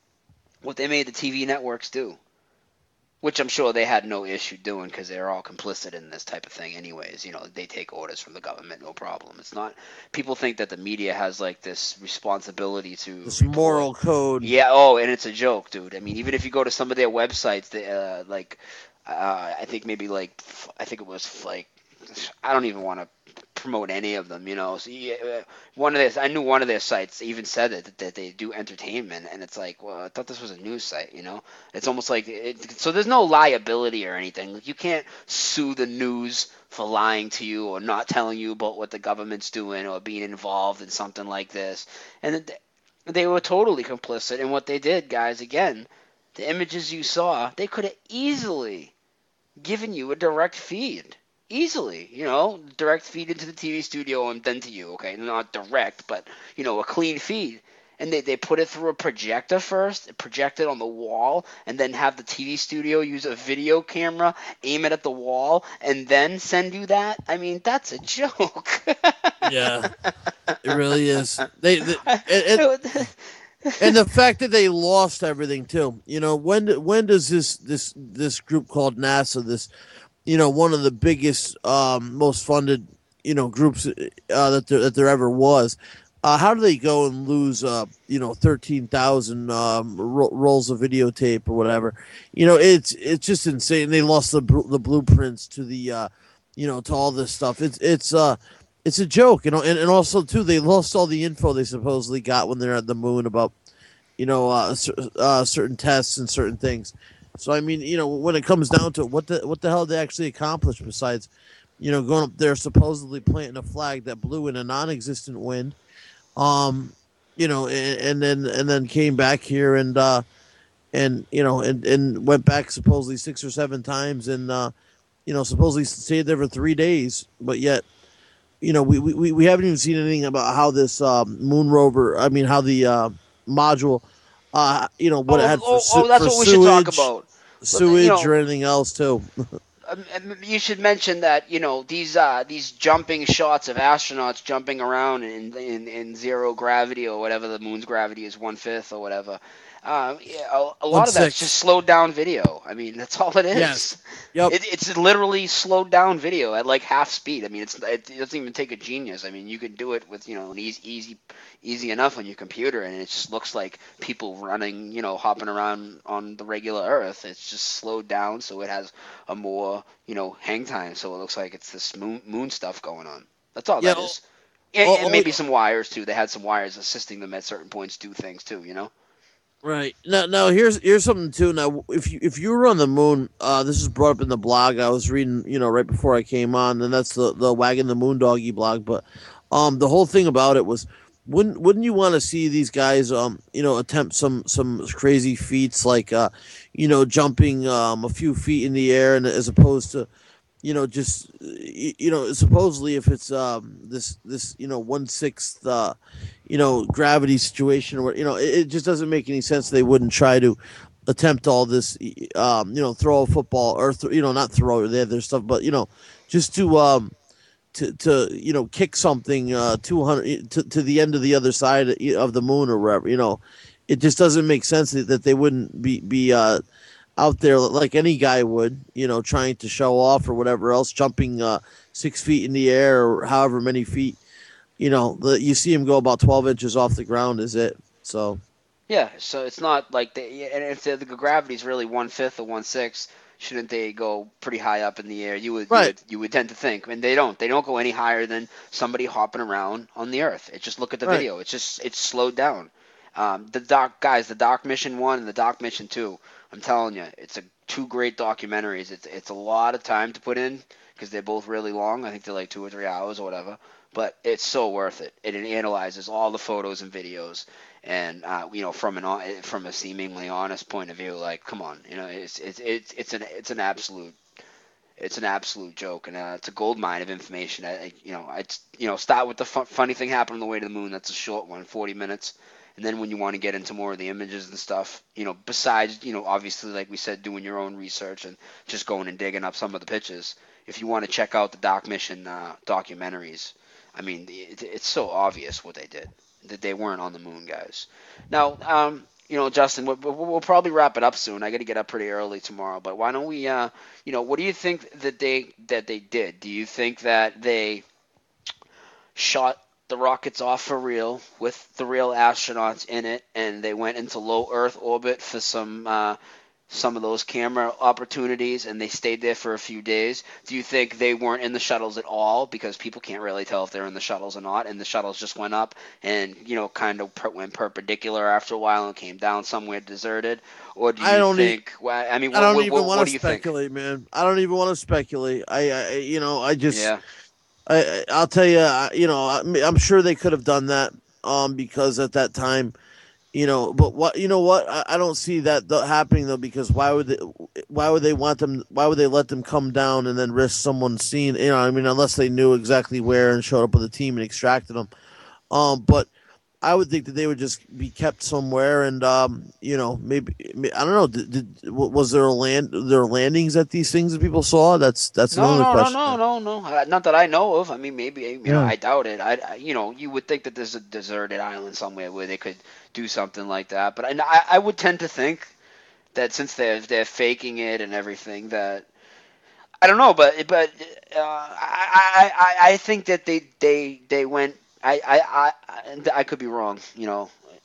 Speaker 1: What they made the T V networks do. Which I'm sure they had no issue doing because they're all complicit in this type of thing anyways. You know, they take orders from the government, no problem. It's not – people think that the media has, like, this responsibility to –
Speaker 2: This moral code.
Speaker 1: Yeah, oh, and it's a joke, dude. I mean, even if you go to some of their websites, they, uh, like, uh, I think maybe, like, I think it was, like – I don't even want to promote any of them, you know. So yeah, one of their, I knew one of their sites even said it, that, that they do entertainment, and it's like, well, I thought this was a news site, you know. It's almost like it, so there's no liability or anything. Like, you can't sue the news for lying to you or not telling you about what the government's doing or being involved in something like this. And they were totally complicit in what they did, guys. Again, the images you saw, they could have easily given you a direct feed. Easily, you know, direct feed into the T V studio and then to you, okay? Not direct, but, you know, a clean feed. And they, they put it through a projector first, project it on the wall, and then have the T V studio use a video camera, aim it at the wall, and then send you that? I mean, that's a joke.
Speaker 2: Yeah, it really is. They, they it, it, and the fact that they lost everything too. You know, when when does this this this group called NASA, this, you know, one of the biggest, um, most funded, you know, groups uh, that there that there ever was, uh, how do they go and lose, uh, you know, thirteen thousand um, ro- rolls of videotape or whatever? You know, it's it's just insane. They lost the the blueprints to the, uh, you know, to all this stuff. It's it's uh it's a joke, you know, and, and also too they lost all the info they supposedly got when they're at the moon about, you know, uh, uh, certain tests and certain things. So I mean, you know, when it comes down to it, what the what the hell did they actually accomplish besides, you know, going up there supposedly planting a flag that blew in a non-existent wind, um, you know, and, and then and then came back here and uh, and you know and, and went back supposedly six or seven times and uh, you know supposedly stayed there for three days, but yet, you know, we we, we haven't even seen anything about how this um, moon rover. I mean, how the uh, module, uh, you know, what
Speaker 1: oh,
Speaker 2: it had for,
Speaker 1: oh,
Speaker 2: su-
Speaker 1: oh, that's
Speaker 2: for
Speaker 1: what we
Speaker 2: sewage,
Speaker 1: should talk about.
Speaker 2: sewage
Speaker 1: You know,
Speaker 2: or anything else too.
Speaker 1: Um, you should mention that, you know, these uh, these jumping shots of astronauts jumping around in, in in zero gravity or whatever, the moon's gravity is one fifth or whatever. Um, yeah, a, a lot of that's just slowed down video. I mean, that's all it is.
Speaker 2: Yes. Yep.
Speaker 1: It, it's literally slowed down video at like half speed. I mean, it's it doesn't even take a genius. I mean, you can do it with, you know, an easy easy easy enough on your computer, and it just looks like people running, you know, hopping around on the regular Earth. It's just slowed down, so it has a more, you know, hang time. So it looks like it's this moon moon stuff going on. That's all
Speaker 2: Yeah,
Speaker 1: that is. And,
Speaker 2: oh,
Speaker 1: and
Speaker 2: oh,
Speaker 1: maybe
Speaker 2: yeah.
Speaker 1: some wires too. They had some wires assisting them at certain points do things too. You know.
Speaker 2: Right. Now, now here's here's something too. Now, if you if you were on the moon, uh, this is brought up in the blog I was reading, you know, right before I came on, and that's the the Wagging the Moon Doggy blog. But, um, the whole thing about it was, wouldn't wouldn't you want to see these guys, um, you know, attempt some some crazy feats like, uh, you know, jumping um a few feet in the air, and as opposed to, you know, just you, you know, supposedly if it's um this this you know one sixth uh you know gravity situation or what, you know, it, it just doesn't make any sense. They wouldn't try to attempt all this, um you know, throw a football or th- you know not throw they have their stuff, but you know, just to um to to you know kick something uh two hundred to, to the end of the other side of the moon or wherever, you know, it just doesn't make sense that, that they wouldn't be be uh out there like any guy would, you know, trying to show off or whatever else, jumping uh, six feet in the air or however many feet. You know, the, you see him go about twelve inches off the ground. Is it? So.
Speaker 1: Yeah. So it's not like they. And if the, the gravity is really one fifth or one sixth, shouldn't they go pretty high up in the air? You would,
Speaker 2: right.
Speaker 1: you would. You would tend to think, and they don't. They don't go any higher than somebody hopping around on the Earth. It just look at the
Speaker 2: right.
Speaker 1: video. It's just it's slowed down. Um, the doc guys, the Doc Mission One and the Doc Mission Two. I'm telling you, it's a two great documentaries. It's it's a lot of time to put in because they're both really long. I think they're like two or three hours or whatever. But it's so worth it. It analyzes all the photos and videos, and uh, you know, from an from a seemingly honest point of view. Like, come on, you know, it's it's it's it's an it's an absolute it's an absolute joke, and uh, it's a gold mine of information. I, I you know I you know start with the fu- funny thing happened on the way to the moon. That's a short one, forty minutes. And then when you want to get into more of the images and stuff, you know, besides, you know, obviously, like we said, doing your own research and just going and digging up some of the pictures, if you want to check out the Doc Mission uh, documentaries, I mean, it, it's so obvious what they did, that they weren't on the moon, guys. Now, um, you know, Justin, we'll, we'll probably wrap it up soon. I got to get up pretty early tomorrow, but why don't we, uh, you know, what do you think that they that they did? Do you think that they shot the rockets off for real with the real astronauts in it, and they went into low Earth orbit for some uh, some of those camera opportunities, and they stayed there for a few days? Do you think they weren't in the shuttles at all because people can't really tell if they're in the shuttles or not, and the shuttles just went up and, you know, kind of per- went perpendicular after a while and came down somewhere deserted? Or do you
Speaker 2: I don't
Speaker 1: think?
Speaker 2: E-
Speaker 1: well, I mean,
Speaker 2: I don't
Speaker 1: what,
Speaker 2: even
Speaker 1: what,
Speaker 2: want
Speaker 1: what
Speaker 2: to
Speaker 1: do you
Speaker 2: speculate,
Speaker 1: think?
Speaker 2: man. I don't even want to speculate. I, I you know, I just.
Speaker 1: Yeah.
Speaker 2: I, I'll tell you, you know, I'm sure they could have done that, um, because at that time, you know, but what, you know what, I, I don't see that th- happening though, because why would they, why would they want them, why would they let them come down and then risk someone seeing, you know, I mean, unless they knew exactly where and showed up with a team and extracted them. Um, but I would think that they would just be kept somewhere, and um, you know, maybe I don't know. Did, did was there a land there landings at these things that people saw? That's that's
Speaker 1: No,
Speaker 2: another
Speaker 1: no, no,
Speaker 2: question.
Speaker 1: no, no, no. Uh, Not that I know of. I mean, maybe you know,
Speaker 2: Yeah.
Speaker 1: I doubt it. I, I- you know, you would think that there's a deserted island somewhere where they could do something like that. But I, I I would tend to think that since they're they're faking it and everything, that I don't know, but but uh, I, I I I think that they they they went. I I I I could be wrong. You know,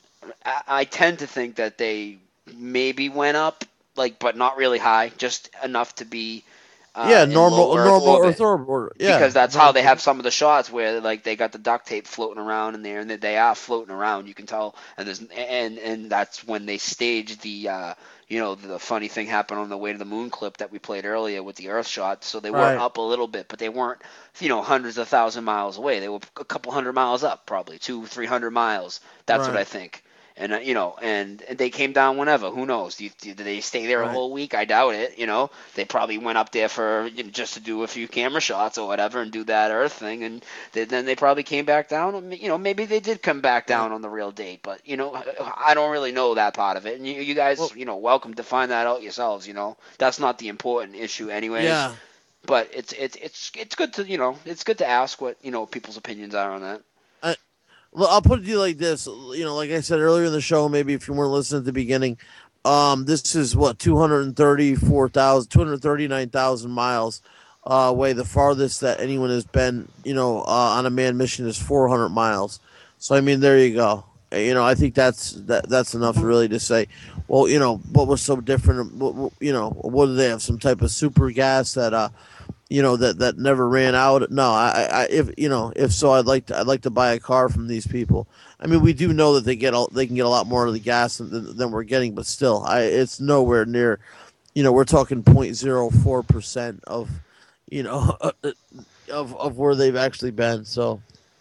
Speaker 1: I, I tend to think that they maybe went up, like, but not really high, just enough to be uh,
Speaker 2: Yeah,
Speaker 1: in
Speaker 2: normal
Speaker 1: low Earth
Speaker 2: normal
Speaker 1: orbit.
Speaker 2: Earth orbit. Or, yeah,
Speaker 1: Because that's how
Speaker 2: normal-
Speaker 1: they have some of the shots where like they got the duct tape floating around in there, and that they are floating around. You can tell, and there's and and that's when they staged the uh, you know the funny thing happened on the way to the moon clip that we played earlier with the Earth shot. So they were
Speaker 2: Right.
Speaker 1: up a little bit, but they weren't you know hundreds of thousand miles away. They were a couple hundred miles up, probably two, three hundred miles. That's what
Speaker 2: Right.
Speaker 1: I think. And uh, you know, and, and they came down whenever. Who knows? Do you, do, did they stay there a
Speaker 2: Right.
Speaker 1: whole week? I doubt it. You know, they probably went up there for you know, just to do a few camera shots or whatever and do that Earth thing, and they, then they probably came back down. You know, maybe they did come back down on the real date, but you know, I don't really know that part of it. And you, you guys,
Speaker 2: Well-
Speaker 1: you know, welcome to find that out yourselves. You know, that's not the important issue, anyways.
Speaker 2: Yeah.
Speaker 1: But it's it's it's it's good to you know it's good to ask what you know people's opinions are on that.
Speaker 2: Well, I'll put it to you like this. You know, like I said earlier in the show, maybe if you weren't listening at the beginning, um, this is what two hundred thirty-four thousand, two hundred thirty-nine thousand miles uh, away. The farthest that anyone has been, you know, uh, on a manned mission is four hundred miles. So I mean, there you go. Uh, You know, I think that's that that's enough really to say, well, you know, what was so different? What, what- you know, what do they have? Some type of super gas that uh you know that that never ran out. No, I, I if you know if so, I'd like to I'd like to buy a car from these people. I mean, we do know that they get a, they can get a lot more of the gas than, than we're getting, but still, I it's nowhere near. You know, we're talking point zero four percent of, you know, of of where they've actually been. So,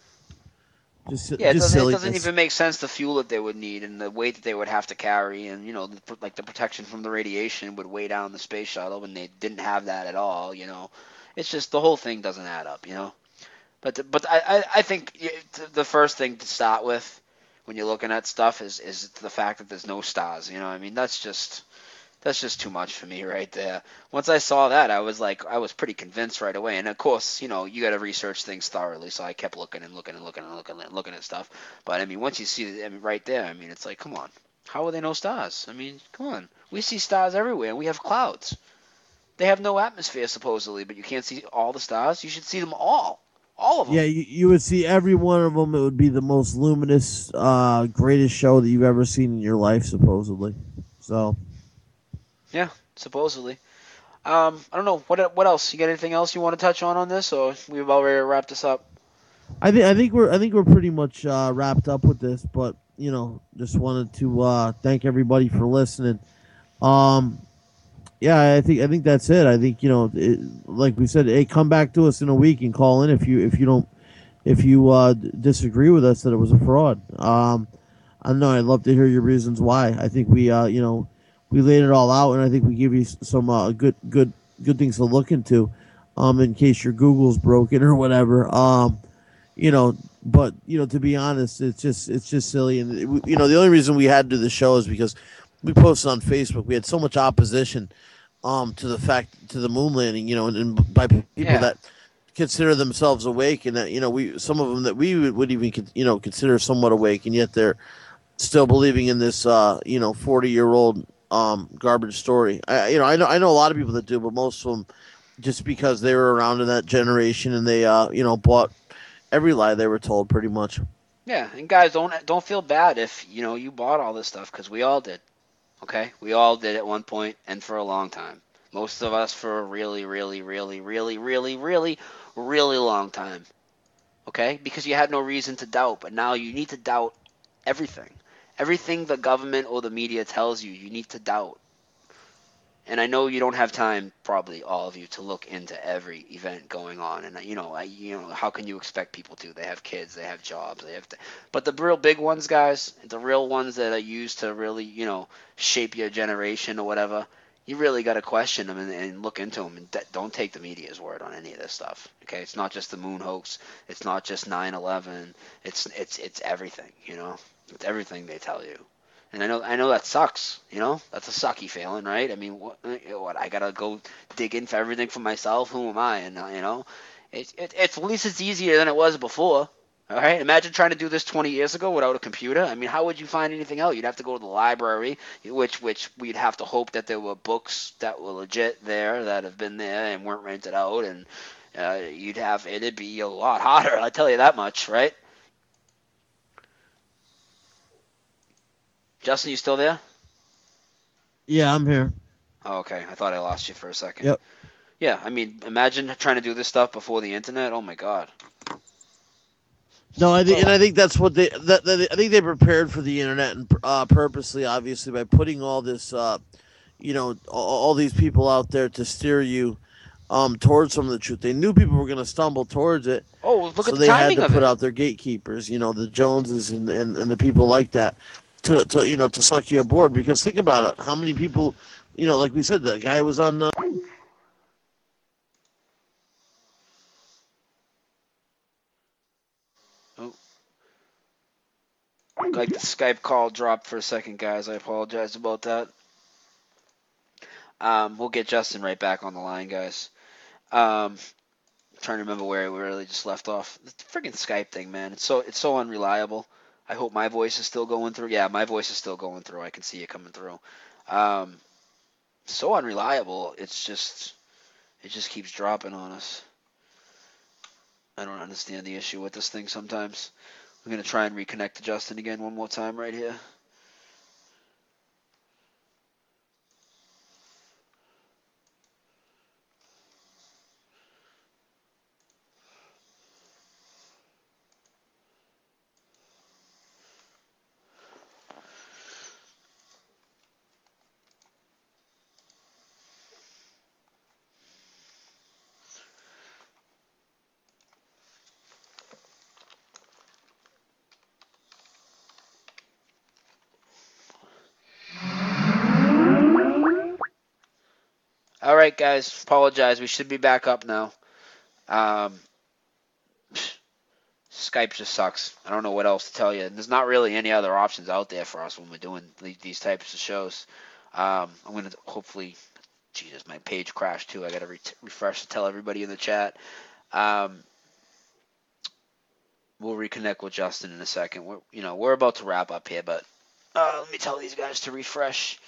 Speaker 2: just
Speaker 1: Yeah, it
Speaker 2: just
Speaker 1: doesn't, it
Speaker 2: silliness.
Speaker 1: doesn't even make sense the fuel that they would need and the weight that they would have to carry, and you know, the, like the protection from the radiation would weigh down the space shuttle, and they didn't have that at all. You know, it's just the whole thing doesn't add up. You know, but but I I, I think it- the first thing to start with when you're looking at stuff is is the fact that there's no stars. You know, I mean that's just that's just too much for me right there. Once I saw that, I was like, I was pretty convinced right away. And of course, you know, you got to research things thoroughly. So I kept looking and looking and looking and looking and looking at stuff. But I mean, once you see it I mean, right there, I mean, it's like, come on, how are there no stars? I mean, come on, we see stars everywhere. And we have clouds. They have no atmosphere supposedly, but you can't see all the stars. You should see them all, all of them.
Speaker 2: Yeah, you, you would see every one of them. It would be the most luminous, uh, greatest show that you've ever seen in your life, supposedly. So.
Speaker 1: Yeah, supposedly. Um, I don't know. What what else? You got anything else you want to touch on on this, or we've about ready to wrap this up?
Speaker 2: I think I think we're I think we're pretty much uh, wrapped up with this, but you know, just wanted to uh, thank everybody for listening. Um, yeah, I think I think that's it. I think you know, it, like we said, hey, come back to us in a week and call in if you if you don't if you uh, d- disagree with us that it was a fraud. Um, I don't know. I'd love to hear your reasons why. I think we uh, you know. We laid it all out, and I think we give you some uh, good, good, good things to look into, um, in case your Google's broken or whatever. Um, you know, but you know, to be honest, it's just, it's just silly, and it, you know, the only reason we had to do the show is because we posted on Facebook. We had so much opposition, um, to the fact to the moon landing. You know, and, and by people
Speaker 1: Yeah.
Speaker 2: that consider themselves awake, and that you know, we some of them that we would, would even con- you know consider somewhat awake, and yet they're still believing in this, uh, you know, forty year old. Um, garbage story. I, you know, I know, I know a lot of people that do, but most of them, just because they were around in that generation and they, uh, you know, bought every lie they were told, pretty much.
Speaker 1: Yeah, and guys, don't don't feel bad if you know you bought all this stuff because we all did. Okay, we all did at one point and for a long time. Most of us for a really, really, really, really, really, really, really long time. Okay, because you had no reason to doubt, but now you need to doubt everything. Everything the government or the media tells you, you need to doubt. And I know you don't have time, probably all of you, to look into every event going on. And you know, I, you know, how can you expect people to? They have kids, they have jobs, they have to. But the real big ones, guys, the real ones that are used to really, you know, shape your generation or whatever, you really got to question them and, and look into them, and d- don't take the media's word on any of this stuff. Okay, it's not just the moon hoax. It's not just nine eleven. It's it's it's everything. You know, it's everything they tell you. And I know I know that sucks. You know, that's a sucky feeling, right? I mean, what what I gotta go dig in for everything for myself. Who am I? And uh, you know, it, it it's at least it's easier than it was before. All right, imagine trying to do this twenty years ago without a computer. I mean, how would you find anything out? You'd have to go to the library, which which we'd have to hope that there were books that were legit there that have been there and weren't rented out, and uh, you'd have it'd be a lot harder. I tell you that much, right? Justin, you still there?
Speaker 2: Yeah, I'm here.
Speaker 1: Oh, okay, I thought I lost you for a second.
Speaker 2: Yep.
Speaker 1: Yeah, I mean, imagine trying to do this stuff before the internet. Oh my God.
Speaker 2: No, I think, and I think that's what they. That, that I think they prepared for the internet and uh, purposely, obviously, by putting all this, uh, you know, all, all these people out there to steer you um, towards some of the truth. They knew people were going to stumble towards it.
Speaker 1: Oh, look
Speaker 2: so
Speaker 1: at the
Speaker 2: they
Speaker 1: timing
Speaker 2: had to
Speaker 1: of
Speaker 2: put
Speaker 1: it.
Speaker 2: out their gatekeepers, you know, the Joneses and, and, and the people like that, to, to you know to suck you aboard. Because think about it, how many people, you know, like we said, the guy was on the.
Speaker 1: Like the Skype call dropped for a second, guys. I apologize about that. Um, we'll get Justin right back on the line, guys. Um, trying to remember where we really just left off. The freaking Skype thing, man. It's so it's so unreliable. I hope my voice is still going through. Yeah, my voice is still going through. I can see it coming through. Um, so unreliable. It's just it just keeps dropping on us. I don't understand the issue with this thing sometimes. I'm going to try and reconnect to Justin again one more time right here. All right, guys. Apologize. We should be back up now. Um, Skype just sucks. I don't know what else to tell you. There's not really any other options out there for us when we're doing these types of shows. Um, I'm going to hopefully... Jesus, my page crashed too. I got to re- refresh to tell everybody in the chat. Um, we'll reconnect with Justin in a second. We're, you know, we're about to wrap up here, but uh, let me tell these guys to refresh.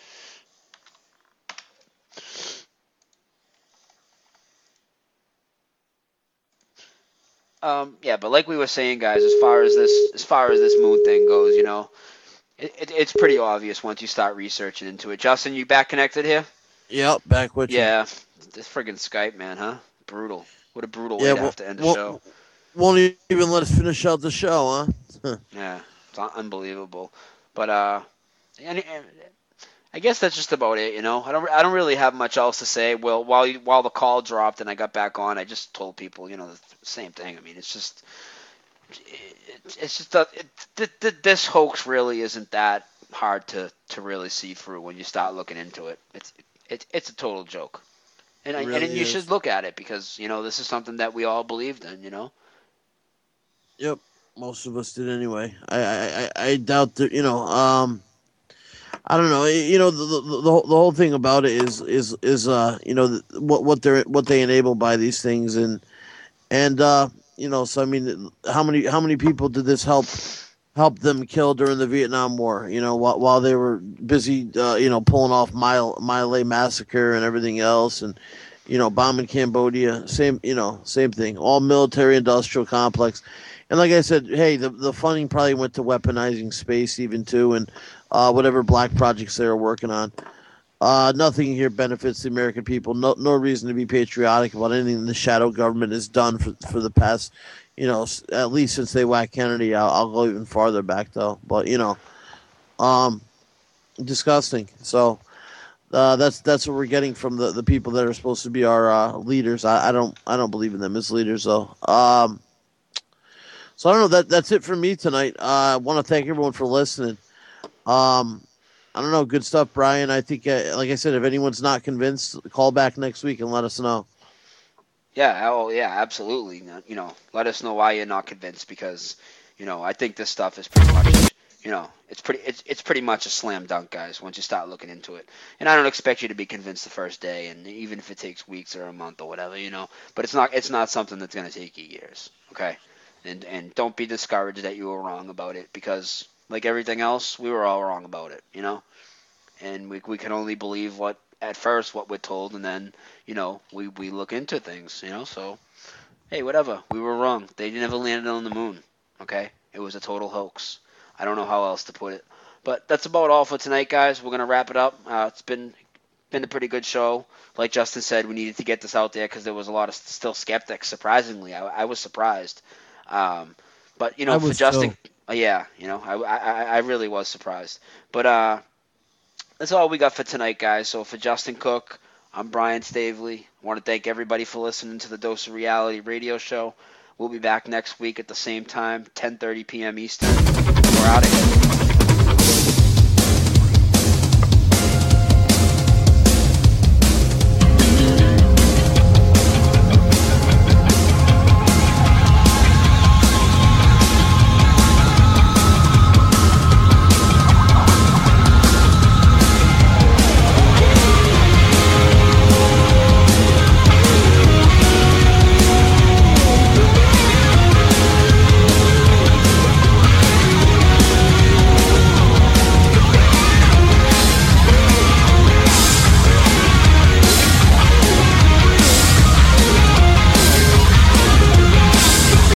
Speaker 1: Um, yeah, but like we were saying, guys, as far as this, as far as this moon thing goes, you know, it, it, it's pretty obvious once you start researching into it. Justin, you back connected here?
Speaker 2: Yep, back with you.
Speaker 1: Yeah, this friggin' Skype, man, huh? Brutal. What a brutal
Speaker 2: Yeah,
Speaker 1: way to
Speaker 2: well,
Speaker 1: have to end the
Speaker 2: well,
Speaker 1: show.
Speaker 2: Won't even let us finish out the show, huh?
Speaker 1: Yeah, it's un- unbelievable. But uh, and, and I guess that's just about it. You know, I don't I don't really have much else to say. Well, while you, while the call dropped and I got back on, I just told people, you know, the same thing. I mean, it's just it, it's just a, it, th- th- this hoax really isn't that hard to, to really see through when you start looking into it. It's it, it's a total joke, and I,
Speaker 2: really
Speaker 1: and you
Speaker 2: is.
Speaker 1: should look at it because you know this is something that we all believed in. You know.
Speaker 2: Yep, most of us did anyway. I I, I, I doubt that, you know, um, I don't know. You know, the, the the whole the whole thing about it is is is uh you know the, what what they're what they enable by these things, and and uh you know, so I mean, how many how many people did this help help them kill during the Vietnam War? You know, while while they were busy uh, you know pulling off Mile Mile massacre and everything else, and you know bombing Cambodia, same you know same thing, all military industrial complex. And like I said, hey, the the funding probably went to weaponizing space even too, and uh, whatever black projects they were working on. Uh, nothing here benefits the American people. No no reason to be patriotic about anything the shadow government has done for for the past, you know, at least since they whacked Kennedy. I'll, I'll go even farther back though, but you know, um, disgusting. So. Uh, that's that's what we're getting from the, the people that are supposed to be our uh, leaders. I, I don't I don't believe in them as leaders though. Um, So I don't know. That that's it for me tonight. Uh, I want to thank everyone for listening. Um, I don't know. Good stuff, Brian. I think, uh, like I said, if anyone's not convinced, call back next week and let us know.
Speaker 1: Yeah, oh yeah, absolutely. You know, let us know why you're not convinced, because, you know, I think this stuff is pretty much, you know, it's pretty it's it's pretty much a slam dunk, guys, once you start looking into it. And I don't expect you to be convinced the first day, and even if it takes weeks or a month or whatever, you know, but it's not it's not something that's going to take you years, okay? And and don't be discouraged that you were wrong about it, because like everything else, we were all wrong about it, you know? And we we can only believe what at first what we're told, and then, you know, we, we look into things, you know, so, hey, whatever, we were wrong. They never landed on the moon, okay? It was a total hoax. I don't know how else to put it. But that's about all for tonight, guys. We're going to wrap it up. Uh, it's been been a pretty good show. Like Justin said, we needed to get this out there because there was a lot of still skeptics, surprisingly. I, I was surprised. Um, but, you know,
Speaker 2: I
Speaker 1: for
Speaker 2: was
Speaker 1: Justin,
Speaker 2: too.
Speaker 1: uh, yeah, you know, I, I, I really was surprised. But, uh, that's all we got for tonight, guys. So for Justin Cook, I'm Brian Stavely. I want to thank everybody for listening to the Dose of Reality radio show. We'll be back next week at the same time, ten thirty p.m. Eastern. We're out of here.